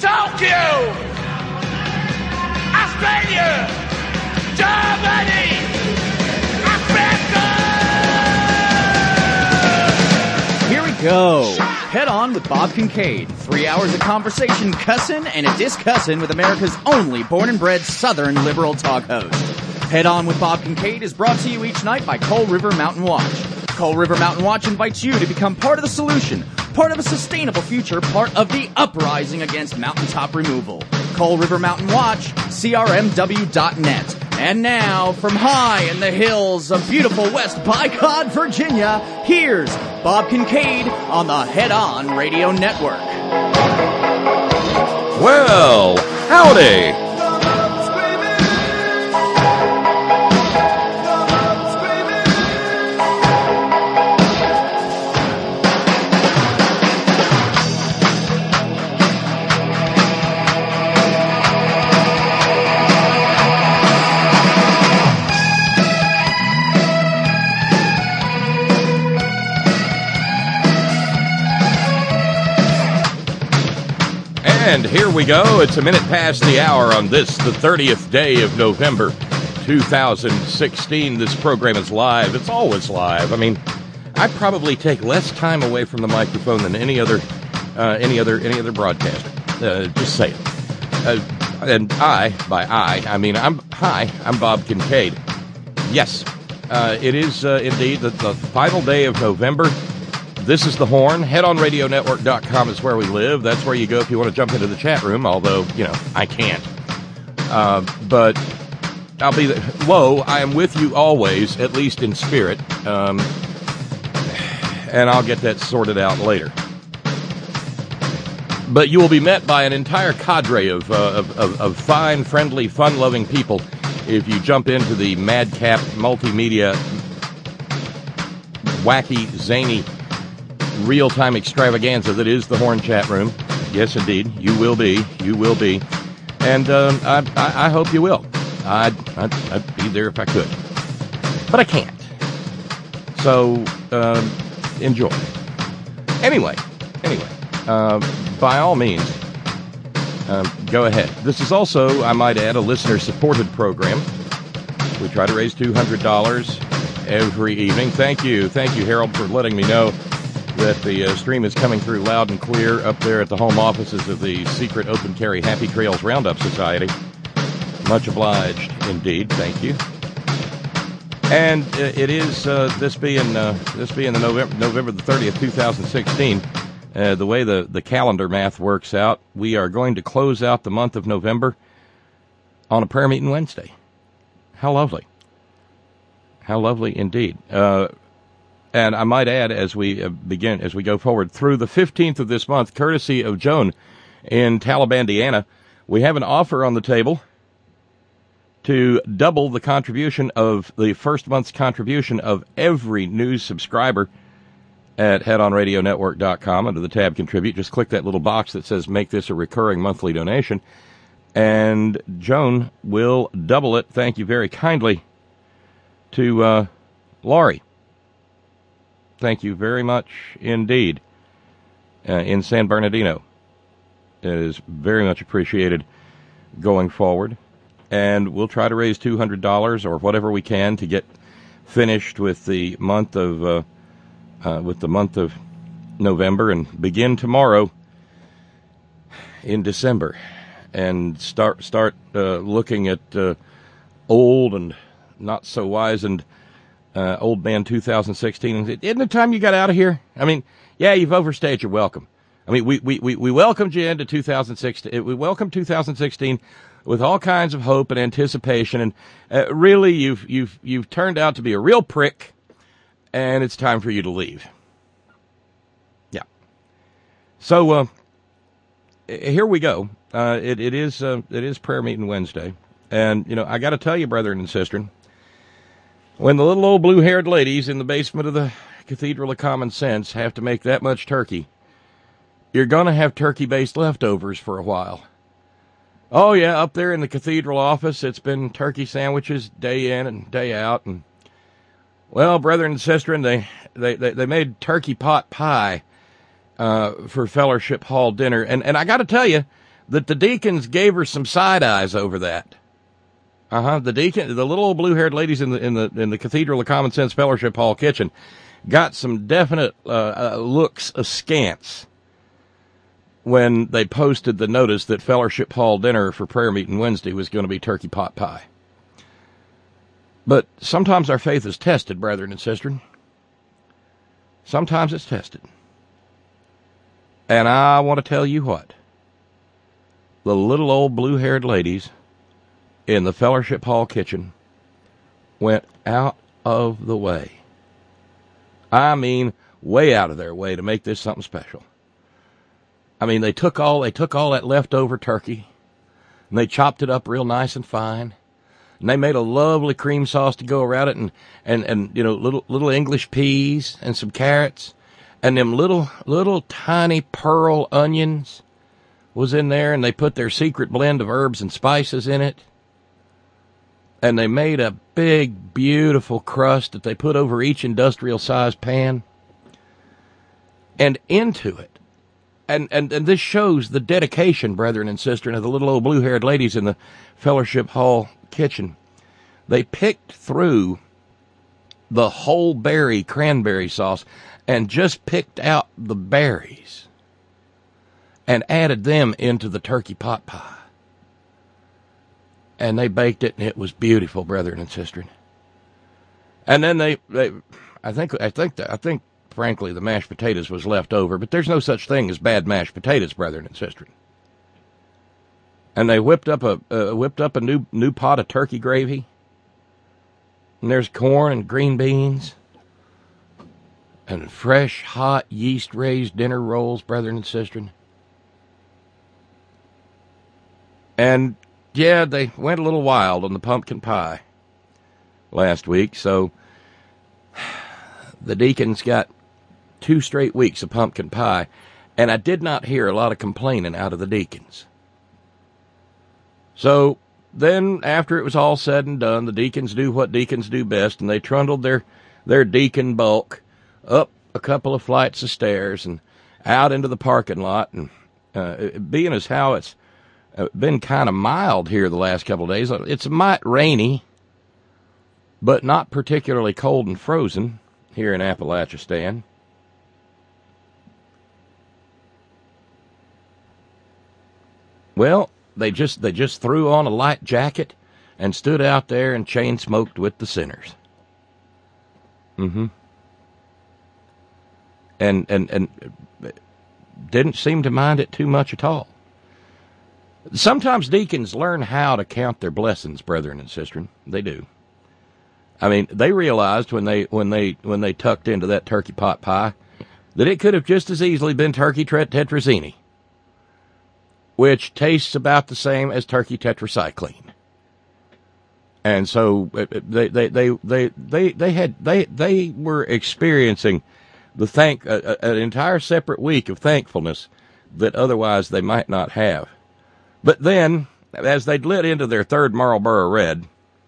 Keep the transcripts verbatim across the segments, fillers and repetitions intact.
Tokyo, Australia, Germany, Africa. Here we go. Head On with Bob Kincaid. Three hours of conversation, cussin' and a discussin' with America's only born and bred Southern liberal talk host. Head On with Bob Kincaid is brought to you each night by Coal River Mountain Watch. Coal River Mountain Watch invites you to become part of the solution, part of a sustainable future, part of the uprising against mountaintop removal. Coal River Mountain Watch, C R M W dot net. And now, from high in the hills of beautiful West Bycott, Virginia, here's Bob Kincaid on the Head On Radio Network. Well, howdy. And here we go. It's a minute past the hour on this, the thirtieth day of November, two thousand sixteen. This program is live. It's always live. I mean, I probably take less time away from the microphone than any other, uh, any other, any other broadcaster. Uh, just say it. Uh, and I, by I, I mean I'm. Hi, I'm Bob Kincaid. Yes, uh, it is uh, indeed the, the final day of November. This is The Horn. head on radio network dot com is where we live. That's where you go if you want to jump into the chat room, although, you know, I can't. Uh, but I'll be there. Lo, I am with you always, at least in spirit. Um, and I'll get that sorted out later. But you will be met by an entire cadre of, uh, of, of, of fine, friendly, fun-loving people if you jump into the madcap multimedia, wacky, zany, real-time extravaganza that is the Horn chat room. Yes, indeed, you will be. You will be. And um, I, I, I hope you will. I'd, I'd, I'd be there if I could. But I can't. So, um, enjoy. Anyway, anyway, uh, by all means, um, go ahead. This is also, I might add, a listener-supported program. We try to raise two hundred dollars every evening. Thank you. Thank you, Harold, for letting me know that the uh, stream is coming through loud and clear up there at the home offices of the secret open carry Happy Trails Roundup Society. Much obliged, indeed. Thank you. And uh, it is uh, this being uh, this being the November November the thirtieth, two thousand sixteen. Uh, the way the the calendar math works out, we are going to close out the month of November on a prayer meeting Wednesday. How lovely! How lovely indeed. Uh, And I might add, as we uh, begin, as we go forward through the fifteenth of this month, courtesy of Joan in Talibandiana, we have an offer on the table to double the contribution of the first month's contribution of every new subscriber at head on radio network dot com under the tab Contribute. Just click that little box that says make this a recurring monthly donation, and Joan will double it. Thank you very kindly to uh, Laurie. Thank you very much indeed uh, in San Bernardino. It is very much appreciated going forward. And we'll try to raise two hundred dollars or whatever we can to get finished with the month of uh, uh, with the month of November and begin tomorrow in December and start start uh, looking at uh, old and not so wizened Uh, old man two thousand sixteen. Isn't it time you got out of here? I mean, yeah, you've overstayed your welcome. I mean, we, we, we, we welcomed you into two thousand sixteen. We welcomed two thousand sixteen with all kinds of hope and anticipation. And uh, really, you've, you've, you've turned out to be a real prick, and it's time for you to leave. Yeah. So, uh, here we go. Uh, it, it is, uh, it is prayer meeting Wednesday. And, you know, I got to tell you, brethren and sistren, when the little old blue-haired ladies in the basement of the Cathedral of Common Sense have to make that much turkey, you're going to have turkey-based leftovers for a while. Oh, yeah, up there in the cathedral office, it's been turkey sandwiches day in and day out. And, well, brethren and sistren, they, they, they, they made turkey pot pie uh, for Fellowship Hall dinner. And, and I got to tell you, that the deacons gave her some side eyes over that. Uh huh. The deacon, the little old blue-haired ladies in the in the in the Cathedral of Common Sense Fellowship Hall kitchen, got some definite uh, uh, looks askance when they posted the notice that Fellowship Hall dinner for prayer meeting Wednesday was going to be turkey pot pie. But sometimes our faith is tested, brethren and sisters. Sometimes it's tested. And I want to tell you what. The little old blue-haired ladies in the Fellowship Hall kitchen went out of the way. I mean, way out of their way to make this something special. I mean, they took all they took all that leftover turkey, and they chopped it up real nice and fine, and they made a lovely cream sauce to go around it, and and, and you know, little little English peas and some carrots, and them little little tiny pearl onions was in there, and they put their secret blend of herbs and spices in it. And they made a big, beautiful crust that they put over each industrial-sized pan. And into it. And, and, and this shows the dedication, brethren and sisters, of the little old blue-haired ladies in the Fellowship Hall kitchen. They picked through the whole berry cranberry sauce and just picked out the berries and added them into the turkey pot pie. And they baked it, and it was beautiful, brethren and sisters. And then they, they, I think, I think, I think, frankly, the mashed potatoes was left over. But there's no such thing as bad mashed potatoes, brethren and sisters. And they whipped up a, uh, whipped up a new, new pot of turkey gravy. And there's corn and green beans, and fresh, hot, yeast-raised dinner rolls, brethren and sisters. And yeah, they went a little wild on the pumpkin pie last week, so the deacons got two straight weeks of pumpkin pie, and I did not hear a lot of complaining out of the deacons. So then, after it was all said and done, the deacons do what deacons do best, and they trundled their, their deacon bulk up a couple of flights of stairs and out into the parking lot, and uh, being as how it's Uh, been kind of mild here the last couple of days. It's a mite rainy, but not particularly cold and frozen here in Appalachistan. Well, they just they just threw on a light jacket and stood out there and chain smoked with the sinners. Mm-hmm. And and and didn't seem to mind it too much at all. Sometimes deacons learn how to count their blessings, brethren and sisters. They do. I mean, they realized when they when they when they tucked into that turkey pot pie that it could have just as easily been turkey tetrazzini, which tastes about the same as turkey tetracycline. And so they they they they they they had they they were experiencing the thank uh, an entire separate week of thankfulness that otherwise they might not have. But then, as they'd lit into their third Marlboro Red,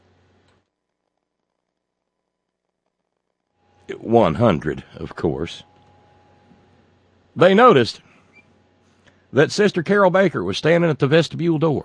one hundred, of course, they noticed that Sister Carol Baker was standing at the vestibule door.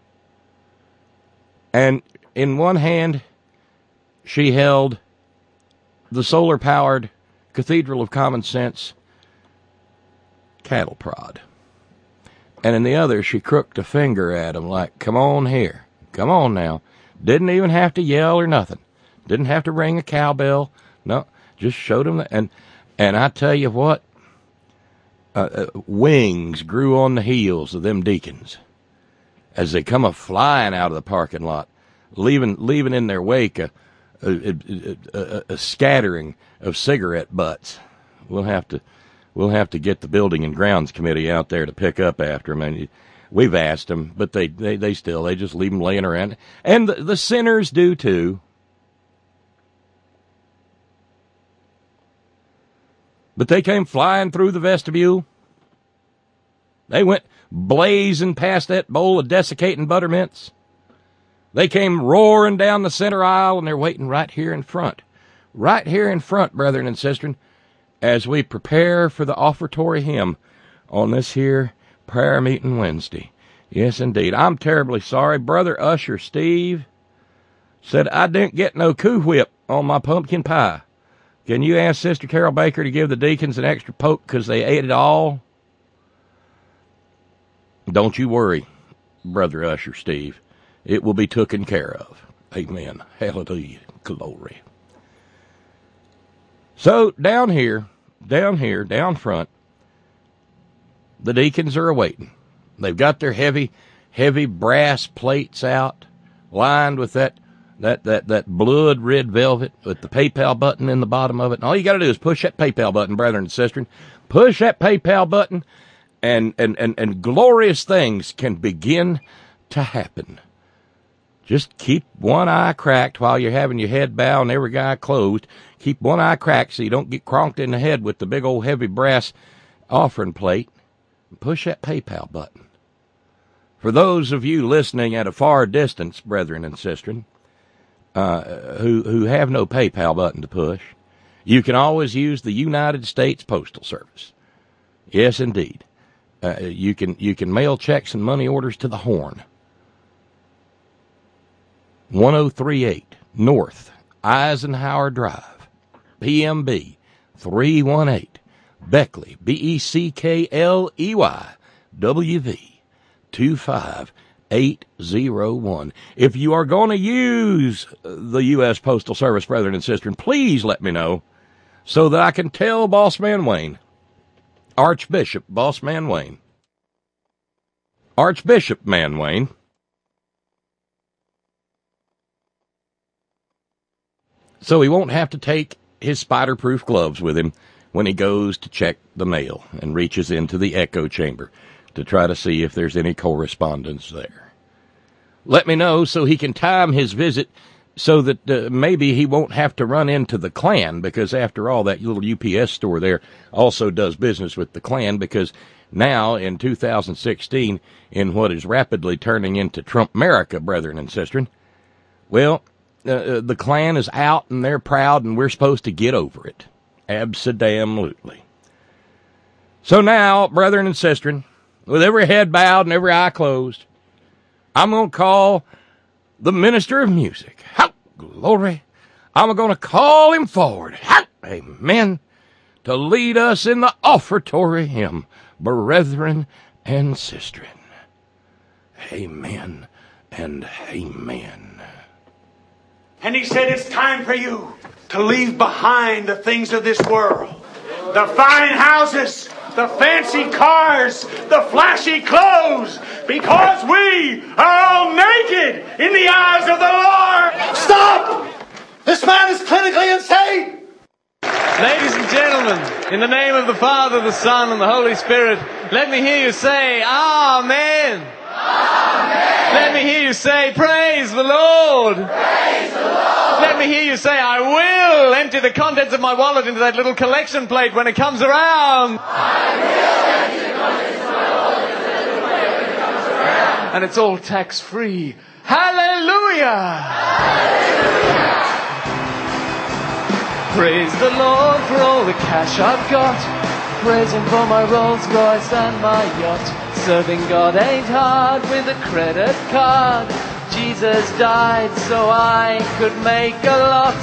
And in one hand, she held the solar-powered Cathedral of Common Sense cattle prod. And in the other, she crooked a finger at him like, come on here. Come on now. Didn't even have to yell or nothing. Didn't have to ring a cowbell. No, just showed him. The, and, and I tell you what, uh, uh, wings grew on the heels of them deacons as they come a-flying out of the parking lot, leaving leaving in their wake a, a, a, a, a scattering of cigarette butts. We'll have to... We'll have to get the Building and Grounds Committee out there to pick up after them. And we've asked them, but they, they, they still, they just leave them laying around. And the, the sinners do too. But they came flying through the vestibule. They went blazing past that bowl of desiccating buttermints. They came roaring down the center aisle, and they're waiting right here in front. Right here in front, brethren and sisters, as we prepare for the offertory hymn on this here prayer meeting Wednesday. Yes, indeed. I'm terribly sorry. Brother Usher Steve said, I didn't get no Cool Whip on my pumpkin pie. Can you ask Sister Carol Baker to give the deacons an extra poke because they ate it all? Don't you worry, Brother Usher Steve. It will be taken care of. Amen. Hallelujah. Glory. So down here, down here, down front, the deacons are awaiting. They've got their heavy, heavy brass plates out, lined with that, that, that, that blood red velvet with the PayPal button in the bottom of it. And all you got to do is push that PayPal button, brethren and sisters. Push that PayPal button, and, and, and, and glorious things can begin to happen. Just keep one eye cracked while you're having your head bowed and every eye closed. Keep one eye cracked so you don't get cronked in the head with the big old heavy brass offering plate. Push that PayPal button. For those of you listening at a far distance, brethren and sisters, uh, who, who have no PayPal button to push, you can always use the United States Postal Service. Yes, indeed. Uh, you can, you can mail checks and money orders to the Horn. ten thirty-eight North Eisenhower Drive, P M B three one eight, Beckley, B E C K L E Y, W V two five eight zero one. If you are going to use the U S Postal Service, brethren and sisters, please let me know so that I can tell Boss Man Wayne, Archbishop Boss Man Wayne, Archbishop Man Wayne, so he won't have to take his spider-proof gloves with him when he goes to check the mail and reaches into the echo chamber to try to see if there's any correspondence there. Let me know so he can time his visit so that uh, maybe he won't have to run into the Klan, because after all, that little U P S store there also does business with the Klan, because now in two thousand sixteen, in what is rapidly turning into Trump-America, brethren and sisters, well, Uh, the Klan is out and they're proud and we're supposed to get over it. Abso-damn-lutely. So now, brethren and sisters, with every head bowed and every eye closed, I'm going to call the minister of music. How glory. I'm going to call him forward. How, amen. To lead us in the offertory hymn, brethren and sisters. Amen and amen. And he said, it's time for you to leave behind the things of this world. The fine houses, the fancy cars, the flashy clothes, because we are all naked in the eyes of the Lord. Stop! This man is clinically insane! Ladies and gentlemen, in the name of the Father, the Son, and the Holy Spirit, let me hear you say, Amen. Amen. Let me hear you say, praise the Lord. Praise the Lord. Let me hear you say, I will empty the contents of my wallet into that little collection plate when it comes around. I will empty the contents of my wallet into that little plate when it comes around. And it's all tax-free. Hallelujah. Hallelujah. Praise the Lord for all the cash I've got. Praise Him for my Rolls Royce and my yacht. Serving God ain't hard with a credit card. Jesus died so I could make a lot.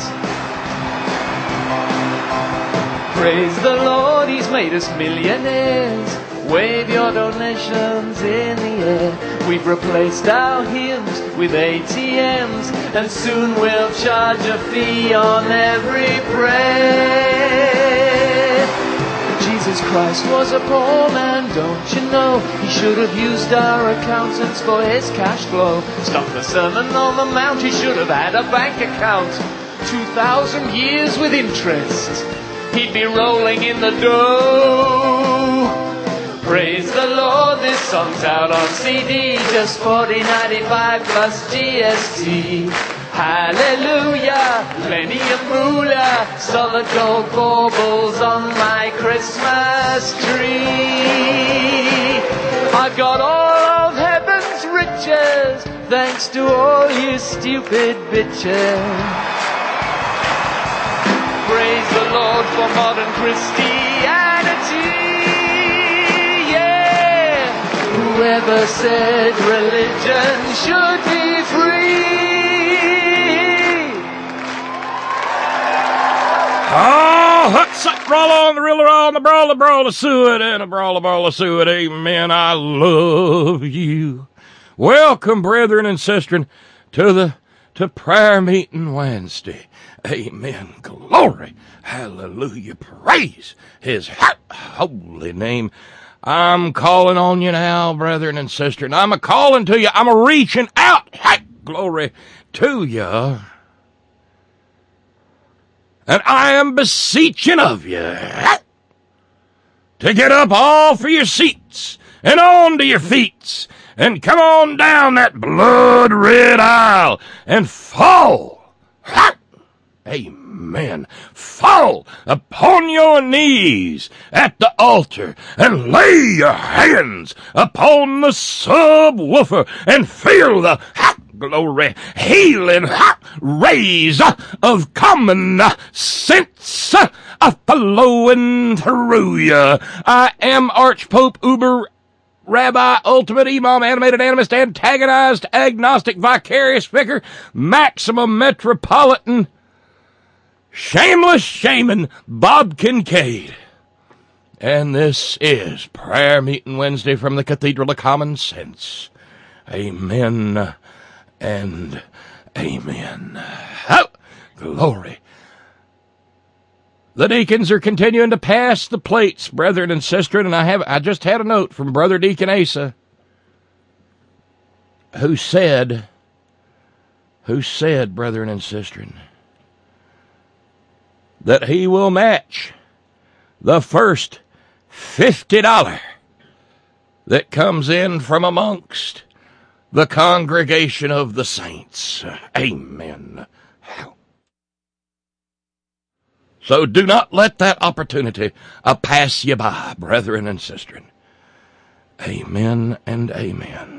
Praise the Lord, He's made us millionaires. Wave your donations in the air. We've replaced our hymns with A T Ms, and soon we'll charge a fee on every prayer. Jesus Christ was a poor man, don't you know? He should have used our accountants for his cash flow. Stop the Sermon on the Mount, he should have had a bank account. Two thousand years with interest, he'd be rolling in the dough. Praise the Lord, this song's out on C D, just forty ninety-five plus G S T. Hallelujah, plenty of moolah, solid gold baubles on my Christmas tree. I've got all of heaven's riches, thanks to all you stupid bitches. Praise the Lord for modern Christianity. Whoever never said religion should be free. Oh, huts up, roll on the riller on the brawl, the brawl, the suet, and a brawl, the brawl, the suet. Amen. I love you. Welcome, brethren and sisters, to the to prayer meeting Wednesday. Amen. Glory. Hallelujah. Praise his holy name. I'm calling on you now, brethren and sisters. I'm a calling to you. I'm a reaching out. Glory to you. And I am beseeching of you to get up off of your seats and onto your feet and come on down that blood-red aisle and fall. Amen. Fall upon your knees at the altar and lay your hands upon the subwoofer and feel the glory, healing rays of common sense flowing through you. I am Archpope Uber Rabbi, Ultimate Imam, Animated Animist, Antagonized, Agnostic, Vicarious Vicar, Maximum Metropolitan, Shameless Shaman, Bob Kincaid. And this is Prayer Meeting Wednesday from the Cathedral of Common Sense. Amen and amen. Oh, glory. The deacons are continuing to pass the plates, brethren and sisters, and I have I just had a note from Brother Deacon Asa, who said, who said, brethren and sisters, that he will match the first fifty dollars that comes in from amongst the congregation of the saints. Amen. So do not let that opportunity uh, pass you by, brethren and sisters. Amen and amen.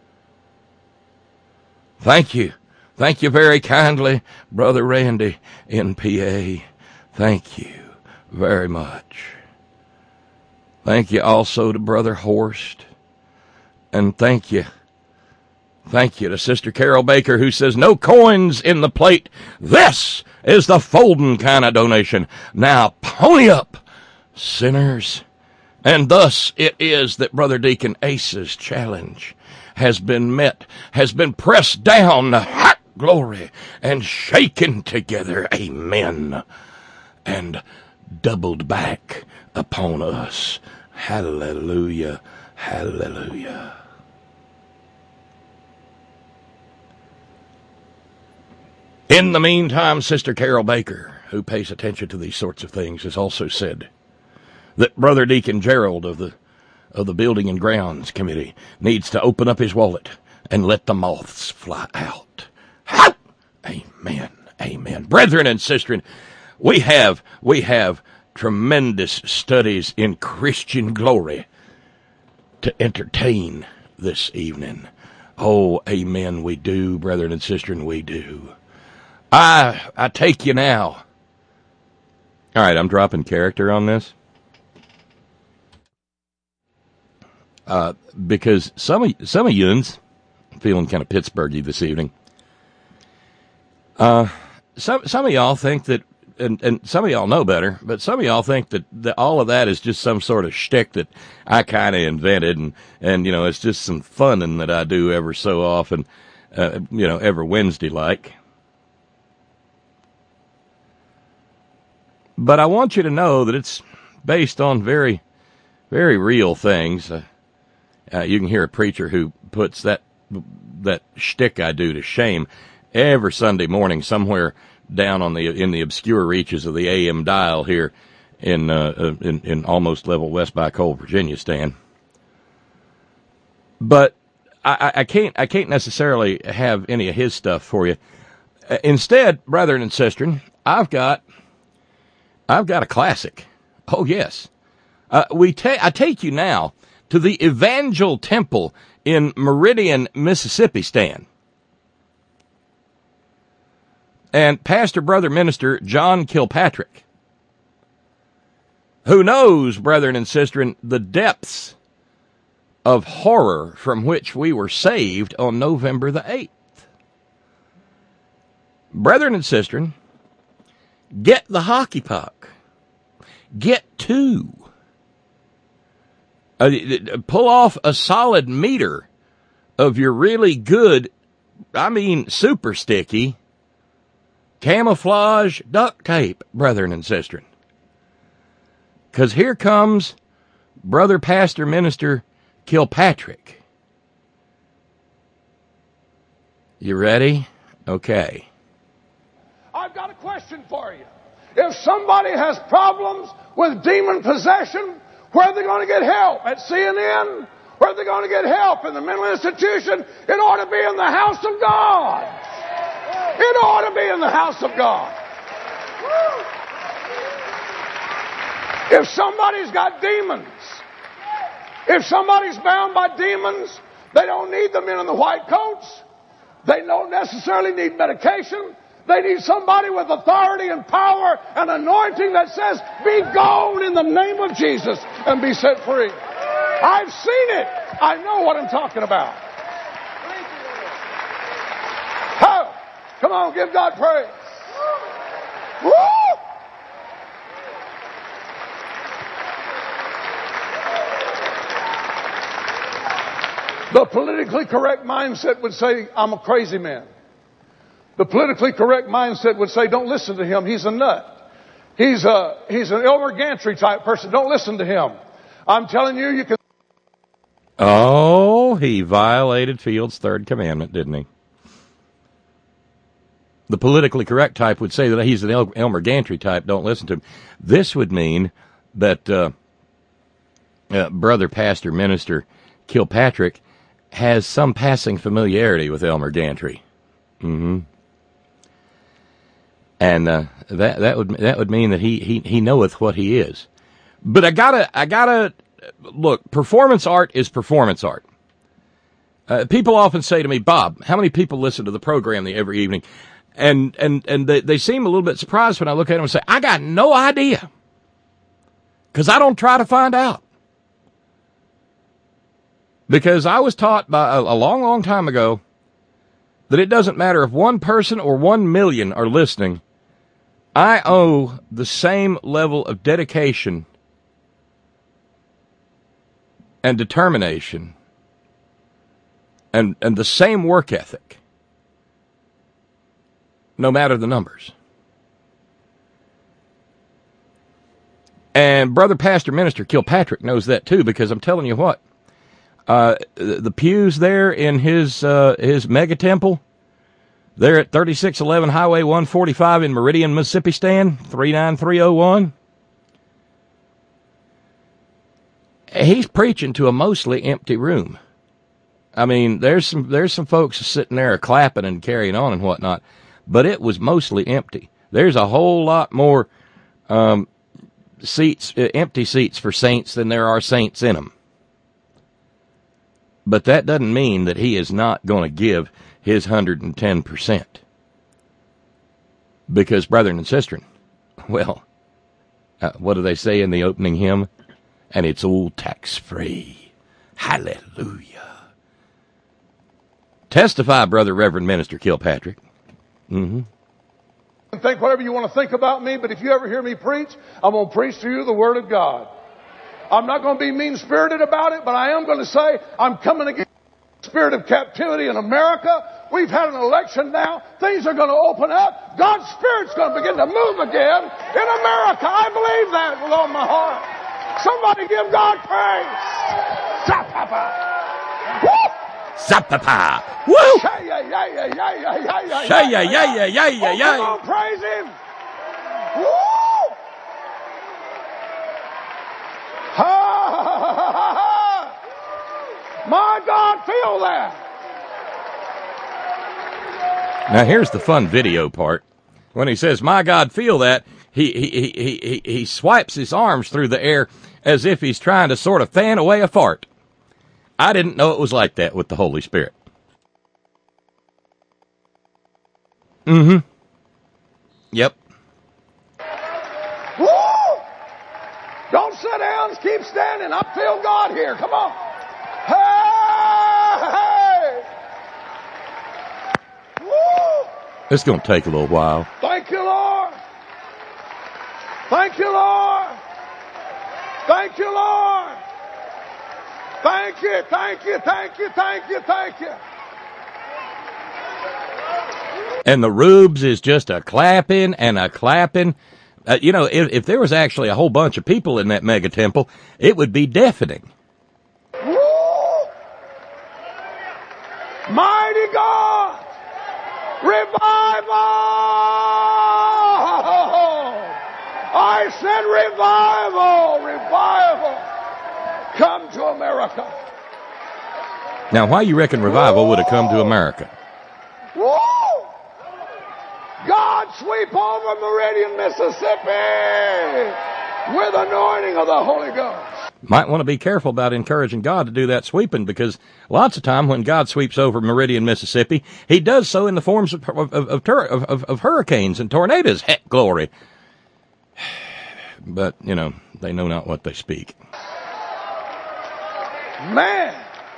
Thank you. Thank you very kindly, Brother Randy in P A. Thank you very much. Thank you also to Brother Horst. And thank you. Thank you to Sister Carol Baker, who says, no coins in the plate. This is the folding kind of donation. Now pony up, sinners. And thus it is that Brother Deacon Asa's challenge has been met, has been pressed down, hot glory, and shaken together. Amen. And doubled back upon us. Hallelujah. Hallelujah. In the meantime, Sister Carol Baker, who pays attention to these sorts of things, has also said that Brother Deacon Gerald of the of the Building and Grounds Committee needs to open up his wallet and let the moths fly out. How? Amen. Amen. Brethren and sisters, we have we have tremendous studies in Christian glory to entertain this evening. Oh, amen, we do, brethren and sisters, we do. I I take you now. All right, I'm dropping character on this. Uh, because some of some of yuns, I'm feeling kind of Pittsburghy this evening. Uh, some some of y'all think that, and, and some of y'all know better, but some of y'all think that, that all of that is just some sort of shtick that I kind of invented, and and you know it's just some funning that I do ever so often, uh, you know, every Wednesday like. But I want you to know that it's based on very, very real things. Uh, uh, you can hear a preacher who puts that that shtick I do to shame every Sunday morning somewhere down on the in the obscure reaches of the A M dial here in uh, in, in almost level West by Cole, Virginia, Stan. But I, I can't I can't necessarily have any of his stuff for you. Uh, instead, brethren and sisters, I've got. I've got a classic. Oh, yes. Uh, we ta- I take you now to the Evangel Temple in Meridian, Mississippi, Stan. And Pastor, Brother, Minister John Kilpatrick, who knows, brethren and sisters, the depths of horror from which we were saved on November the eighth. Brethren and sisters, get the hockey puck. Get two. Uh, pull off a solid meter of your really good, I mean super sticky, camouflage duct tape, brethren and sisters. Because here comes Brother Pastor Minister Kilpatrick. You ready? Okay. I've got a question for you. If somebody has problems with demon possession, where are they going to get help? At C N N? Where are they going to get help? In the mental institution? It ought to be in the house of God. It ought to be in the house of God. If somebody's got demons, if somebody's bound by demons, they don't need the men in the white coats. They don't necessarily need medication. They need somebody with authority and power and anointing that says, be gone in the name of Jesus and be set free. I've seen it. I know what I'm talking about. Oh, come on, give God praise. Woo! The politically correct mindset would say, I'm a crazy man. The politically correct mindset would say, don't listen to him. He's a nut. He's a, he's an Elmer Gantry type person. Don't listen to him. I'm telling you, you can. Oh, he violated Field's third commandment, didn't he? The politically correct type would say that he's an El- Elmer Gantry type. Don't listen to him. This would mean that uh, uh, Brother Pastor Minister Kilpatrick has some passing familiarity with Elmer Gantry. Mm-hmm. And uh, that that would that would mean that he, he he knoweth what he is. But I gotta I gotta look. Performance art is performance art. Uh, people often say to me, Bob, how many people listen to the program every evening? And and and they, they seem a little bit surprised when I look at them and say, I got no idea, because I don't try to find out. Because I was taught by a, a long, long time ago that it doesn't matter if one person or one million are listening. I owe the same level of dedication and determination and, and the same work ethic, no matter the numbers. And Brother Pastor Minister Kilpatrick knows that too, because I'm telling you what, uh, the pews there in his, uh, his mega temple, they're at thirty-six eleven Highway one forty-five in Meridian, Mississippi, Stan, three nine three oh one. He's preaching to a mostly empty room. I mean, there's some there's some folks sitting there clapping and carrying on and whatnot, but it was mostly empty. There's a whole lot more um, seats, uh, empty seats for saints than there are saints in them. But that doesn't mean that he is not going to give his one hundred ten percent. Because, brethren and sisters, well, uh, what do they say in the opening hymn? And it's all tax-free. Hallelujah. Testify, Brother Reverend Minister Kilpatrick. Mm-hmm. Think whatever you want to think about me, but if you ever hear me preach, I'm going to preach to you the Word of God. I'm not going to be mean-spirited about it, but I am going to say I'm coming against the spirit of captivity in America. We've had an election now. Things are going to open up. God's Spirit's going to begin to move again in America. I believe that with all my heart. Somebody give God praise. Zapapa. Woo! Zapapa. Woo! Say yeah, yeah, yeah, yeah, yeah, yeah, yeah. Say yeah, yeah, yeah, yeah, yeah, yeah. Come on, praise Him. Woo! Ha, ha, ha, ha, ha. My God, feel that. Now here's the fun video part. When he says, my God, feel that, he, he, he, he, he swipes his arms through the air as if he's trying to sort of fan away a fart. I didn't know it was like that with the Holy Spirit. Mm-hmm. Yep. Woo! Don't sit down. Keep standing. I feel God here. Come on. It's going to take a little while. Thank you, Lord. Thank you, Lord. Thank you, Lord. Thank you, thank you, thank you, thank you, thank you. And the rubes is just a clapping and a clapping. Uh, you know, if, if there was actually a whole bunch of people in that mega temple, it would be deafening. Woo! Mighty God! Revival! I said revival! Revival! Come to America. Now, why you reckon revival would have come to America? Woo! God sweep over Meridian, Mississippi with anointing of the Holy Ghost. Might want to be careful about encouraging God to do that sweeping, because lots of time when God sweeps over Meridian, Mississippi, he does so in the forms of of, of, of, of, of hurricanes and tornadoes. Heck, glory. But, you know, they know not what they speak. Man.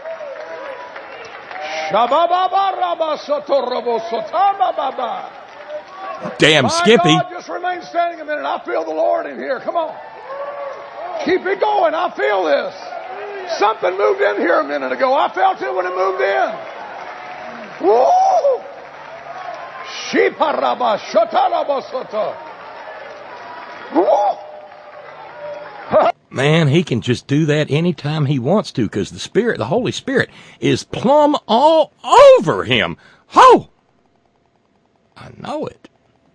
Damn, My Skippy. God, just remain standing a minute. I feel the Lord in here. Come on. Keep it going. I feel this. Something moved in here a minute ago. I felt it when it moved in. Woo! Shiparaba shotarabasota. Woo! Man, he can just do that anytime he wants to, because the Spirit, the Holy Spirit, is plumb all over him. Ho! I know it.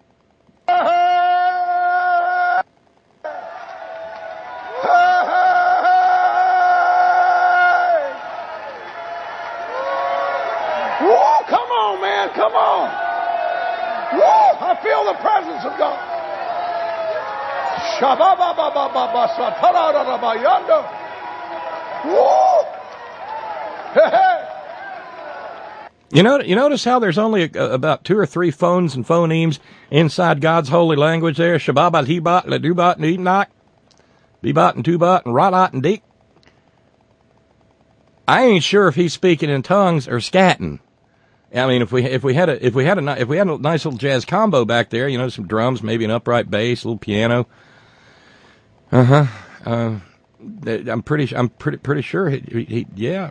Whoa, come on, man, come on. Whoa, I feel the presence of God. Whoa. You know, you notice how there's only a, about two or three phones and phonemes inside God's holy language there? Shababat, Hebat, Ladubat, and Enoch. Bebot and Tubot and Rodot and Deek. I ain't sure if he's speaking in tongues or scatting. I mean, if we if we had a if we had a if we had a nice little jazz combo back there, you know, some drums, maybe an upright bass, a little piano. Uh-huh. Uh I'm pretty I'm pretty pretty sure he, he, he yeah.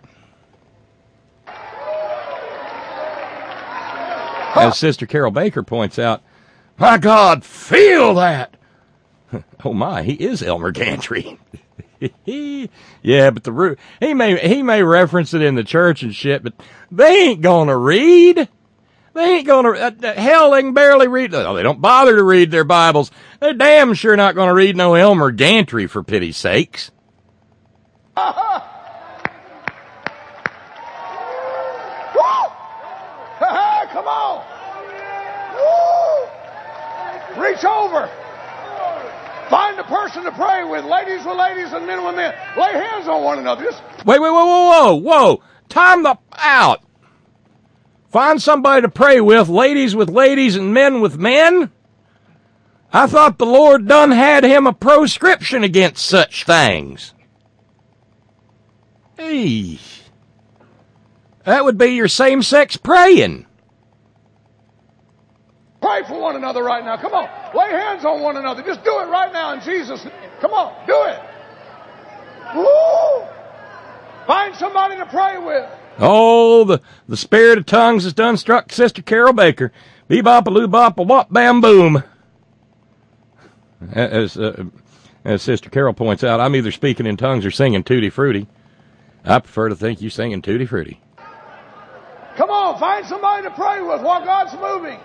As Sister Carol Baker points out, my God, feel that. Oh my, he is Elmer Gantry. Yeah, but the root, he may he may reference it in the church and shit, but they ain't gonna read. They ain't gonna uh, hell. They can barely read. Oh, they don't bother to read their Bibles. They're damn sure not gonna read no Elmer Gantry, for pity's sakes. Woo! Come on! Woo! Reach over. Find a person to pray with, ladies with ladies and men with men. Lay hands on one another. Just wait, wait, whoa, whoa, whoa, whoa! Time the out. Find somebody to pray with, ladies with ladies and men with men. I thought the Lord done had him a proscription against such things. Hey, that would be your same-sex praying. pray for one another right now. Come on. Lay hands on one another. Just do it right now in Jesus' name. Come on. Do it. Woo! Find somebody to pray with. Oh, the, the spirit of tongues has done struck Sister Carol Baker. Bebop-a-loo-bop-a-wop, bam, boom. As, uh, as Sister Carol points out, I'm either speaking in tongues or singing Tutti Frutti. I prefer to think you singing Tutti Frutti. Come on, find somebody to pray with while God's moving.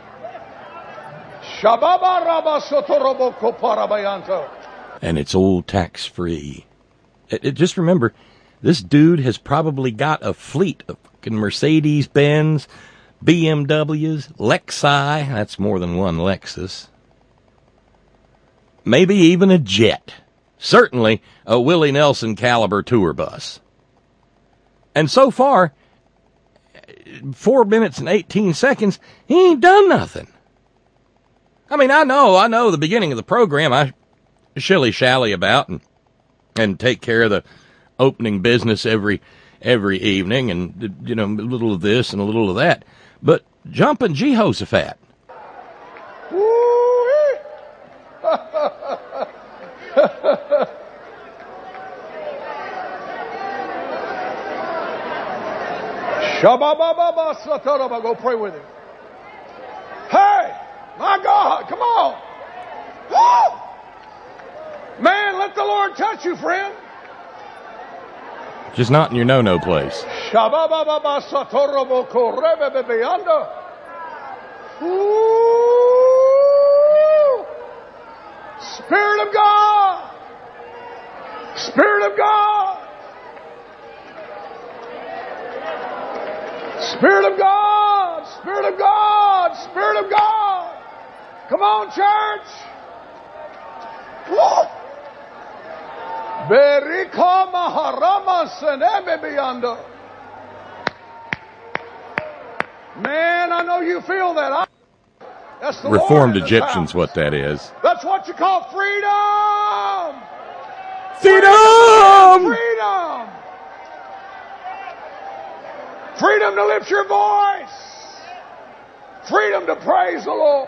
And it's all tax-free. It, it, just remember, this dude has probably got a fleet of fucking Mercedes-Benz, B M Ws, Lexi. That's more than one Lexus. Maybe even a jet. Certainly a Willie Nelson caliber tour bus. And so far, four minutes and eighteen seconds, he ain't done nothing. I mean, I know, I know the beginning of the program I shilly-shally about and and take care of the opening business every every evening and, you know, a little of this and a little of that. But jumping Jehoshaphat. Go pray with him. Hey, my God, come on. Woo! Man, let the Lord touch you, friend. Just not in your no-no place. Ooh. Spirit of God. Spirit of God. Spirit of God. Spirit of God. Spirit of God. Come on, church. Woo. Man, I know you feel that. I, that's the Reformed Lord in this Egyptians, house. what that is. That's what you call freedom. Freedom! Freedom. Freedom to lift your voice. Freedom to praise the Lord.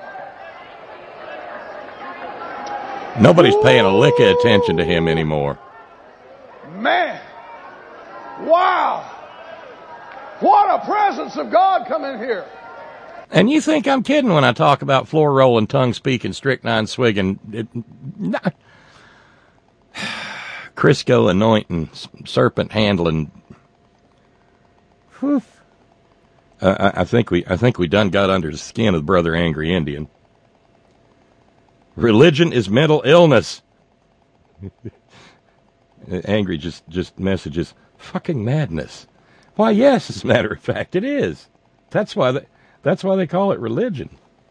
Nobody's paying a lick of attention to him anymore. Man. Wow. What a presence of God come in here. And you think I'm kidding when I talk about floor rolling, tongue speaking, strychnine swigging, it, nah. Crisco anointing, serpent handling. Whew. Uh, I, I think we, I think we done got under the skin of Brother Angry Indian. Religion is mental illness. Angry just, just messages, fucking madness. Why, yes, as a matter of fact, it is. That's why they, that's why they call it religion.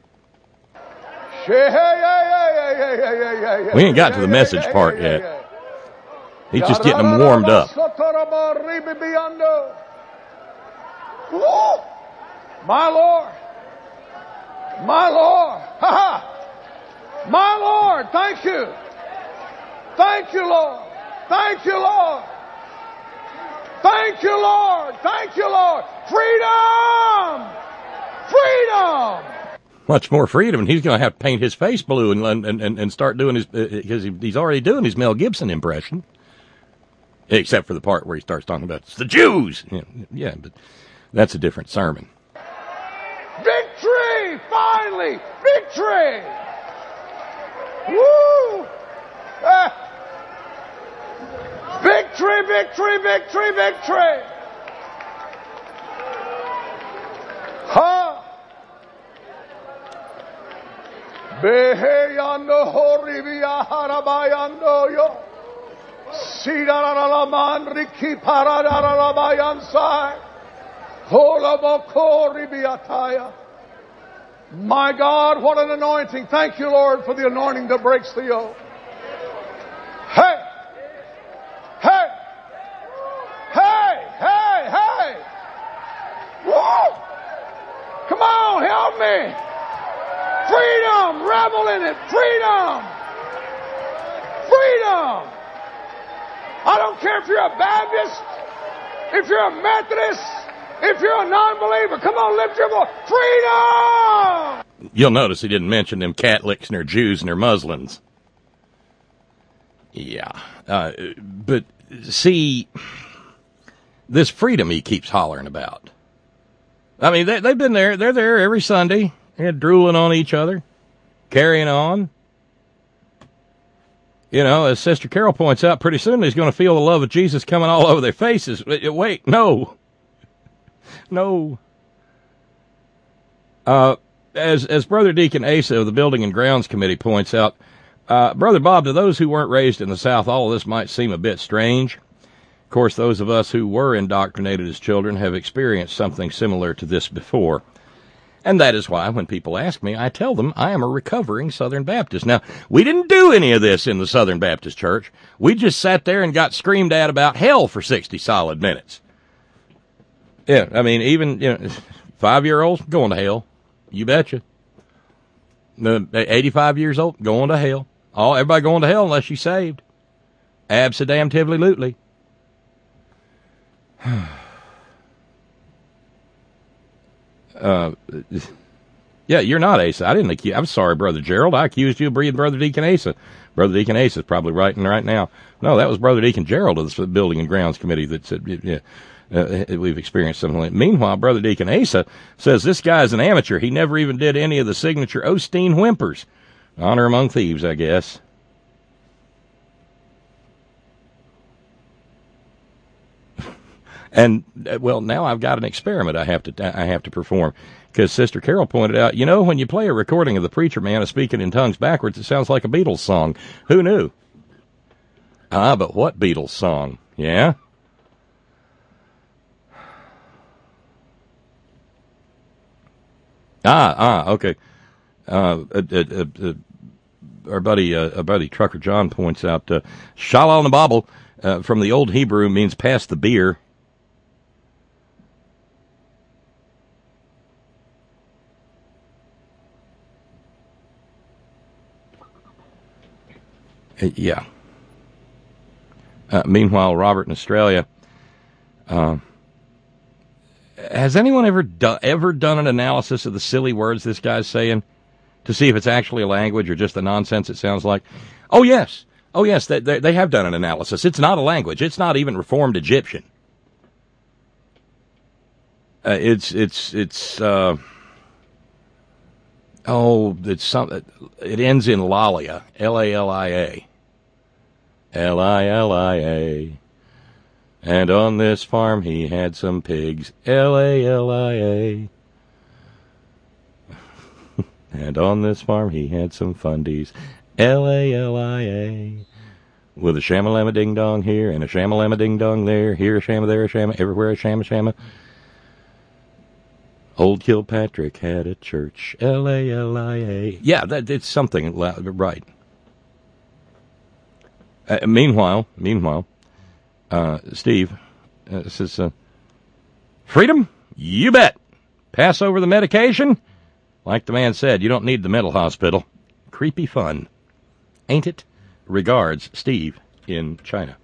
We ain't got to the message part yet. He's just getting them warmed up. My Lord. My Lord. Ha ha. My Lord, thank you. Thank you, Lord. Thank you, Lord. Thank you, Lord. Thank you, Lord. Freedom! Freedom! Much more freedom, and he's going to have to paint his face blue and and, and, and start doing his, because uh, he's already doing his Mel Gibson impression. Except for the part where he starts talking about, it's the Jews! Yeah, yeah, but that's a different sermon. Victory! Finally! Victory! Woo! Ah. Victory, victory, victory, victory! Ha! Beheyando horibia harabayando yo. Sidaralaman riki paradarabayansai. Holabokoribiataya. My God, what an anointing. Thank you, Lord, for the anointing that breaks the yoke. Hey! Hey! Hey! Hey! Hey! Whoa! Come on, help me! Freedom! Revel in it! Freedom! Freedom! I don't care if you're a Baptist, if you're a Methodist, if you're a non-believer, come on, lift your voice. Freedom! You'll notice he didn't mention them Catholics and their Jews and their Muslims. Yeah. Uh, but, see, this freedom he keeps hollering about. I mean, they, they've been there. They're there every Sunday. They're drooling on each other, carrying on. You know, as Sister Carol points out, pretty soon he's going to feel the love of Jesus coming all over their faces. Wait, no. No. Uh, as as Brother Deacon Asa of the Building and Grounds Committee points out, uh, Brother Bob, to those who weren't raised in the South, all of this might seem a bit strange. Of course, those of us who were indoctrinated as children have experienced something similar to this before. And that is why when people ask me, I tell them I am a recovering Southern Baptist. Now, we didn't do any of this in the Southern Baptist Church. We just sat there and got screamed at about hell for sixty solid minutes. Yeah, I mean, even, you know, five-year-olds going to hell. You betcha. The eighty-five years old going to hell. All everybody going to hell unless you saved. Absadamtively-lutely. uh, Yeah, you're not Asa. I didn't accuse. I'm sorry, Brother Gerald. I accused you of being Brother Deacon Asa. Brother Deacon Asa is probably writing right now. No, that was Brother Deacon Gerald of the Building and Grounds Committee that said, yeah, uh, we've experienced something like that. Meanwhile, Brother Deacon Asa says this guy's an amateur. He never even did any of the signature Osteen whimpers. Honor among thieves, I guess. And, well, now I've got an experiment I have to I have to perform. Because Sister Carol pointed out, you know, when you play a recording of the preacher man speaking in tongues backwards, it sounds like a Beatles song. Who knew? Ah, but what Beatles song? Yeah? Ah, ah, okay. Uh, uh, uh, uh, our buddy, uh, our buddy Trucker John points out, uh, Shalal Nababel, uh, from the old Hebrew means pass the beer. Uh, yeah. Uh, meanwhile, Robert in Australia, uh, has anyone ever do- ever done an analysis of the silly words this guy's saying to see if it's actually a language or just the nonsense it sounds like? Oh, yes. Oh, yes, they, they, they have done an analysis. It's not a language. It's not even Reformed Egyptian. Uh, it's, it's, it's, uh, oh, it's some, it ends in Lalia, L A L I A. L I L I A. And on this farm he had some pigs, L A L I A. And on this farm he had some fundies, L A L I A. With a shamalama ding dong here and a shamalama ding dong there, here a shama, there a shama, everywhere a shama shama. Old Kilpatrick had a church, L A L I A. Yeah, that it's something right. Uh, meanwhile, meanwhile, uh, Steve uh, says, uh, freedom? You bet. Pass over the medication? Like the man said, you don't need the mental hospital. Creepy fun. Ain't it? Regards, Steve in China.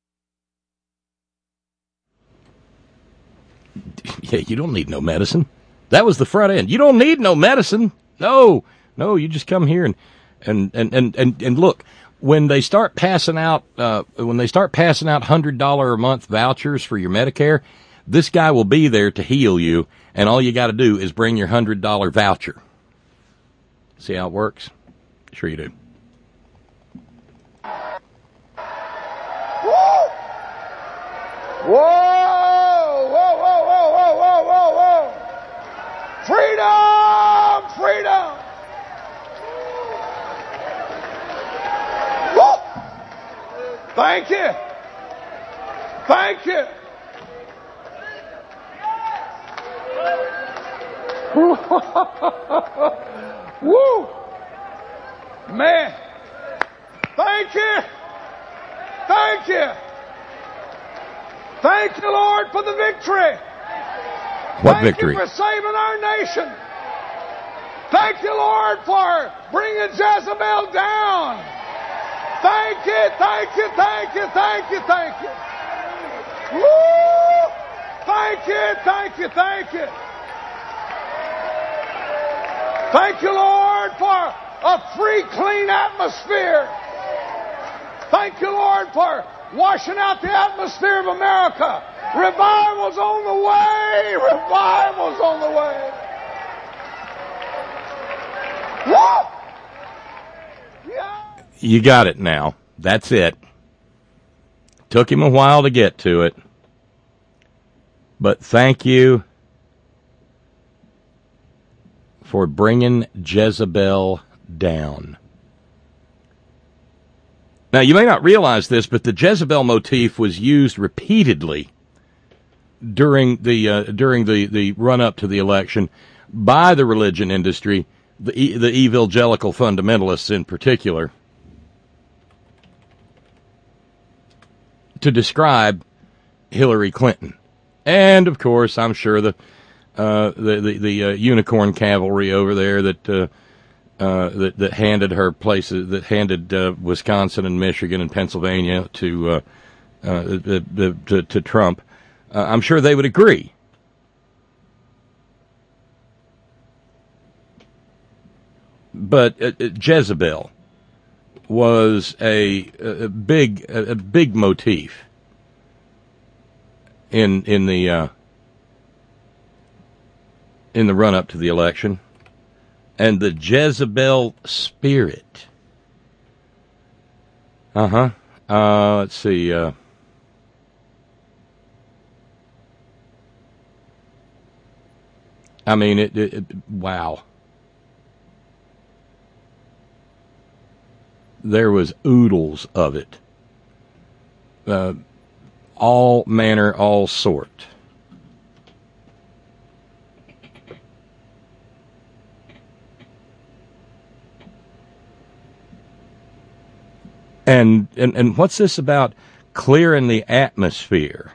Yeah, you don't need no medicine. That was the front end. You don't need no medicine. No, no, you just come here and, and, and, and, and, and look. When they start passing out, uh, when they start passing out one hundred dollars a month vouchers for your Medicare, this guy will be there to heal you, and all you got to do is bring your one hundred dollars voucher. See how it works? Sure you do. Whoa! Whoa! Whoa, whoa, whoa, whoa, whoa, whoa, whoa! Freedom! Freedom! Whoa! Thank you! Thank you! Woo! Man! Thank you! Thank you! Thank you, Lord, for the victory! What Thank victory? you for saving our nation! Thank you, Lord, for bringing Jezebel down! Thank you, thank you, thank you, thank you, thank you! Woo! Thank you, thank you, thank you! Thank you, Lord, for a free, clean atmosphere. Thank you, Lord, for washing out the atmosphere of America. Revival's on the way. Revival's on the way. Woo! Yeah. You got it now. That's it. Took him a while to get to it. But thank you for bringing Jezebel down. Now, you may not realize this, but the Jezebel motif was used repeatedly during the uh, during the, the run-up to the election by the religion industry, the the evangelical fundamentalists in particular, to describe Hillary Clinton. And, of course, I'm sure the uh, the the, the uh, unicorn cavalry over there that uh, uh, that that handed her places, that handed uh, Wisconsin and Michigan and Pennsylvania to uh, uh, the, the, to, to Trump, uh, I'm sure they would agree. but uh, Jezebel was a, a big a, a big motif in in the uh, in the run up to the election, and the Jezebel spirit. Uh-huh. Uh Let's see. Uh, I mean, it, it, it. Wow. There was oodles of it. Uh, all manner, all sort. And, and and what's this about clearing the atmosphere?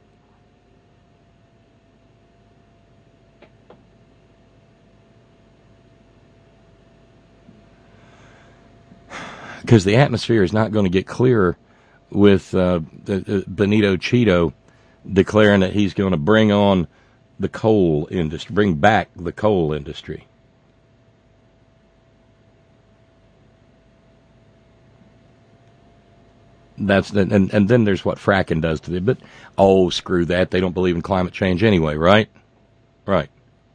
Because the atmosphere is not going to get clearer with uh, the, uh, Benito Cheeto declaring that he's going to bring on the coal industry, bring back the coal industry. That's and and then there's what fracking does to them. But oh, screw that! They don't believe in climate change anyway, right? Right.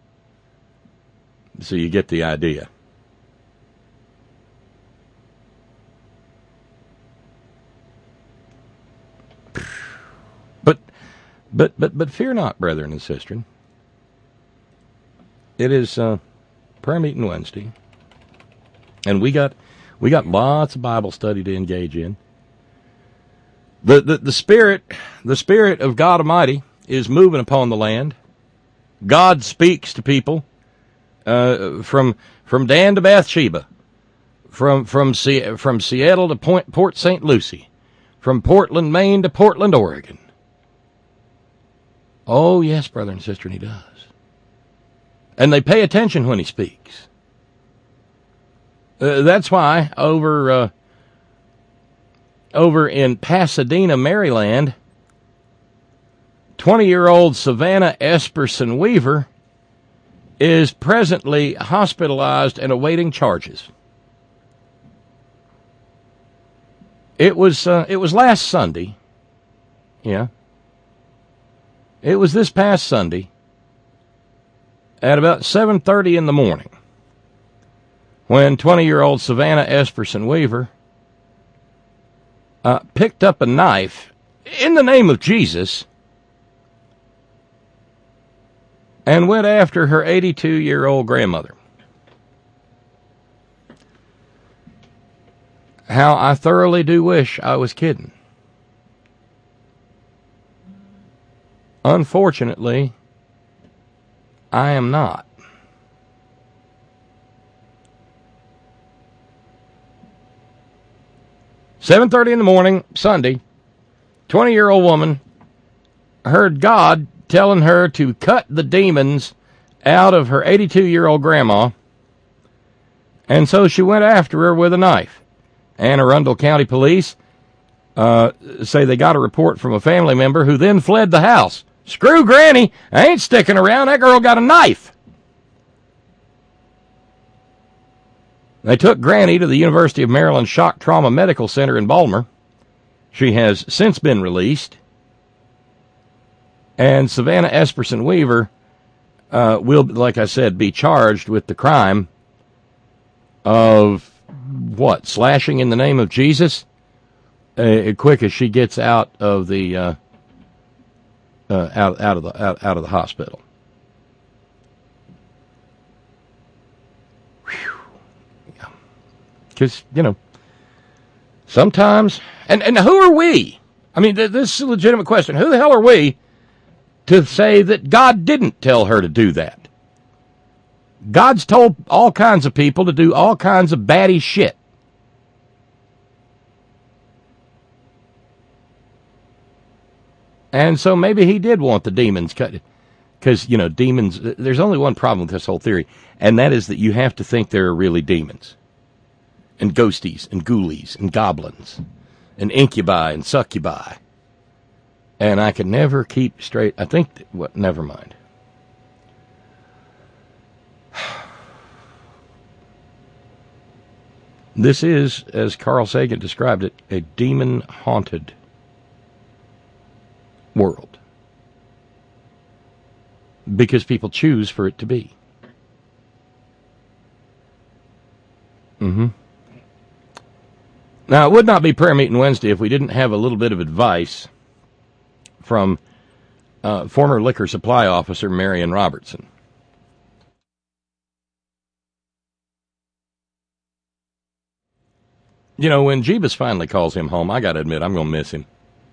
So you get the idea. But but but but fear not, brethren and sisters. It is uh, prayer meeting Wednesday, and we got we got lots of Bible study to engage in. The, the the spirit the spirit of God Almighty is moving upon the land. God speaks to people uh, from from Dan to Bathsheba, from from C- from Seattle to Point, Port Saint Lucie, from Portland, Maine to Portland, Oregon. Oh yes, brother and sister, and he does. And they pay attention when he speaks. Uh, that's why over. Uh, Over in Pasadena, Maryland, twenty-year-old Savannah Esperson Weaver is presently hospitalized and awaiting charges. It was uh, it was last Sunday. Yeah. It was this past Sunday at about seven thirty in the morning when twenty-year-old Savannah Esperson Weaver Uh, picked up a knife in the name of Jesus and went after her eighty-two-year-old grandmother. How I thoroughly do wish I was kidding. Unfortunately, I am not. seven thirty in the morning, Sunday, twenty-year-old woman heard God telling her to cut the demons out of her eighty-two-year-old grandma, and so she went after her with a knife. Anne Arundel County Police uh, say they got a report from a family member who then fled the house. Screw Granny, I ain't sticking around, that girl got a knife. They took Granny to the University of Maryland Shock Trauma Medical Center in Baltimore. She has since been released. And Savannah Esperson Weaver uh, will, like I said, be charged with the crime of, what, slashing in the name of Jesus? Uh, quick as she gets out of the uh, uh, out out of the out, out of the hospital. Because, you know, sometimes, and, and who are we? I mean, th- this is a legitimate question. Who the hell are we to say that God didn't tell her to do that? God's told all kinds of people to do all kinds of batty shit. And so maybe he did want the demons cut. Because, you know, demons, there's only one problem with this whole theory, and that is that you have to think there are really demons. And ghosties, and ghoulies, and goblins, and incubi, and succubi. And I can never keep straight. I think, that, what, never mind. This is, as Carl Sagan described it, a demon-haunted world. Because people choose for it to be. Mm-hmm. Now, it would not be prayer meeting Wednesday if we didn't have a little bit of advice from uh, former liquor supply officer Marion Robertson. You know, when Jeebus finally calls him home, I got to admit, I'm going to miss him.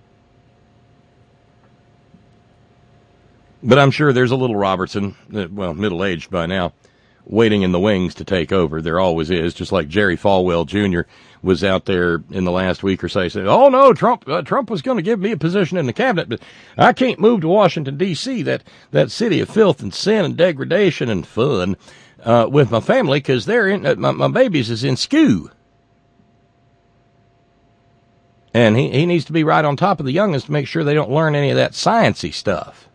But I'm sure there's a little Robertson, well, middle-aged by now, waiting in the wings to take over. There always is, just like Jerry Falwell Junior was out there in the last week or so. He said, oh, no, Trump uh, Trump was going to give me a position in the cabinet, but I can't move to Washington, D C, that, that city of filth and sin and degradation and fun, uh, with my family, because they're in, uh, my, my babies is in S C U. And he, he needs to be right on top of the youngest to make sure they don't learn any of that sciencey stuff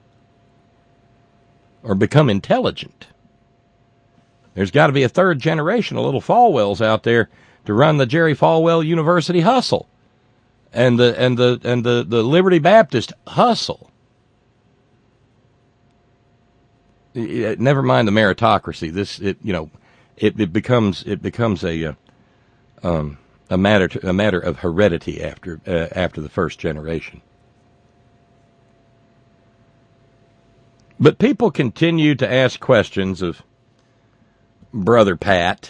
or become intelligent. There's got to be a third generation of little Falwells out there to run the Jerry Falwell University hustle and the and the and the, the Liberty Baptist hustle. It, never mind the meritocracy. This it you know it, it becomes it becomes a uh, um. A matter to, a matter of heredity after uh, after the first generation. But people continue to ask questions of Brother Pat,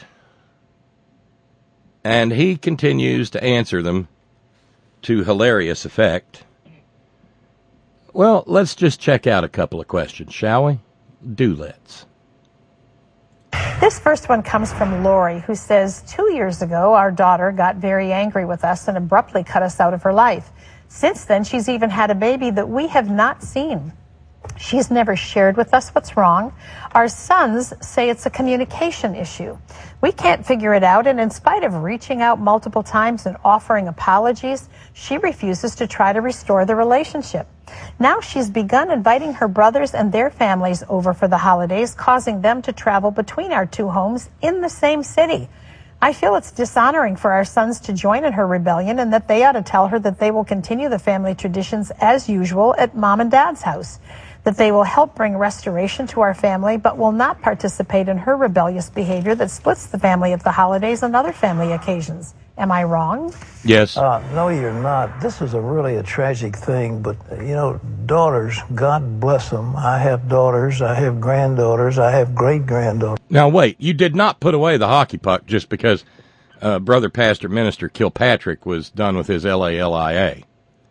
and he continues to answer them to hilarious effect. Well, let's just check out a couple of questions, shall we? Do let's. This first one comes from Lori, who says, two years ago, our daughter got very angry with us and abruptly cut us out of her life. Since then, she's even had a baby that we have not seen. She's never shared with us what's wrong. Our sons say it's a communication issue. We can't figure it out, and in spite of reaching out multiple times and offering apologies, she refuses to try to restore the relationship. Now she's begun inviting her brothers and their families over for the holidays, causing them to travel between our two homes in the same city. I feel it's dishonoring for our sons to join in her rebellion, and that they ought to tell her that they will continue the family traditions as usual at Mom and Dad's house, that they will help bring restoration to our family, but will not participate in her rebellious behavior that splits the family at the holidays and other family occasions. Am I wrong? Yes. Uh, no, you're not. This is a really a tragic thing, but, you know, daughters, God bless them. I have daughters, I have granddaughters, I have great-granddaughters. Now, wait, you did not put away the hockey puck just because uh, Brother Pastor Minister Kilpatrick was done with his L A L I A.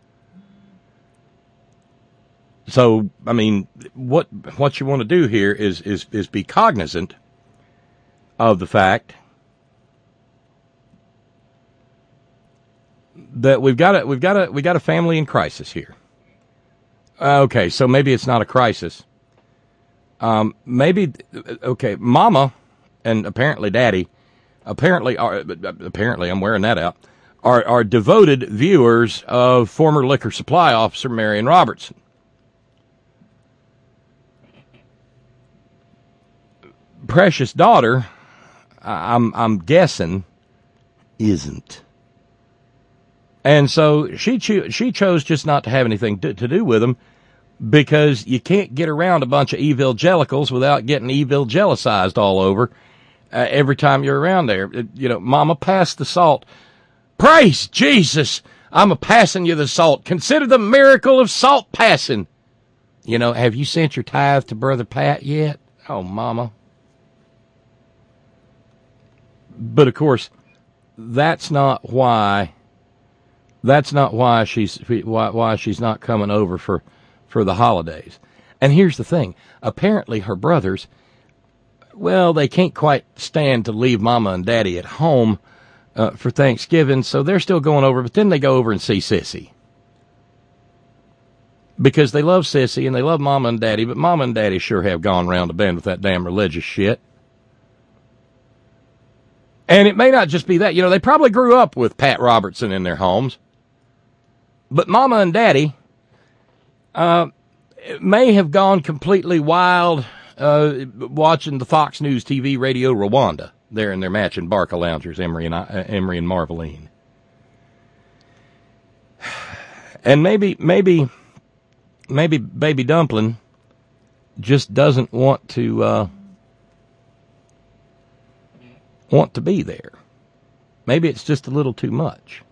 So, I mean, what what you want to do here is is is be cognizant of the fact that we've got a we've got a we got a family in crisis here. Okay, so maybe it's not a crisis. Um, maybe okay, Mama and apparently Daddy, apparently are apparently I'm wearing that out, are are devoted viewers of former liquor supply officer Marion Robertson. Precious daughter, I'm I'm guessing, isn't. And so she cho- she chose just not to have anything to, to do with him, because you can't get around a bunch of evangelicals without getting evangelicized all over uh, every time you're around there. It, you know, Mama, pass the salt. Praise Jesus! I'm a passing you the salt. Consider the miracle of salt passing. You know, have you sent your tithe to Brother Pat yet? Oh, Mama. But of course, that's not why. That's not why she's why why she's not coming over for, for the holidays. And here's the thing: apparently, her brothers, well, they can't quite stand to leave Mama and Daddy at home uh, for Thanksgiving, so they're still going over. But then they go over and see Sissy because they love Sissy and they love Mama and Daddy. But Mama and Daddy sure have gone round the bend with that damn religious shit. And it may not just be that. You know, they probably grew up with Pat Robertson in their homes. But Mama and Daddy uh, may have gone completely wild uh, watching the Fox News T V radio Rwanda. there in their matching Barca loungers, Emery and, uh, Emery and Marveline. And maybe, maybe, maybe Baby Dumpling just doesn't want to uh, want to be there. Maybe it's just a little too much.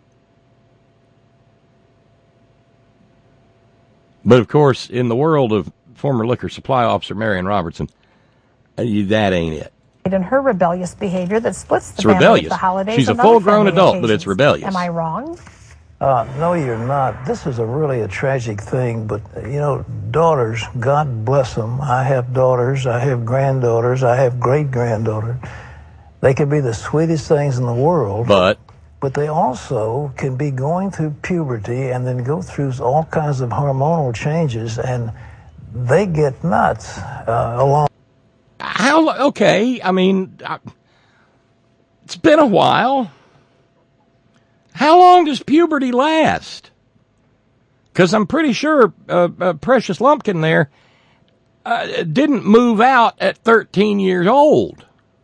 But of course, in the world of former liquor supply officer Marion Robertson, uh, that ain't it. In her rebellious behavior that splits the It's family rebellious. at the holidays. She's a and other full-grown family adult, but occasions. it's rebellious. Am I wrong? Uh, no, you're not. This is a really a tragic thing, but, you know, daughters, God bless them. I have daughters, I have granddaughters, I have great-granddaughters. They can be the sweetest things in the world. But But they also can be going through puberty and then go through all kinds of hormonal changes, and they get nuts uh, along. how, okay, I mean, I, it's been a while. How long does puberty last? Because I'm pretty sure uh, uh, Precious Lumpkin there uh, didn't move out at thirteen years old.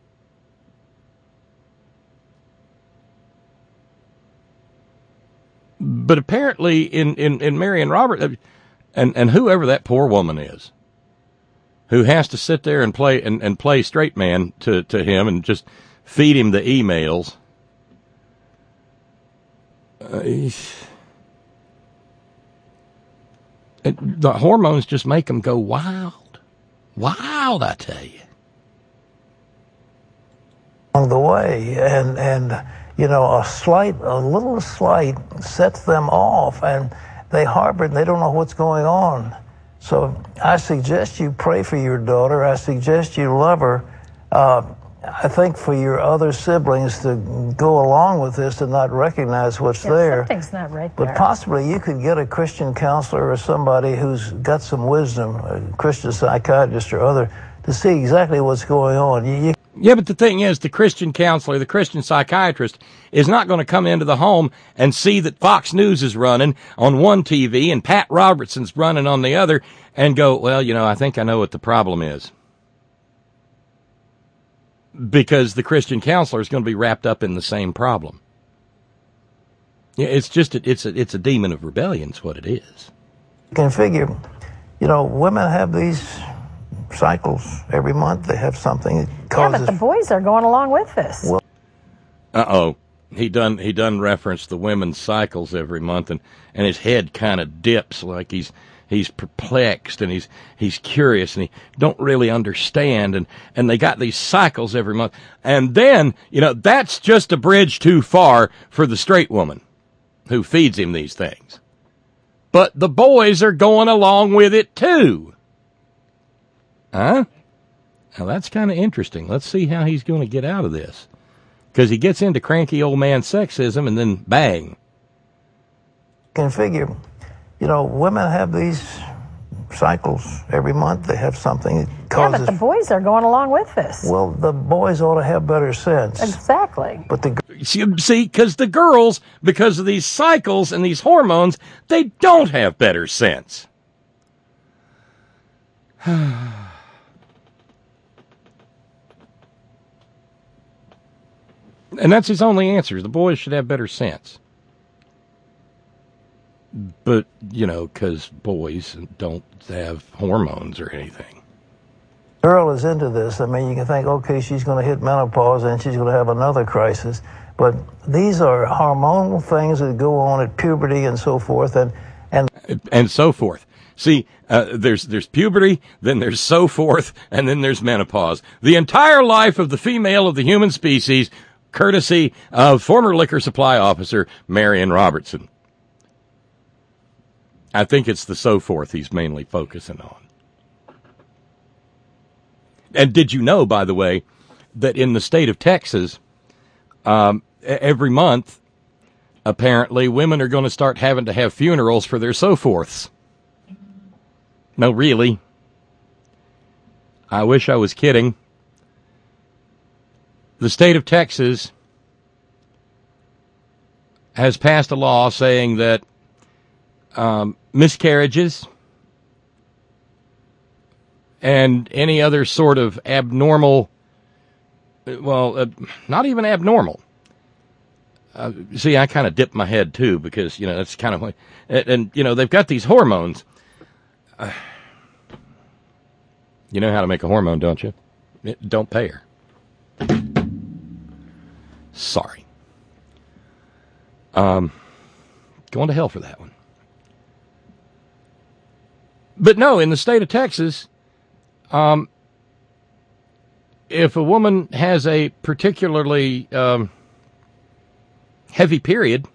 But apparently in, in, in Marion Robert, and, and whoever that poor woman is, who has to sit there and play and, and play straight man to, to him and just feed him the emails. Uh, it, the hormones just make them go wild. Wild, I tell you. Along the way, and, and, you know, a slight, a little slight sets them off, and they harbor it and they don't know what's going on. So I suggest you pray for your daughter. I suggest you love her. Uh, I think for your other siblings to go along with this and not recognize what's Yeah, there. Something's not right But there. possibly you could get a Christian counselor or somebody who's got some wisdom, a Christian psychiatrist or other, to see exactly what's going on. You, you Yeah, but the thing is, the Christian counselor, the Christian psychiatrist, is not going to come into the home and see that Fox News is running on one T V and Pat Robertson's running on the other and go, well, you know, I think I know what the problem is. Because the Christian counselor is going to be wrapped up in the same problem. Yeah, it's just, a, it's a, it's a demon of rebellion is what it is. can figure, you know, women have these cycles every month. They have something that Yeah, causes... but the boys are going along with this. Well, Uh-oh. He done he done reference the women's cycles every month, and, and his head kind of dips like he's he's perplexed and he's he's curious and he don't really understand, and, and they got these cycles every month. And then, you know, that's just a bridge too far for the straight woman who feeds him these things. But the boys are going along with it too. Huh? Now that's kind of interesting. Let's see how he's going to get out of this. Because he gets into cranky old man sexism and then bang. can figure, you know, women have these cycles every month. They have something that Yeah, causes... but the boys are going along with this. Well, the boys ought to have better sense. Exactly. But the See, because the girls, because of these cycles and these hormones, they don't have better sense. And that's his only answer. The boys should have better sense. But, you know, because boys don't have hormones or anything. girl is into this. I mean, you can think, okay, she's going to hit menopause and she's going to have another crisis. But these are hormonal things that go on at puberty and so forth, and and And so forth. See, uh, there's there's puberty, then there's so forth, and then there's menopause. The entire life of the female of the human species, courtesy of former liquor supply officer Marion Robertson. I think it's the so forth he's mainly focusing on. And did you know, by the way, that in the state of Texas, um, every month, apparently, women are going to start having to have funerals for their so forths? No, really. I wish I was kidding. The state of Texas has passed a law saying that um, miscarriages and any other sort of abnormal well, uh, not even abnormal. Uh, see, I kind of dip my head too because, you know, that's kind of like, and, and you know, they've got these hormones. Uh, you know how to make a hormone, don't you? It, don't pay her. Sorry. Um, going to hell for that one. But no, in the state of Texas, um, if a woman has a particularly um, heavy period,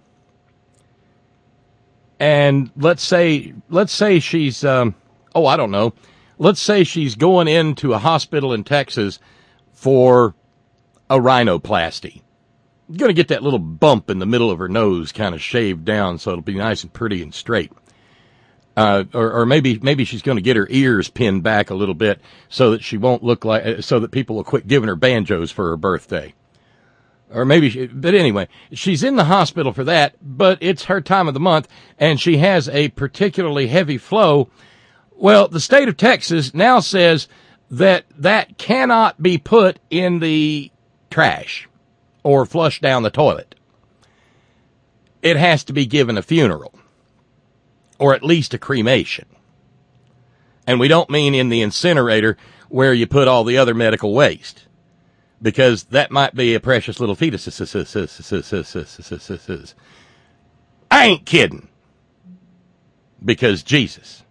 and let's say let's say she's um, oh I don't know, let's say she's going into a hospital in Texas for a rhinoplasty. Going to get that little bump in the middle of her nose kind of shaved down so it'll be nice and pretty and straight. Uh, or, or maybe maybe she's going to get her ears pinned back a little bit so that she won't look like, so that people will quit giving her banjos for her birthday. Or maybe, she, but anyway, she's in the hospital for that, but it's her time of the month and she has a particularly heavy flow. Well, the state of Texas now says that that cannot be put in the trash or flushed down the toilet. It has to be given a funeral. Or at least a cremation. And we don't mean in the incinerator where you put all the other medical waste. Because that might be a precious little fetus. I ain't kidding. Because Jesus.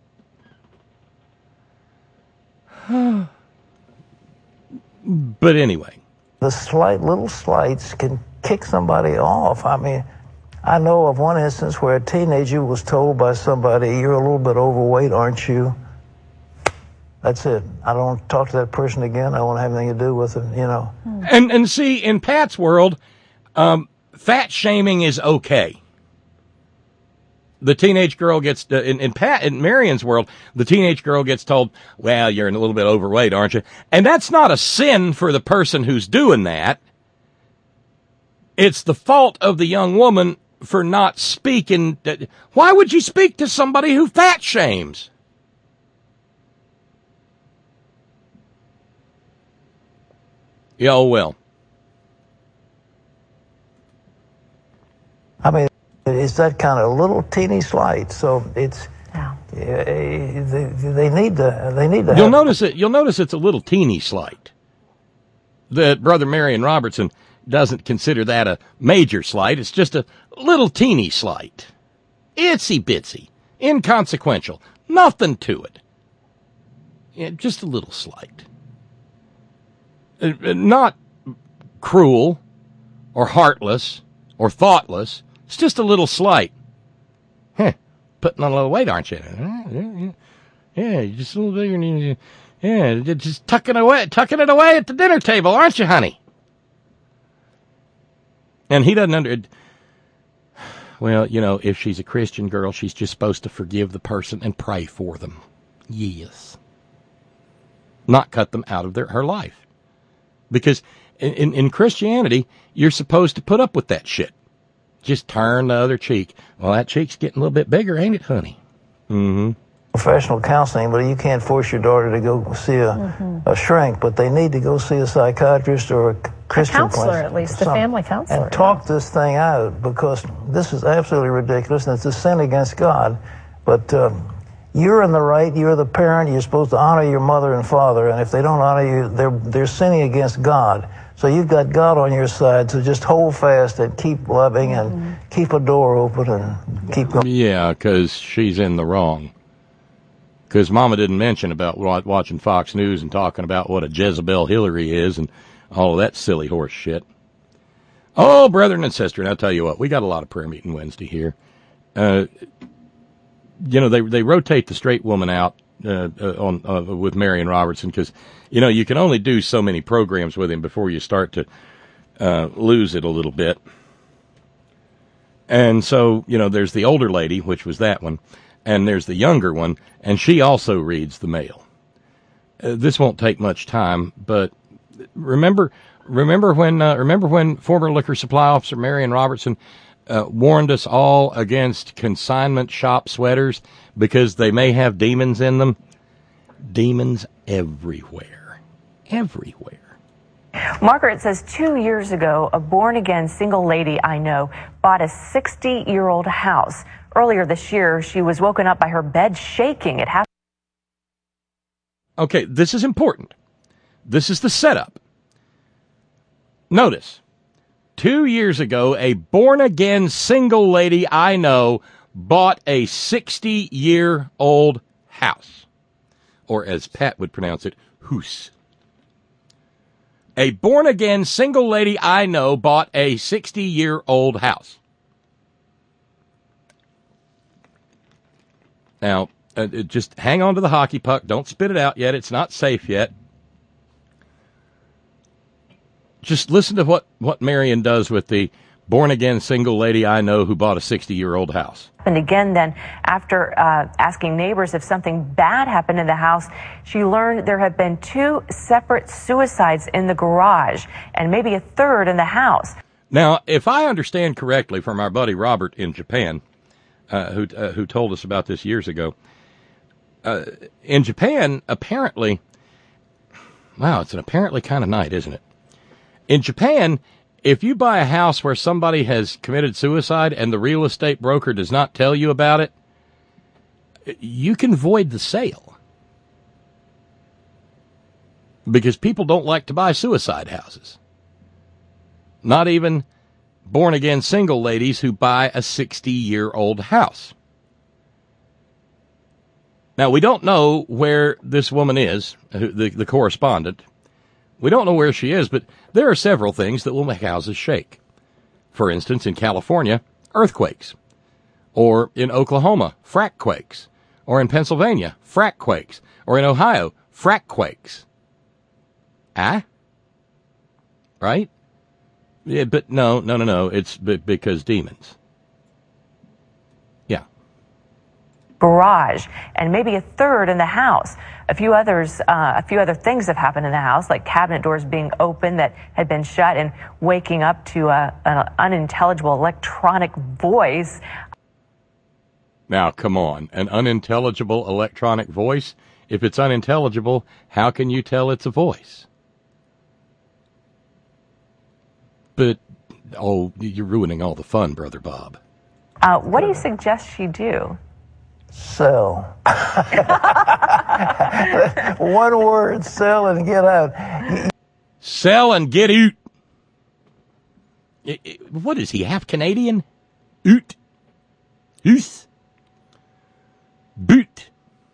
But anyway. The slight, little slights can kick somebody off. I mean, I know of one instance where a teenager was told by somebody, you're a little bit overweight, aren't you? That's it. I don't want to talk to that person again. I don't want to have anything to do with them, you know. And and see, in Pat's world, um, fat shaming is okay. The teenage girl gets, uh, in, in Pat, in Marion's world, the teenage girl gets told, well, you're a little bit overweight, aren't you? And that's not a sin for the person who's doing that. It's the fault of the young woman for not speaking. Why would you speak to somebody who fat shames? Yeah, oh well. I mean, it's that kind of little teeny slight. So it's yeah. uh, they, they need to. They need to. You'll have, notice it. You'll notice it's a little teeny slight. That Brother Marion Robertson doesn't consider that a major slight. It's just a little teeny slight. Itsy bitsy. Inconsequential. Nothing to it. Yeah, just a little slight. Uh, not cruel or heartless or thoughtless. It's just a little slight. Huh. Putting on a little weight, aren't you? Yeah, you're just a little bigger than you. Yeah, just tucking away, tucking it away at the dinner table, aren't you, honey? And he doesn't under. Well, you know, if she's a Christian girl, she's just supposed to forgive the person and pray for them. Yes. Not cut them out of their her life. Because in, in, in Christianity, you're supposed to put up with that shit. Just turn the other cheek. Well, that cheek's getting a little bit bigger, ain't it, honey? Mm-hmm. Professional counseling, but you can't force your daughter to go see a, mm-hmm. a shrink, but they need to go see a psychiatrist or a Christian a counselor, place, at least, a family counselor. And talk this thing out, because this is absolutely ridiculous, and it's a sin against God. But um, you're in the right, you're the parent, you're supposed to honor your mother and father, and if they don't honor you, they're, they're sinning against God. So you've got God on your side, so just hold fast and keep loving and mm-hmm. keep a door open and keep going. Yeah, because she's in the wrong. Because Mama didn't mention about watching Fox News and talking about what a Jezebel Hillary is and all of that silly horse shit. Oh, brethren and sister, and I'll tell you what, we got a lot of prayer meeting Wednesday here. Uh, you know, they they rotate the straight woman out uh, uh, on uh, with Marion Robertson because, you know, you can only do so many programs with him before you start to uh, lose it a little bit. And so, you know, there's the older lady, which was that one. And there's the younger one, and she also reads the mail. Uh, this won't take much time, but remember, remember when, uh, remember when former Liquor Supply Officer Marion Robertson uh, warned us all against consignment shop sweaters because they may have demons in them? Demons everywhere, everywhere. Margaret says two years ago, a born-again single lady I know bought a sixty-year-old house. Earlier this year, she was woken up by her bed shaking. It happened. Okay, this is important. This is the setup. Notice, two years ago, a born-again single lady I know bought a sixty-year-old house. Or as Pat would pronounce it, hoose. A born-again single lady I know bought a sixty-year-old house. Now, uh, just hang on to the hockey puck. Don't spit it out yet. It's not safe yet. Just listen to what, what Marion does with the born-again single lady I know who bought a sixty-year-old house. And again, then, after uh, asking neighbors if something bad happened in the house, she learned there have been two separate suicides in the garage and maybe a third in the house. Now, if I understand correctly from our buddy Robert in Japan, uh, who uh, who told us about this years ago, uh, in Japan, apparently, wow, it's an apparently kind of night, isn't it? In Japan, if you buy a house where somebody has committed suicide and the real estate broker does not tell you about it, you can void the sale. Because people don't like to buy suicide houses. Not even born-again single ladies who buy a sixty-year-old house. Now, we don't know where this woman is, the, the correspondent. We don't know where she is, but there are several things that will make houses shake. For instance, in California, earthquakes. Or in Oklahoma, frack quakes. Or in Pennsylvania, frack quakes. Or in Ohio, frack quakes. Ah? Right? Yeah, but no, no, no, no. It's b- because demons. Yeah. Garage and maybe a third in the house. A few others, uh, a few other things have happened in the house, like cabinet doors being open that had been shut and waking up to a, an unintelligible electronic voice. Now, come on. An unintelligible electronic voice? If it's unintelligible, how can you tell it's a voice? But, oh, you're ruining all the fun, Brother Bob. Uh, what do you suggest she do? Sell. One word, sell and get out. Sell and get out. It, it, what is he, half Canadian? Oot. Oos. Boot.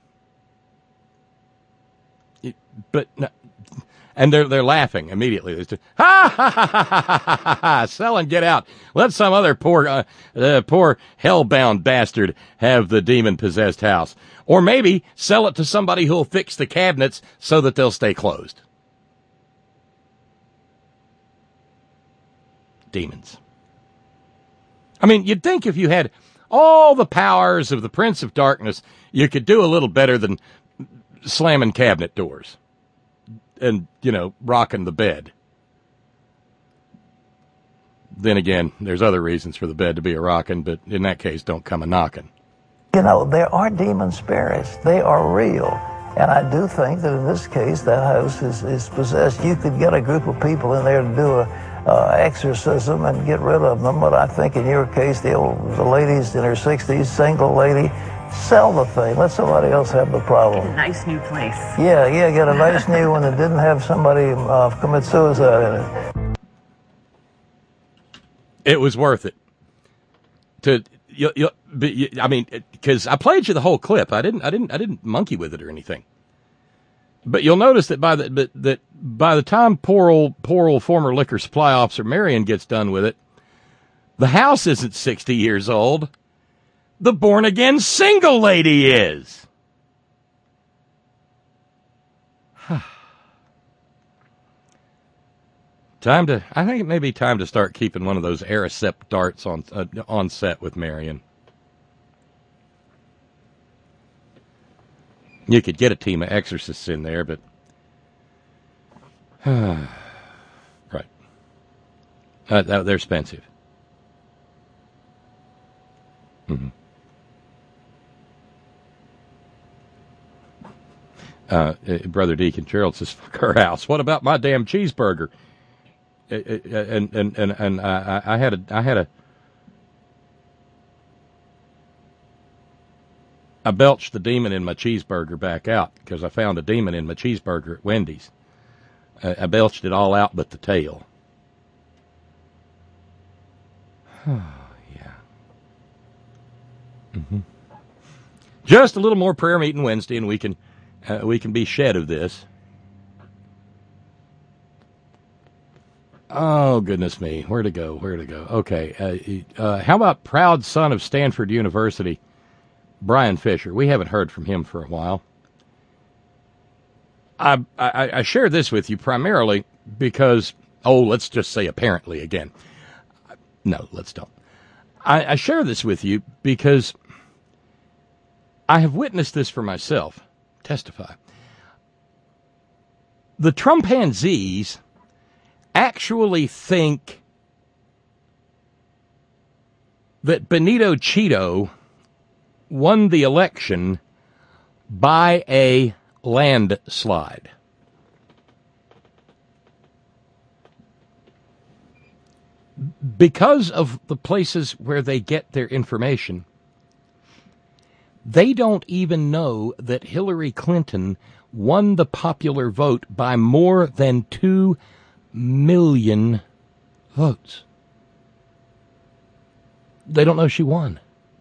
It, but, no, and they're, they're laughing immediately. They're just, ha, ha, ha, ha, ha, ha, ha, ha, sell and get out. Let some other poor, uh, uh, poor hell-bound bastard have the demon-possessed house. Or maybe sell it to somebody who'll fix the cabinets so that they'll stay closed. Demons. I mean, you'd think if you had all the powers of the Prince of Darkness, you could do a little better than slamming cabinet doors. And, you know, rocking the bed. Then again, there's other reasons for the bed to be a rocking, but in that case, don't come a knocking. You know, there are demon spirits. They are real. And I do think that in this case, that house is, is possessed. You could get a group of people in there to do a uh, exorcism and get rid of them. But I think in your case, the old the ladies in her sixties, single lady, sell the thing. Let somebody else have the problem. A nice new place. Yeah, yeah, get a nice new one that didn't have somebody uh, commit suicide in it. It was worth it. To you, you, you, I mean, because I played you the whole clip. I didn't, I didn't, I didn't monkey with it or anything. But you'll notice that by the but, that by the time poor old poor old former liquor supply officer Marion gets done with it, the house isn't sixty years old. The born-again single lady is. Time to, I think it may be time to start keeping one of those Aricept darts on uh, on set with Marion. You could get a team of exorcists in there, but... right. Uh, they're expensive. Mm-hmm. Uh, Brother Deacon Gerald says, fuck her house. What about my damn cheeseburger? and and and, and I, I had a I had a I belched the demon in my cheeseburger back out because I found a demon in my cheeseburger at Wendy's. I, I belched it all out but the tail. Oh, yeah. Mm-hmm. Just a little more prayer meeting Wednesday, and we can uh, we can be shed of this. Oh, goodness me. Where to go? Where to go? Okay. Uh, uh, how about proud son of Stanford University, Brian Fisher? We haven't heard from him for a while. I, I, I share this with you primarily because, oh, let's just say apparently again. No, let's don't. I, I share this with you because I have witnessed this for myself. Testify. The Trumpanzees actually think that Benito Cheeto won the election by a landslide. Because of the places where they get their information, they don't even know that Hillary Clinton won the popular vote by more than two million votes. They don't know she won.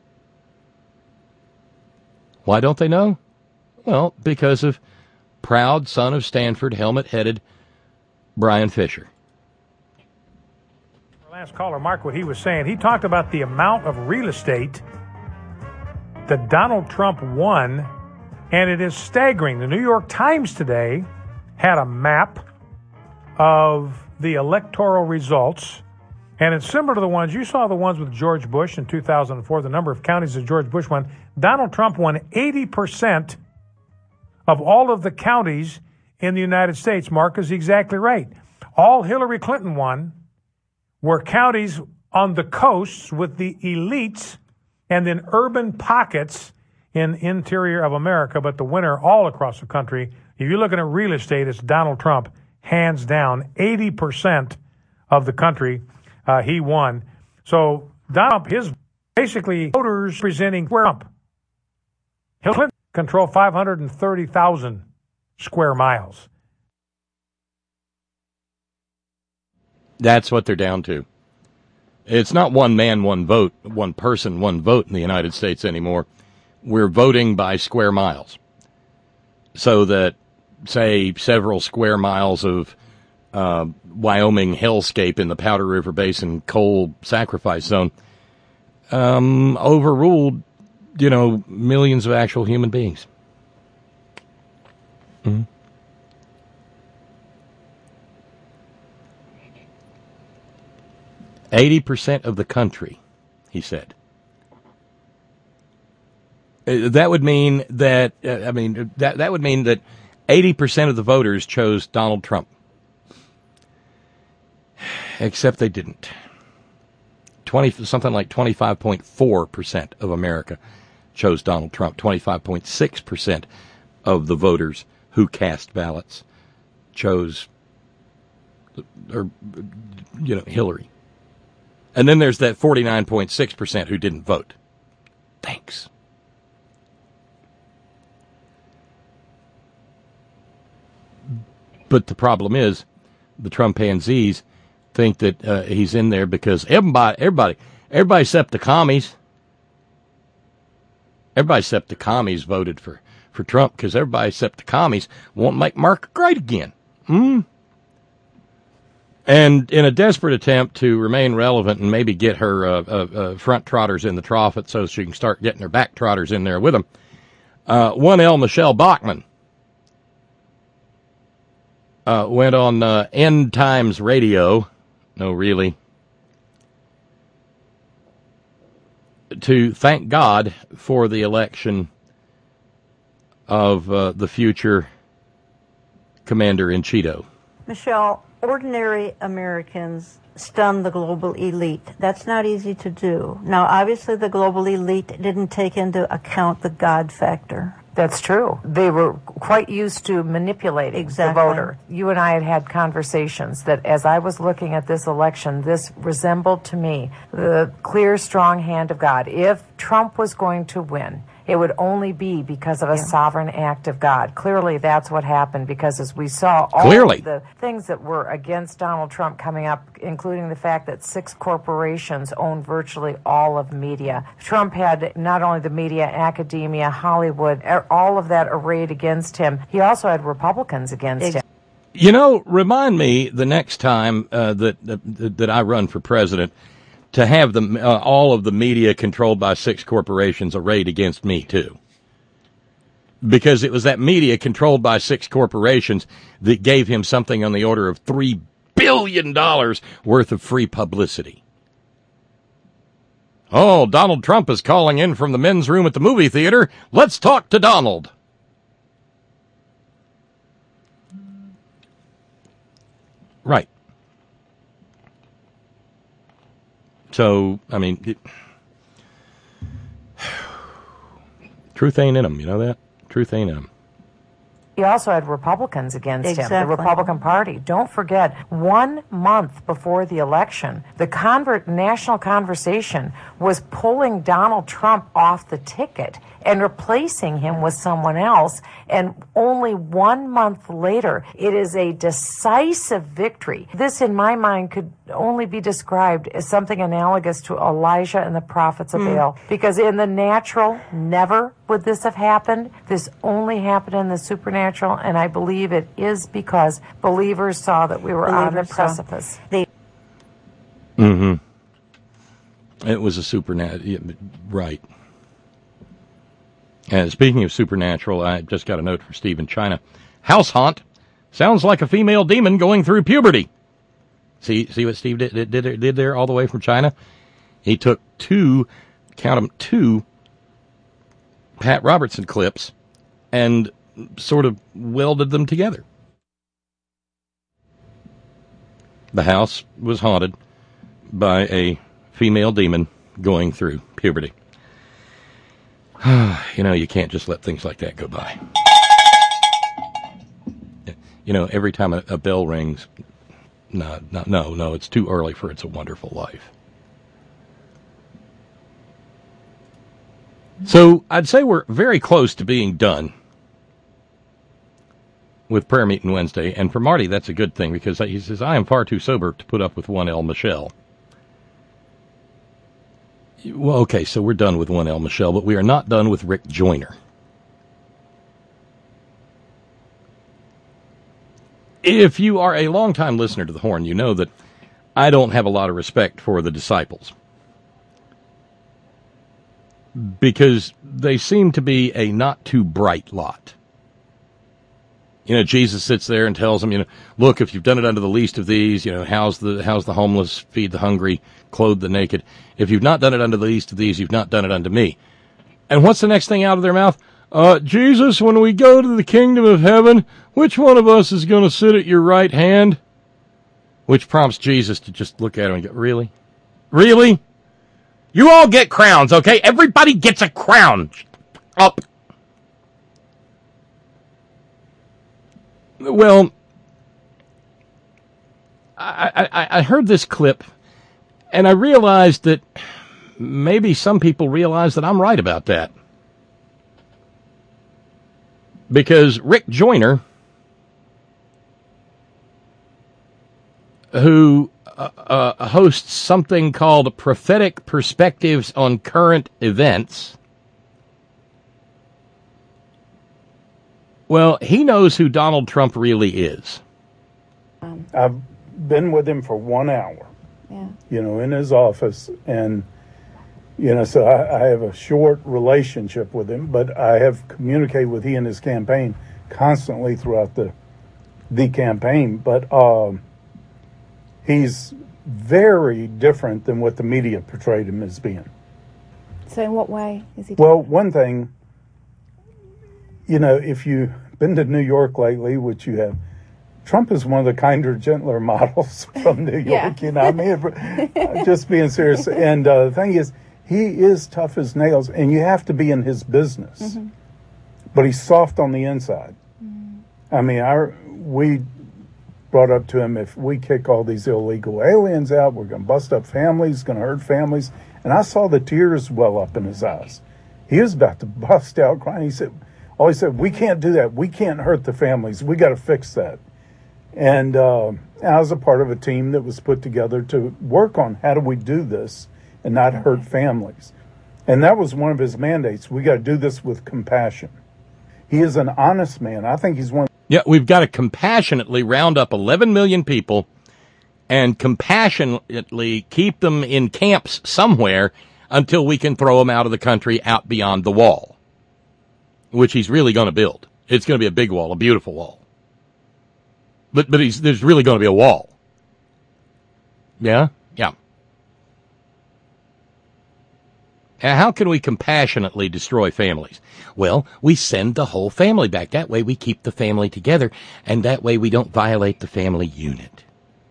Why don't they know? Well, because of proud son of Stanford, helmet-headed Brian Fisher. Last caller, Mark, what he was saying, he talked about the amount of real estate that Donald Trump won, and it is staggering. The New York Times today had a map of the electoral results, and it's similar to the ones, you saw the ones with George Bush in two thousand four, the number of counties that George Bush won. Donald Trump won eighty percent of all of the counties in the United States. Mark is exactly right. All Hillary Clinton won were counties on the coasts with the elites and in urban pockets in interior of America, but the winner all across the country, if you're looking at real estate, it's Donald Trump, hands down. eighty percent of the country uh, he won. So Donald Trump, his basically voters presenting Trump. Hillary Clinton controlled five hundred thirty thousand square miles. That's what they're down to. It's not one man, one vote, one person, one vote in the United States anymore. We're voting by square miles. So that, say, several square miles of uh, Wyoming hellscape in the Powder River Basin coal sacrifice zone um, overruled, you know, millions of actual human beings. Mm-hmm. eighty percent of the country, he said. That would mean that, uh, I mean, that, that would mean that eighty percent of the voters chose Donald Trump. Except they didn't. twenty, something like twenty-five point four percent of America chose Donald Trump. twenty-five point six percent of the voters who cast ballots chose, or, you know, Hillary. And then there's that forty-nine point six percent who didn't vote. Thanks. But the problem is, the Trumpanzees think that uh, he's in there because everybody, everybody, everybody except the commies, everybody except the commies voted for, for Trump because everybody except the commies won't make America great again. Hmm? And in a desperate attempt to remain relevant and maybe get her uh, uh, uh, front trotters in the trough so she can start getting her back trotters in there with them, uh, one L. Michelle Bachmann uh, went on uh, End Times Radio, no really, to thank God for the election of uh, the future commander-in-Cheeto. Michelle, ordinary Americans stun the global elite. That's not easy to do. Now, obviously, the global elite didn't take into account the God factor. That's true. They were quite used to manipulating Exactly. the voter. You and I had had conversations that as I was looking at this election, this resembled to me the clear, strong hand of God. If Trump was going to win, it would only be because of a Yeah. sovereign act of God. Clearly, that's what happened, because as we saw all Clearly. of the things that were against Donald Trump coming up, including the fact that six corporations own virtually all of media. Trump had not only the media, academia, Hollywood, all of that arrayed against him. He also had Republicans against him. You know, remind me the next time uh, that, that that I run for president to have the uh, all of the media controlled by six corporations arrayed against me too, because it was that media controlled by six corporations that gave him something on the order of three billion dollars worth of free publicity. Oh, Donald Trump is calling in from the men's room at the movie theater. Let's talk to Donald. Right. So, I mean, it, truth ain't in them, you know that? Truth ain't in them. He also had Republicans against him, the Exactly. Republican Party. Don't forget, one month before the election, the convert, national conversation was pulling Donald Trump off the ticket and replacing him with someone else. And only one month later, it is a decisive victory. This, in my mind, could only be described as something analogous to Elijah and the prophets of Mm. Baal. Because in the natural, never would this have happened. This only happened in the supernatural, and I believe it is because believers saw that we were on the Believers saw. precipice. They Mm-hmm. It was a supernatural, right. And speaking of supernatural, I just got a note from Steve in China. House haunt sounds like a female demon going through puberty. See, see what Steve did, did, did there all the way from China? He took two, count them, two Pat Robertson clips and sort of welded them together. The house was haunted by a female demon going through puberty. You know, you can't just let things like that go by. You know, every time a, a bell rings, no, no, no, no, it's too early for It's a Wonderful Life. So I'd say we're very close to being done with prayer meeting Wednesday. And for Marty, that's a good thing, because he says, I am far too sober to put up with one L Michelle. Well, okay, so we're done with one L Michelle, but we are not done with Rick Joyner. If you are a longtime listener to The Horn, you know that I don't have a lot of respect for the disciples, because they seem to be a not too bright lot. You know, Jesus sits there and tells them, you know, look, if you've done it unto the least of these, you know, house the house the homeless, feed the hungry, clothe the naked. If you've not done it unto the least of these, you've not done it unto me. And what's the next thing out of their mouth? Uh, Jesus, when we go to the kingdom of heaven, which one of us is going to sit at your right hand? Which prompts Jesus to just look at him and go, really? Really? You all get crowns, okay? Everybody gets a crown. Up. Well, I, I, I heard this clip, and I realized that maybe some people realize that I'm right about that. Because Rick Joyner, who uh, uh, hosts something called Prophetic Perspectives on Current Events, well, he knows who Donald Trump really is. I've been with him for one hour, Yeah. you know, in his office. And, you know, so I, I have a short relationship with him, but I have communicated with he and his campaign constantly throughout the the campaign. But um, he's very different than what the media portrayed him as being. So in what way is he? Well, one thing, you know, if you've been to New York lately, which you have, Trump is one of the kinder, gentler models from New York. Yeah. You know, I mean, just being serious. And uh, the thing is, he is tough as nails, and you have to be in his business. Mm-hmm. but he's soft on the inside. Mm. I mean, our we brought up to him, if we kick all these illegal aliens out, we're going to bust up families, going to hurt families. And I saw the tears well up in his eyes. He was about to bust out crying. He said, oh, he said, we can't do that. We can't hurt the families. We got to fix that. And uh, I was a part of a team that was put together to work on how do we do this and not hurt families. And that was one of his mandates. We got to do this with compassion. He is an honest man. I think he's one. Yeah, we've got to compassionately round up eleven million people and compassionately keep them in camps somewhere until we can throw them out of the country, out beyond the wall, which he's really going to build. It's going to be a big wall, a beautiful wall. But but he's, there's really going to be a wall. Yeah? Yeah. How can we compassionately destroy families? Well, we send the whole family back. That way we keep the family together, and that way we don't violate the family unit.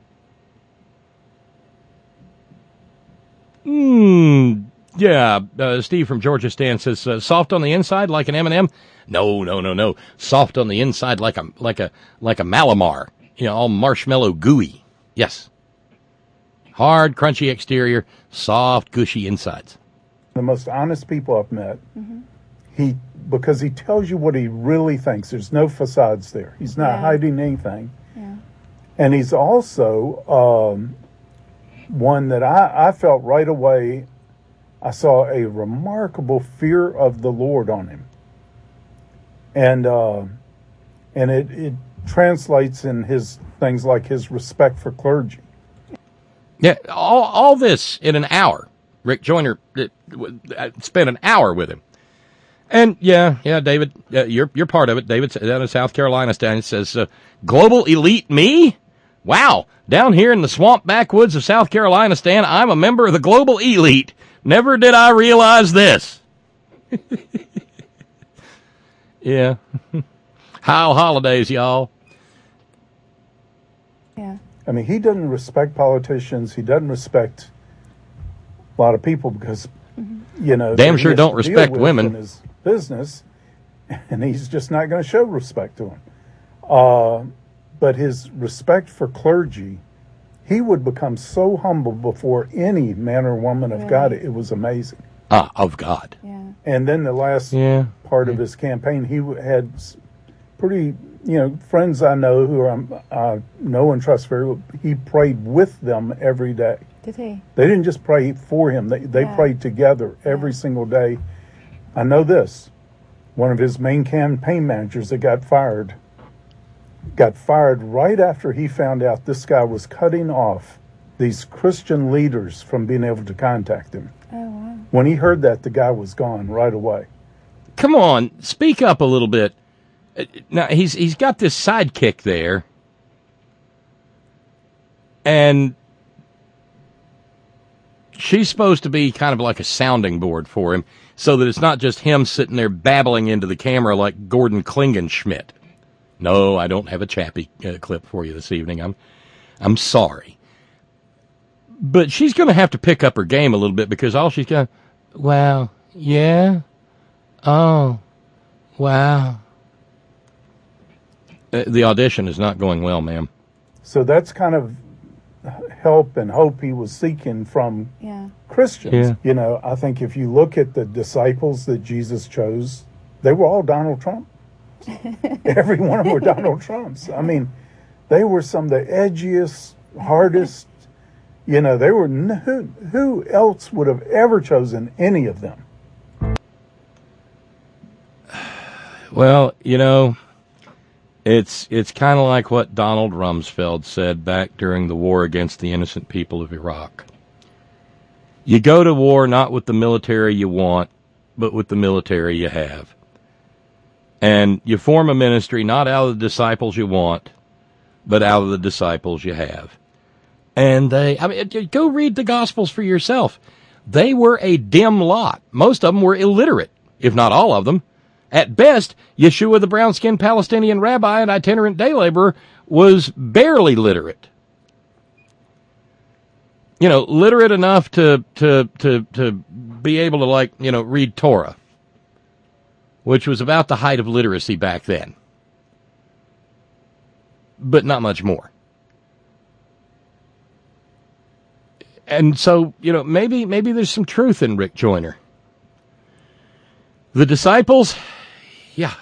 Hmm, yeah, uh, Steve from Georgia Stan says, uh, soft on the inside like an M and M? No, no, no, no. Soft on the inside like a, like a, like a Malamar. You know, all marshmallow gooey. Yes. Hard, crunchy exterior, soft, gushy insides. The most honest people I've met, mm-hmm. he because he tells you what he really thinks. There's no facades there. He's not yeah. hiding anything. Yeah. And he's also um, one that I, I felt right away, I saw a remarkable fear of the Lord on him. And uh, and it, it translates in his things like his respect for clergy. Yeah, all all this in an hour. Rick Joyner spent an hour with him. And, yeah, yeah, David, uh, you're you're part of it. David, down in South Carolina, Stan says, uh, global elite me? Wow, down here in the swamp backwoods of South Carolina, Stan, I'm a member of the global elite. Never did I realize this. Yeah. How holidays, y'all. Yeah. I mean, he doesn't respect politicians. He doesn't respect a lot of people because, mm-hmm. you know, damn sure don't respect women in his business, and he's just not going to show respect to them. Uh, but his respect for clergy, he would become so humble before any man or woman of really? God. It was amazing. Ah, of God. Yeah. And then the last yeah. part yeah. of his campaign, he had pretty, you know, friends I know who I uh, know and trust very well. He prayed with them every day. Did he? They didn't just pray for him. They they yeah. prayed together every yeah. single day. I know this. One of his main campaign managers that got fired, got fired right after he found out this guy was cutting off these Christian leaders from being able to contact him. Oh, wow. When he heard that, the guy was gone right away. Come on, speak up a little bit. Now, he's he's got this sidekick there, and she's supposed to be kind of like a sounding board for him so that it's not just him sitting there babbling into the camera like Gordon Klingenschmidt. No, I don't have a Chappie uh, clip for you this evening. I'm I'm sorry. But she's going to have to pick up her game a little bit because all she's got, well, yeah, oh, wow. Uh, the audition is not going well, ma'am. So that's kind of help and hope he was seeking from yeah. Christians. Yeah. You know, I think if you look at the disciples that Jesus chose, they were all Donald Trump. Every one of them were Donald Trumps. I mean, they were some of the edgiest, hardest, you know, they were, who, who else would have ever chosen any of them? Well, you know, It's it's kind of like what Donald Rumsfeld said back during the war against the innocent people of Iraq. You go to war not with the military you want, but with the military you have. And you form a ministry not out of the disciples you want, but out of the disciples you have. And they, I mean, go read the Gospels for yourself. They were a dim lot. Most of them were illiterate, if not all of them. At best, Yeshua the brown-skinned Palestinian rabbi and itinerant day laborer was barely literate. You know, literate enough to, to, to, to be able to, like, you know, read Torah. which was about the height of literacy back then, but not much more. And so, you know, maybe maybe there's some truth in Rick Joyner. The disciples, yeah,